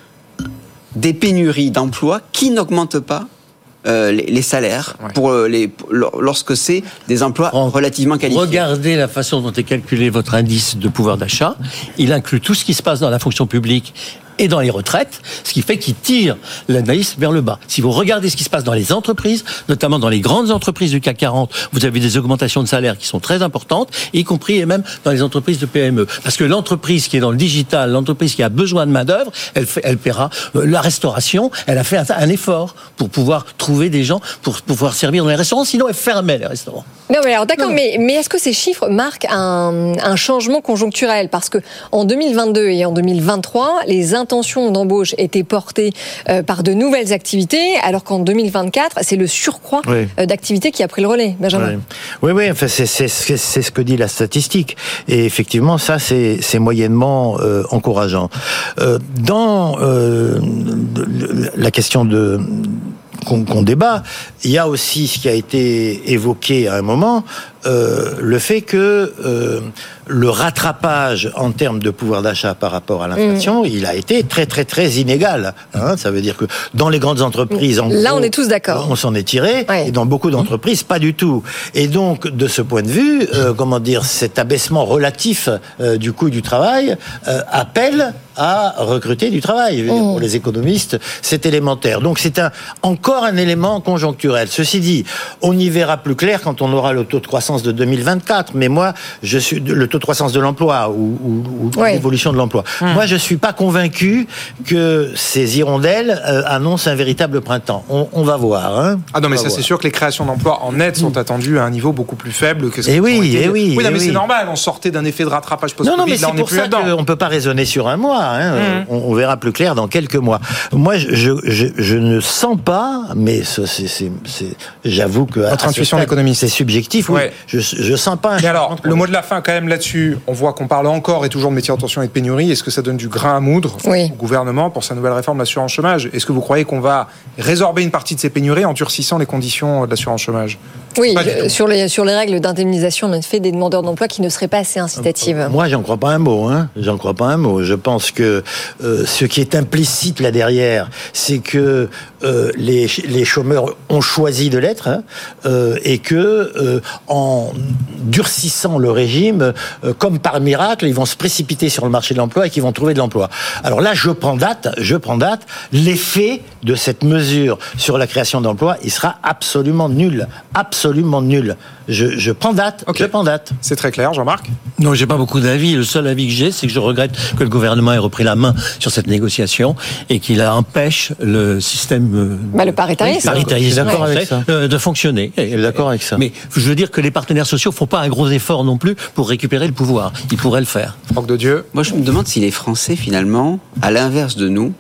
des pénuries d'emplois qui n'augmentent pas euh, les, les salaires ouais. pour les, pour, lorsque c'est des emplois relativement qualifiés. Regardez la façon dont est calculé votre indice de pouvoir d'achat. Il inclut tout ce qui se passe dans la fonction publique et dans les retraites, ce qui fait qu'il tire l'indice vers le bas. Si vous regardez ce qui se passe dans les entreprises, notamment dans les grandes entreprises du C A C quarante, vous avez des augmentations de salaire qui sont très importantes, y compris et même dans les entreprises de P M E. Parce que l'entreprise qui est dans le digital, l'entreprise qui a besoin de main-d'œuvre, elle, fait, elle paiera. La restauration, elle a fait un, un effort pour pouvoir trouver des gens pour, pour pouvoir servir dans les restaurants, sinon elle fermait les restaurants. Non, mais alors d'accord, mais, mais est-ce que ces chiffres marquent un, un changement conjoncturel ? Parce que en deux mille vingt-deux et en deux mille vingt-trois, les intentions d'embauche étaient portées euh, par de nouvelles activités, alors qu'en deux mille vingt-quatre, c'est le surcroît oui. euh, d'activités qui a pris le relais. Benjamin. Oui, oui, oui enfin, c'est, c'est, c'est, c'est ce que dit la statistique. Et effectivement, ça, c'est, c'est moyennement euh, encourageant. Euh, dans euh, la question de... Qu'on, qu'on débat, il y a aussi ce qui a été évoqué à un moment, euh, le fait que euh, le rattrapage en termes de pouvoir d'achat par rapport à l'inflation, mmh. il a été très très très inégal. Hein, ça veut dire que dans les grandes entreprises, en là gros, on est tous d'accord, on s'en est tiré, ouais. et dans beaucoup d'entreprises pas du tout. Et donc de ce point de vue, euh, comment dire, cet abaissement relatif euh, du coût du travail euh, appelle à recruter du travail. Je veux dire, mmh. pour les économistes, c'est élémentaire. Donc c'est un encore un élément conjoncturel. Ceci dit, on y verra plus clair quand on aura le taux de croissance de deux mille vingt-quatre. Mais moi, je suis le taux de croissance de l'emploi ou, ou, ou ouais. l'évolution de l'emploi. Mmh. Moi, je suis pas convaincu que ces hirondelles euh, annoncent un véritable printemps. On, on va voir. Hein. Ah non, mais ça voir. C'est sûr que les créations d'emplois en net sont attendues à un niveau beaucoup plus faible que ce et qui oui, été... et oui, oui, non, et mais oui. c'est normal. On sortait d'un effet de rattrapage post-Covid. Non, non, mais là, c'est on pour est ça qu'on peut pas raisonner sur un mois. Hein. Mmh. On, on verra plus clair dans quelques mois. Moi, je, je, je, je ne sens pas, mais c'est, c'est, c'est, c'est, j'avoue que votre intuition d'économiste, c'est subjectif. Oui. Ouais. Je je sens pas. Un Mais alors, le mot de la fin quand même là-dessus. On voit qu'on parle encore et toujours de métiers en tension et de pénurie. Est-ce que ça donne du grain à moudre oui. au gouvernement pour sa nouvelle réforme de l'assurance chômage? Est-ce que vous croyez qu'on va résorber une partie de ces pénuries en durcissant les conditions de l'assurance chômage? Oui, je, sur les sur les règles d'indemnisation en fait des demandeurs d'emploi qui ne seraient pas assez incitatives. Moi, j'en crois pas un mot. Hein. J'en crois pas un mot. Je pense que euh, ce qui est implicite là derrière, c'est que euh, les les chômeurs ont choisi de l'être hein, euh, et que euh, en durcissant le régime, euh, comme par miracle, ils vont se précipiter sur le marché de l'emploi et qu'ils vont trouver de l'emploi. Alors là, je prends date. Je prends date. L'effet de cette mesure sur la création d'emplois, il sera absolument nul. Absolument Absolument nul. Je, je prends date. Okay. Je prends date. C'est très clair, Jean-Marc. Non, j'ai pas beaucoup d'avis. Le seul avis que j'ai, c'est que je regrette que le gouvernement ait repris la main sur cette négociation et qu'il empêche le système bah, le paritarisme, paritarisme d'accord avec ça. Euh, de fonctionner. Je suis d'accord avec ça. Mais je veux dire que les partenaires sociaux font pas un gros effort non plus pour récupérer le pouvoir. Ils pourraient le faire. Franck de Dieu. Moi, je me demande si les Français, finalement, à l'inverse de nous,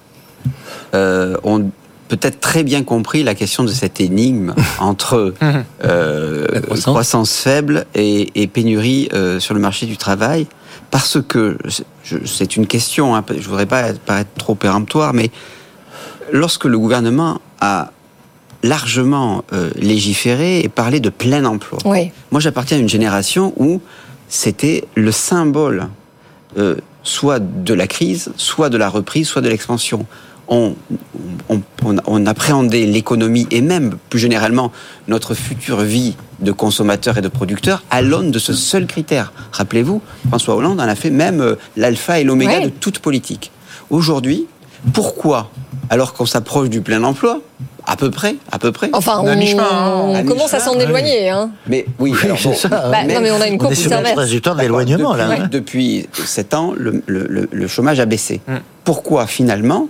euh, ont peut-être très bien compris la question de cette énigme entre euh, croissance. croissance faible et, et pénurie euh, sur le marché du travail, parce que je, c'est une question, hein, je ne voudrais pas paraître trop péremptoire, mais lorsque le gouvernement a largement euh, légiféré et parlé de plein emploi, oui. moi j'appartiens à une génération où c'était le symbole euh, soit de la crise, soit de la reprise, soit de l'expansion. On, on, on, on appréhendait l'économie et même, plus généralement, notre future vie de consommateurs et de producteurs à l'aune de ce seul critère. Rappelez-vous, François Hollande en a fait même l'alpha et l'oméga ouais. de toute politique. Aujourd'hui, pourquoi, alors qu'on s'approche du plein emploi, à peu près, à peu près. Enfin, on, on, mi-chemin, hein. on à commence mi-chemin, à s'en éloigner. Hein. Mais oui, oui alors, c'est bon, ça. Bah, non, mais on a une courbe qui s'inverse. Résultat de l'éloignement, depuis, là. Hein. Depuis sept ans, le, le, le chômage a baissé. Hum. Pourquoi, finalement,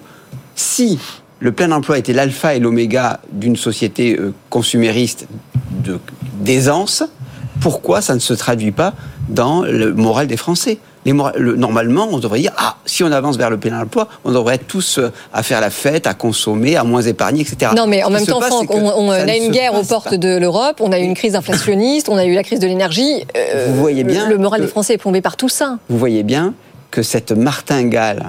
si le plein emploi était l'alpha et l'oméga d'une société euh, consumériste de, d'aisance, pourquoi ça ne se traduit pas dans le moral des Français? Les moral, le, normalement, on devrait dire, ah, si on avance vers le plein emploi, on devrait être tous euh, à faire la fête, à consommer, à moins épargner, et cetera. Non, mais en même temps, Franck, on, on a une guerre aux portes pas. de l'Europe, on a eu une crise inflationniste, on a eu la crise de l'énergie. Euh, Vous voyez bien le moral que, des Français est plombé par tout ça. Vous voyez bien que cette martingale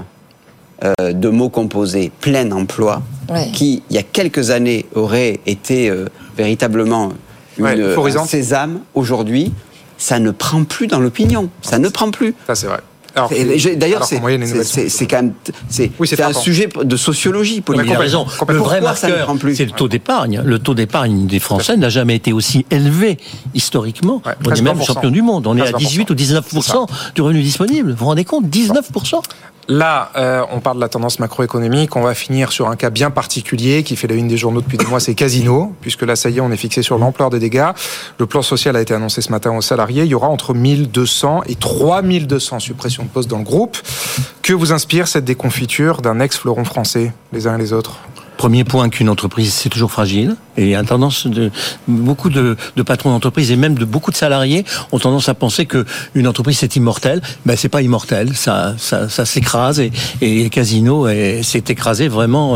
euh, de mots composés, plein emploi, ouais. qui, il y a quelques années, aurait été euh, véritablement une, ouais, un sésame, aujourd'hui, ça ne prend plus dans l'opinion. Ça ne prend plus. Ça, c'est vrai. Alors, et, d'ailleurs, c'est, c'est, c'est, c'est quand même c'est, oui, c'est c'est un sujet de sociologie politique. Il a raison. Le vrai marqueur, c'est le taux d'épargne. Le taux d'épargne des Français n'a jamais été aussi élevé historiquement. Ouais, on est même champion du monde. On est à dix-huit ou dix-neuf pour cent du revenu disponible. Vous vous rendez compte? dix-neuf pour cent. Là, euh, on parle de la tendance macroéconomique. On va finir sur un cas bien particulier qui fait la une des journaux depuis des mois, c'est Casino. Puisque là, ça y est, on est fixé sur l'ampleur des dégâts. Le plan social a été annoncé ce matin aux salariés. Il y aura entre mille deux cents et trois mille deux cents suppressions de postes dans le groupe. Que vous inspire cette déconfiture d'un ex-fleuron français, les uns et les autres? Premier point, qu'une entreprise, c'est toujours fragile. Et il y a une tendance de beaucoup de, de patrons d'entreprise et même de beaucoup de salariés ont tendance à penser que une entreprise c'est immortel. Ben c'est pas immortel, ça ça, ça s'écrase et, et Casino est, s'est écrasé vraiment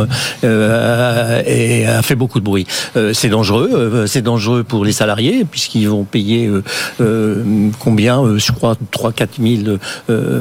euh, et a fait beaucoup de bruit. Euh, c'est dangereux, euh, c'est dangereux pour les salariés puisqu'ils vont payer euh, euh, combien, euh, je crois trois quatre mille euh,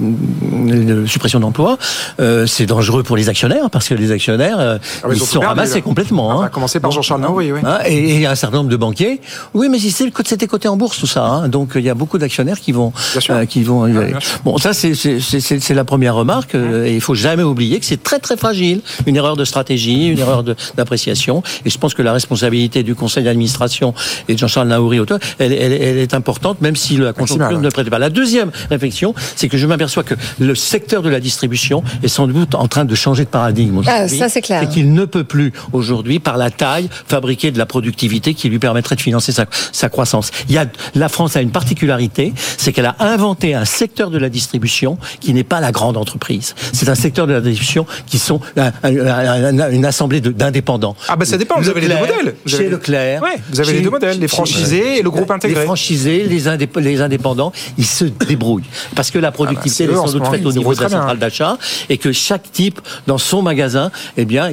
euh, suppressions d'emplois. Euh, c'est dangereux pour les actionnaires parce que les actionnaires euh, ah, ils, ils sont ramassés là. complètement. On va hein. commencer par Jean-Charles Naouri, oui. Hein, et il y a un certain nombre de banquiers. Oui, mais c'était coté en bourse tout ça. Hein, donc il y a beaucoup d'actionnaires qui vont, euh, qui vont. Ah, bon, ça c'est c'est c'est c'est la première remarque. Euh, et il faut jamais oublier que c'est très très fragile. Une erreur de stratégie, une erreur de, d'appréciation. Et je pense que la responsabilité du conseil d'administration et de Jean-Charles Naouri, elle, elle, elle est importante, même si la conjoncture ne le prête pas. La deuxième réflexion, c'est que je m'aperçois que le secteur de la distribution est sans doute en train de changer de paradigme. Ah, ça c'est clair. Et qu'il ne peut plus aujourd'hui, par la taille, fabriquer de la productivité qui lui permettrait de financer sa, sa croissance. Il y a, la France a une particularité, c'est qu'elle a inventé un secteur de la distribution qui n'est pas la grande entreprise. C'est un secteur de la distribution qui sont un, un, un, une assemblée de, d'indépendants. Ah ben ça dépend, vous avez Leclerc, les deux modèles. Vous chez avez... Leclerc. Ouais, vous avez chez, les deux modèles, les franchisés chez, et le groupe intégré. Les franchisés, les, indép- les indépendants, ils se débrouillent. Parce que la productivité ah ben, est sans doute faite au niveau de la centrale d'achat et que chaque type, dans son magasin, eh bien, il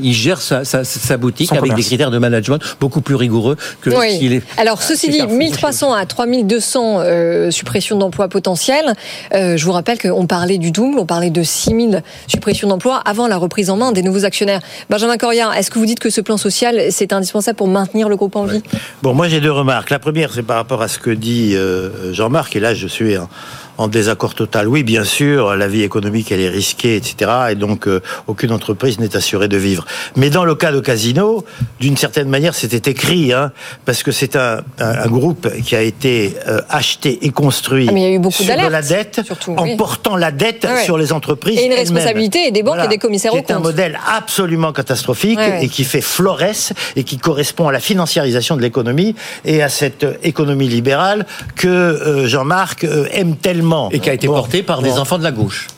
il gère sa, sa, sa boutique Son avec commerce. des critères de management beaucoup plus rigoureux que Oui. s'il est. Alors, ceci dit, mille trois cents à trois mille deux cents euh, suppressions d'emplois potentielles. Euh, je vous rappelle qu'on parlait du double, on parlait de six mille suppressions d'emplois avant la reprise en main des nouveaux actionnaires. Benjamin Corriat, est-ce que vous dites que ce plan social, c'est indispensable pour maintenir le groupe en vie ? Bon, moi j'ai deux remarques. La première, c'est par rapport à ce que dit euh, Jean-Marc, et là je suis en, en désaccord total. Oui, bien sûr, la vie économique, elle est risquée, et cetera. Et donc, euh, aucune entreprise n'est assurée de vivre. Mais dans le cas de Casino, d'une certaine manière, c'était écrit, hein, parce que c'est un, un, un groupe qui a été euh, acheté et construit Ah, mais il y a eu beaucoup sur d'alertes, de la dette, surtout, en oui. portant la dette Ah ouais. sur les entreprises Et une elles-mêmes. responsabilité des banques et des commissaires aux C'est un comptes. modèle absolument catastrophique Ouais, ouais. et qui fait florès et qui correspond à la financiarisation de l'économie et à cette économie libérale que euh, Jean-Marc euh, aime tellement. Et qui a été Bon, porté par bon. des enfants de la gauche.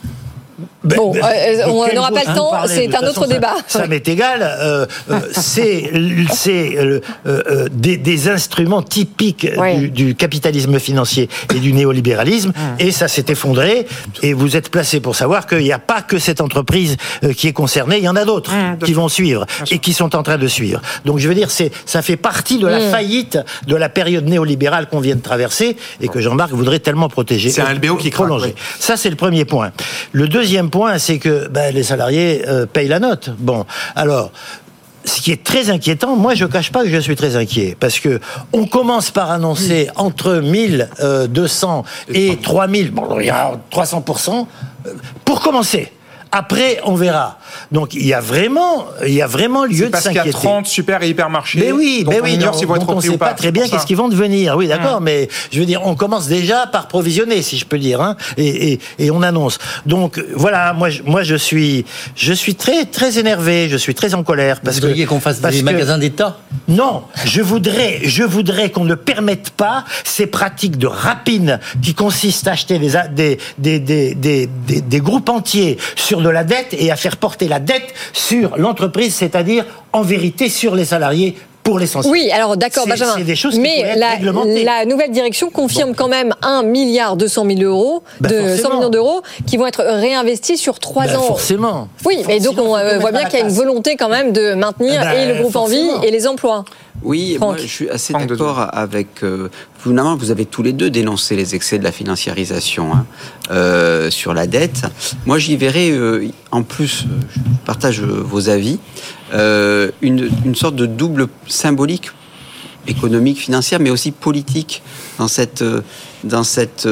Ben, Bon, ben, euh, on quel n'aura jour pas le vous temps, parlez, c'est de un toute autre façon, débat. Ça, ça m'est égal. Euh, euh, c'est c'est euh, euh, des, des instruments typiques Ouais. du, du capitalisme financier et du néolibéralisme. Et ça s'est effondré. Et vous êtes placé pour savoir qu'il n'y a pas que cette entreprise euh, qui est concernée. Il y en a d'autres qui vont suivre et qui sont en train de suivre. Donc je veux dire, c'est ça fait partie de la Mm. faillite de la période néolibérale qu'on vient de traverser et que Jean-Marc voudrait tellement protéger. C'est un L B O qui craque, prolonger. oui. Ça, c'est le premier point. Le deuxième point, c'est que ben, les salariés euh, payent la note. Bon, alors. Ce qui est très inquiétant, moi je cache pas que je suis très inquiet, parce que on commence par annoncer entre mille deux cents et trois mille, bon, il y a trois cents pour cent, pour commencer. Après, on verra. Donc, il y a vraiment, il y a vraiment lieu C'est de parce qu'il y s'inquiéter. a trente super et hypermarchés. Mais oui, dont mais on oui, ignore non, s'ils vont être dont on repris ne ou sait pas pas. très C'est bien pour ça. qu'est-ce qu'ils vont devenir. Oui, d'accord, Hum. mais je veux dire, on commence déjà par provisionner, si je peux dire, hein, et, et, et on annonce. Donc voilà, moi, je- moi, je suis, je suis très, très énervé, je suis très en colère parce Vous voudriez que qu'on fasse parce des que- magasins d'État ? Non, je voudrais, je voudrais qu'on ne permette pas ces pratiques de rapine qui consistent à acheter des, a- des, des, des, des, des, des groupes entiers sur de la dette et à faire porter la dette sur l'entreprise, c'est-à-dire en vérité sur les salariés pour l'essentiel. Oui, alors d'accord, C'est- Benjamin. c'est des choses qui pourraient mais être la, réglementées. la nouvelle direction confirme quand même un milliard deux cents mille euros, Ben de forcément. cent millions d'euros, qui vont être réinvestis sur trois Ben ans. forcément. Oui, mais donc on euh, faut voit mettre bien à la qu'il y a une place. volonté quand même de maintenir Ben, et le groupe en vie forcément. et les emplois. Oui, Franck. moi je suis assez Franck de d'accord avec. Euh, finalement, vous avez tous les deux dénoncé les excès de la financiarisation hein, euh, sur la dette. Moi, j'y verrais, euh, en plus, euh, je partage euh, vos avis, euh, une, une sorte de double symbolique économique, financière, mais aussi politique dans cette euh, dans cette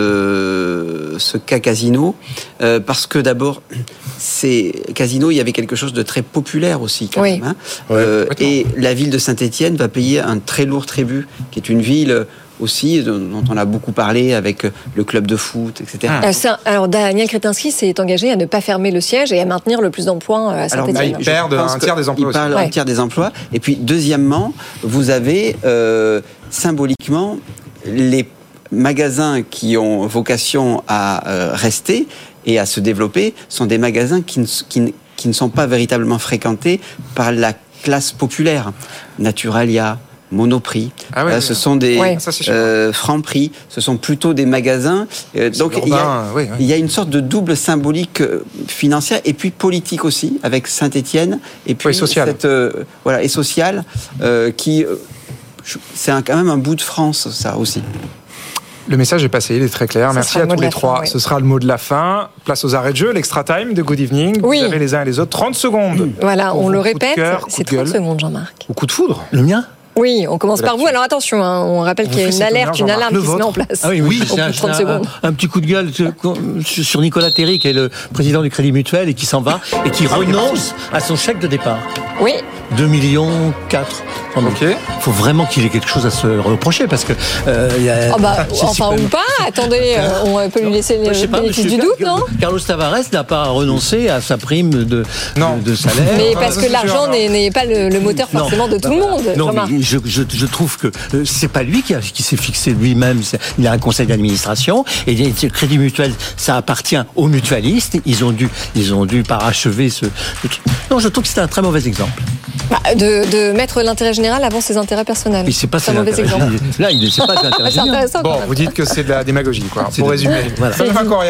euh, ce cas Casino, euh, parce que d'abord, c'est Casino, il y avait quelque chose de très populaire aussi quand Oui. même. Hein. Euh, et la ville de Saint-Étienne va payer un très lourd tribut, qui est une ville aussi dont dont on a beaucoup parlé avec le club de foot, et cetera. Euh, ça- alors Daniel Kretinsky s'est engagé à ne pas fermer le siège et à maintenir le plus d'emplois euh, à Alors, Saint-Étienne. Ils perdent je pense un tiers des emplois Ils aussi. parlent Ouais. un tiers des emplois. Et puis, deuxièmement, vous avez euh, symboliquement les magasins qui ont vocation à euh, rester et à se développer sont des magasins qui ne, qui, ne- qui ne sont pas véritablement fréquentés par la classe populaire. Naturalia, Monoprix, Ah ouais, euh, ouais. ce sont des Ouais, ça, c'est sûr. euh, Franprix, ce sont plutôt des magasins. euh, donc il y, a, urbain, oui, oui. il y a une sorte de double symbolique euh, financière et puis politique aussi avec Saint-Étienne et puis Oui, sociale. cette euh, voilà et sociale euh, qui euh, je- c'est un- quand même un bout de France ça aussi. Le message est passé, il est très clair. Ce Merci sera à le mot tous de les la trois. fin, oui. Ce sera le mot de la fin. Place aux arrêts de jeu, l'extra time de Good Evening. Oui. Vous avez les uns et les autres trente secondes. Voilà, Pour on vos le coups de répète, cœur, coups c'est de trente gueule. secondes, Jean-Marc. Ou coup de foudre. Le mien ? Oui, on commence C'est par vous. là-dessus. Alors attention, hein, on rappelle On qu'il y a vous une fait cet alerte, honneur, une alarme Jean-Marc, qui se le met en vôtre. place. Ah oui, oui, Au bout c'est un, de trente un- secondes. un- un petit coup de gueule sur sur Nicolas Terry, qui est le président du Crédit Mutuel et qui s'en va et qui renonce à son chèque de départ. Oui, deux millions quatre. Ok. Il faut vraiment qu'il ait quelque chose à se reprocher parce que. euh, il y a- oh bah, si- si enfin peut- ou pas, attendez, euh, on peut lui laisser Je sais le pas, bénéfice monsieur du doute, Car- non Carlos Tavares n'a pas renoncé à sa prime de, Non. de, de salaire. Mais Ah, parce ça, que c'est l'argent sûr, n'est n'est pas le, le moteur Non. forcément de tout le monde, Non, Jean-Marc. mais je, je, je trouve que euh, c'est pas lui qui, a- qui s'est fixé lui-même. C'est- Il a un conseil d'administration et les- le Crédit Mutuel, ça appartient aux mutualistes. Ils ont dû, ils ont dû parachever ce. ce truc. Non, je trouve que c'est un très mauvais exemple. Bah, de, de mettre l'intérêt général avant ses intérêts personnels. Et c'est pas C'est un ses mauvais intérêts. exemple. Là, il ne sait pas ses intérêts C'est généraux. intéressant quand Bon, même. vous dites que c'est de la démagogie, quoi. C'est Pour de- résumer. Voilà. Benjamin Corriat.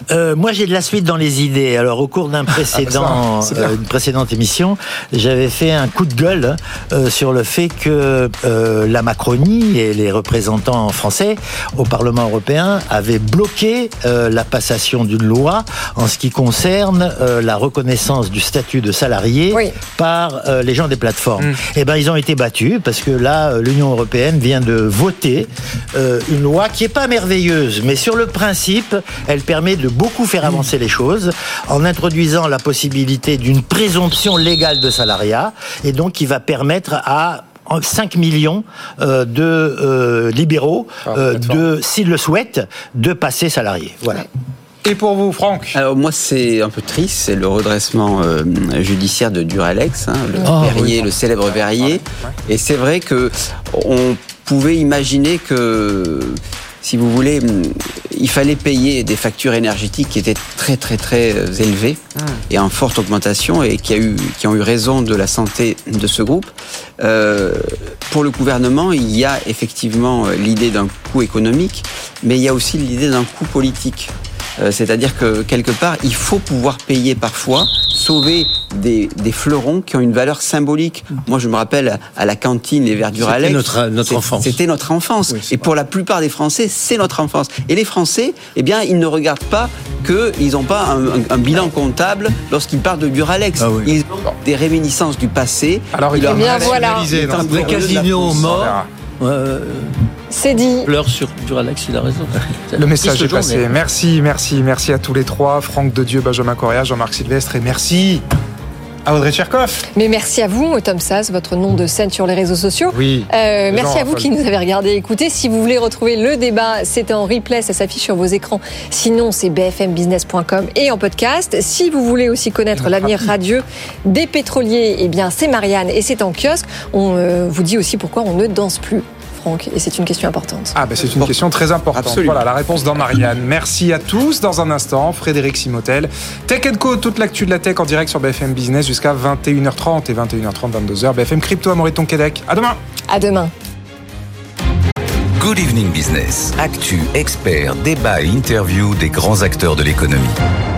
Euh, moi, j'ai de la suite dans les idées. Alors, au cours d'un précédent, ah, euh, une précédente émission, j'avais fait un coup de gueule euh, sur le fait que euh, la Macronie et les représentants français au Parlement européen avaient bloqué euh, la passation d'une loi en ce qui concerne euh, la reconnaissance du statut de salarié oui. par euh, les gens des plateformes. Mmh. Eh ben, ils ont été battus parce que là, l'Union européenne vient de voter euh, une loi qui est pas merveilleuse, mais sur le principe, elle permet de beaucoup faire avancer les choses en introduisant la possibilité d'une présomption légale de salariat et donc qui va permettre à cinq millions euh, de euh, libéraux, euh, de, s'ils le souhaitent, de passer salariés. Voilà. Et pour vous, Franck? Alors moi, c'est un peu triste, c'est le redressement euh, judiciaire de Duralex, hein, le oh, Verrier, oui. le célèbre Verrier. Ouais. Et c'est vrai que on pouvait imaginer que, si vous voulez, il fallait payer des factures énergétiques qui étaient très très très élevées mmh. et en forte augmentation et qui, a eu, qui ont eu raison de la santé de ce groupe. Euh, pour le gouvernement, il y a effectivement l'idée d'un coût économique, mais il y a aussi l'idée d'un coût politique. Euh, c'est-à-dire que quelque part, il faut pouvoir payer parfois, sauver des, des fleurons qui ont une valeur symbolique. Moi, je me rappelle à la cantine les verres Duralex. C'était notre, notre enfance. C'était notre enfance. Oui, et pour la plupart des Français, c'est notre enfance. Et les Français, eh bien, ils ne regardent pas qu'ils n'ont pas un, un, un bilan comptable lorsqu'ils parlent de Duralex. Ah oui. Ils ont des réminiscences du passé. Alors, il a bien voilà. Le casino mort. Euh, c'est dit. Pleure sur Duralex, il a raison. Le message est passé. Merci, merci, merci à tous les trois. Franck Dedieu, Benjamin Correa, Jean-Marc Sylvestre et merci à Audrey Tcherkov. Mais merci à vous, Tom Sass, votre nom de scène sur les réseaux sociaux. Oui. Euh, merci à vous qui nous avez regardé et écouté. Si vous voulez retrouver le débat, c'est en replay, ça s'affiche sur vos écrans. Sinon, c'est b f m business point com et en podcast. Si vous voulez aussi connaître l'avenir radieux des pétroliers, eh bien, c'est Marianne et c'est en kiosque. On euh, vous dit aussi pourquoi on ne danse plus. Franck, et c'est une question importante. Ah ben c'est une bon. question très importante. Absolument. Voilà la réponse dans Marianne. Merci à tous. Dans un instant, Frédéric Simotel, Tech and Co, toute l'actu de la tech en direct sur B F M Business jusqu'à vingt et une heures trente et vingt et une heures trente, vingt-deux heures. B F M Crypto, Amaury Tonquédec. À demain. À demain. Good Evening Business. Actu, experts, débat et interview des grands acteurs de l'économie.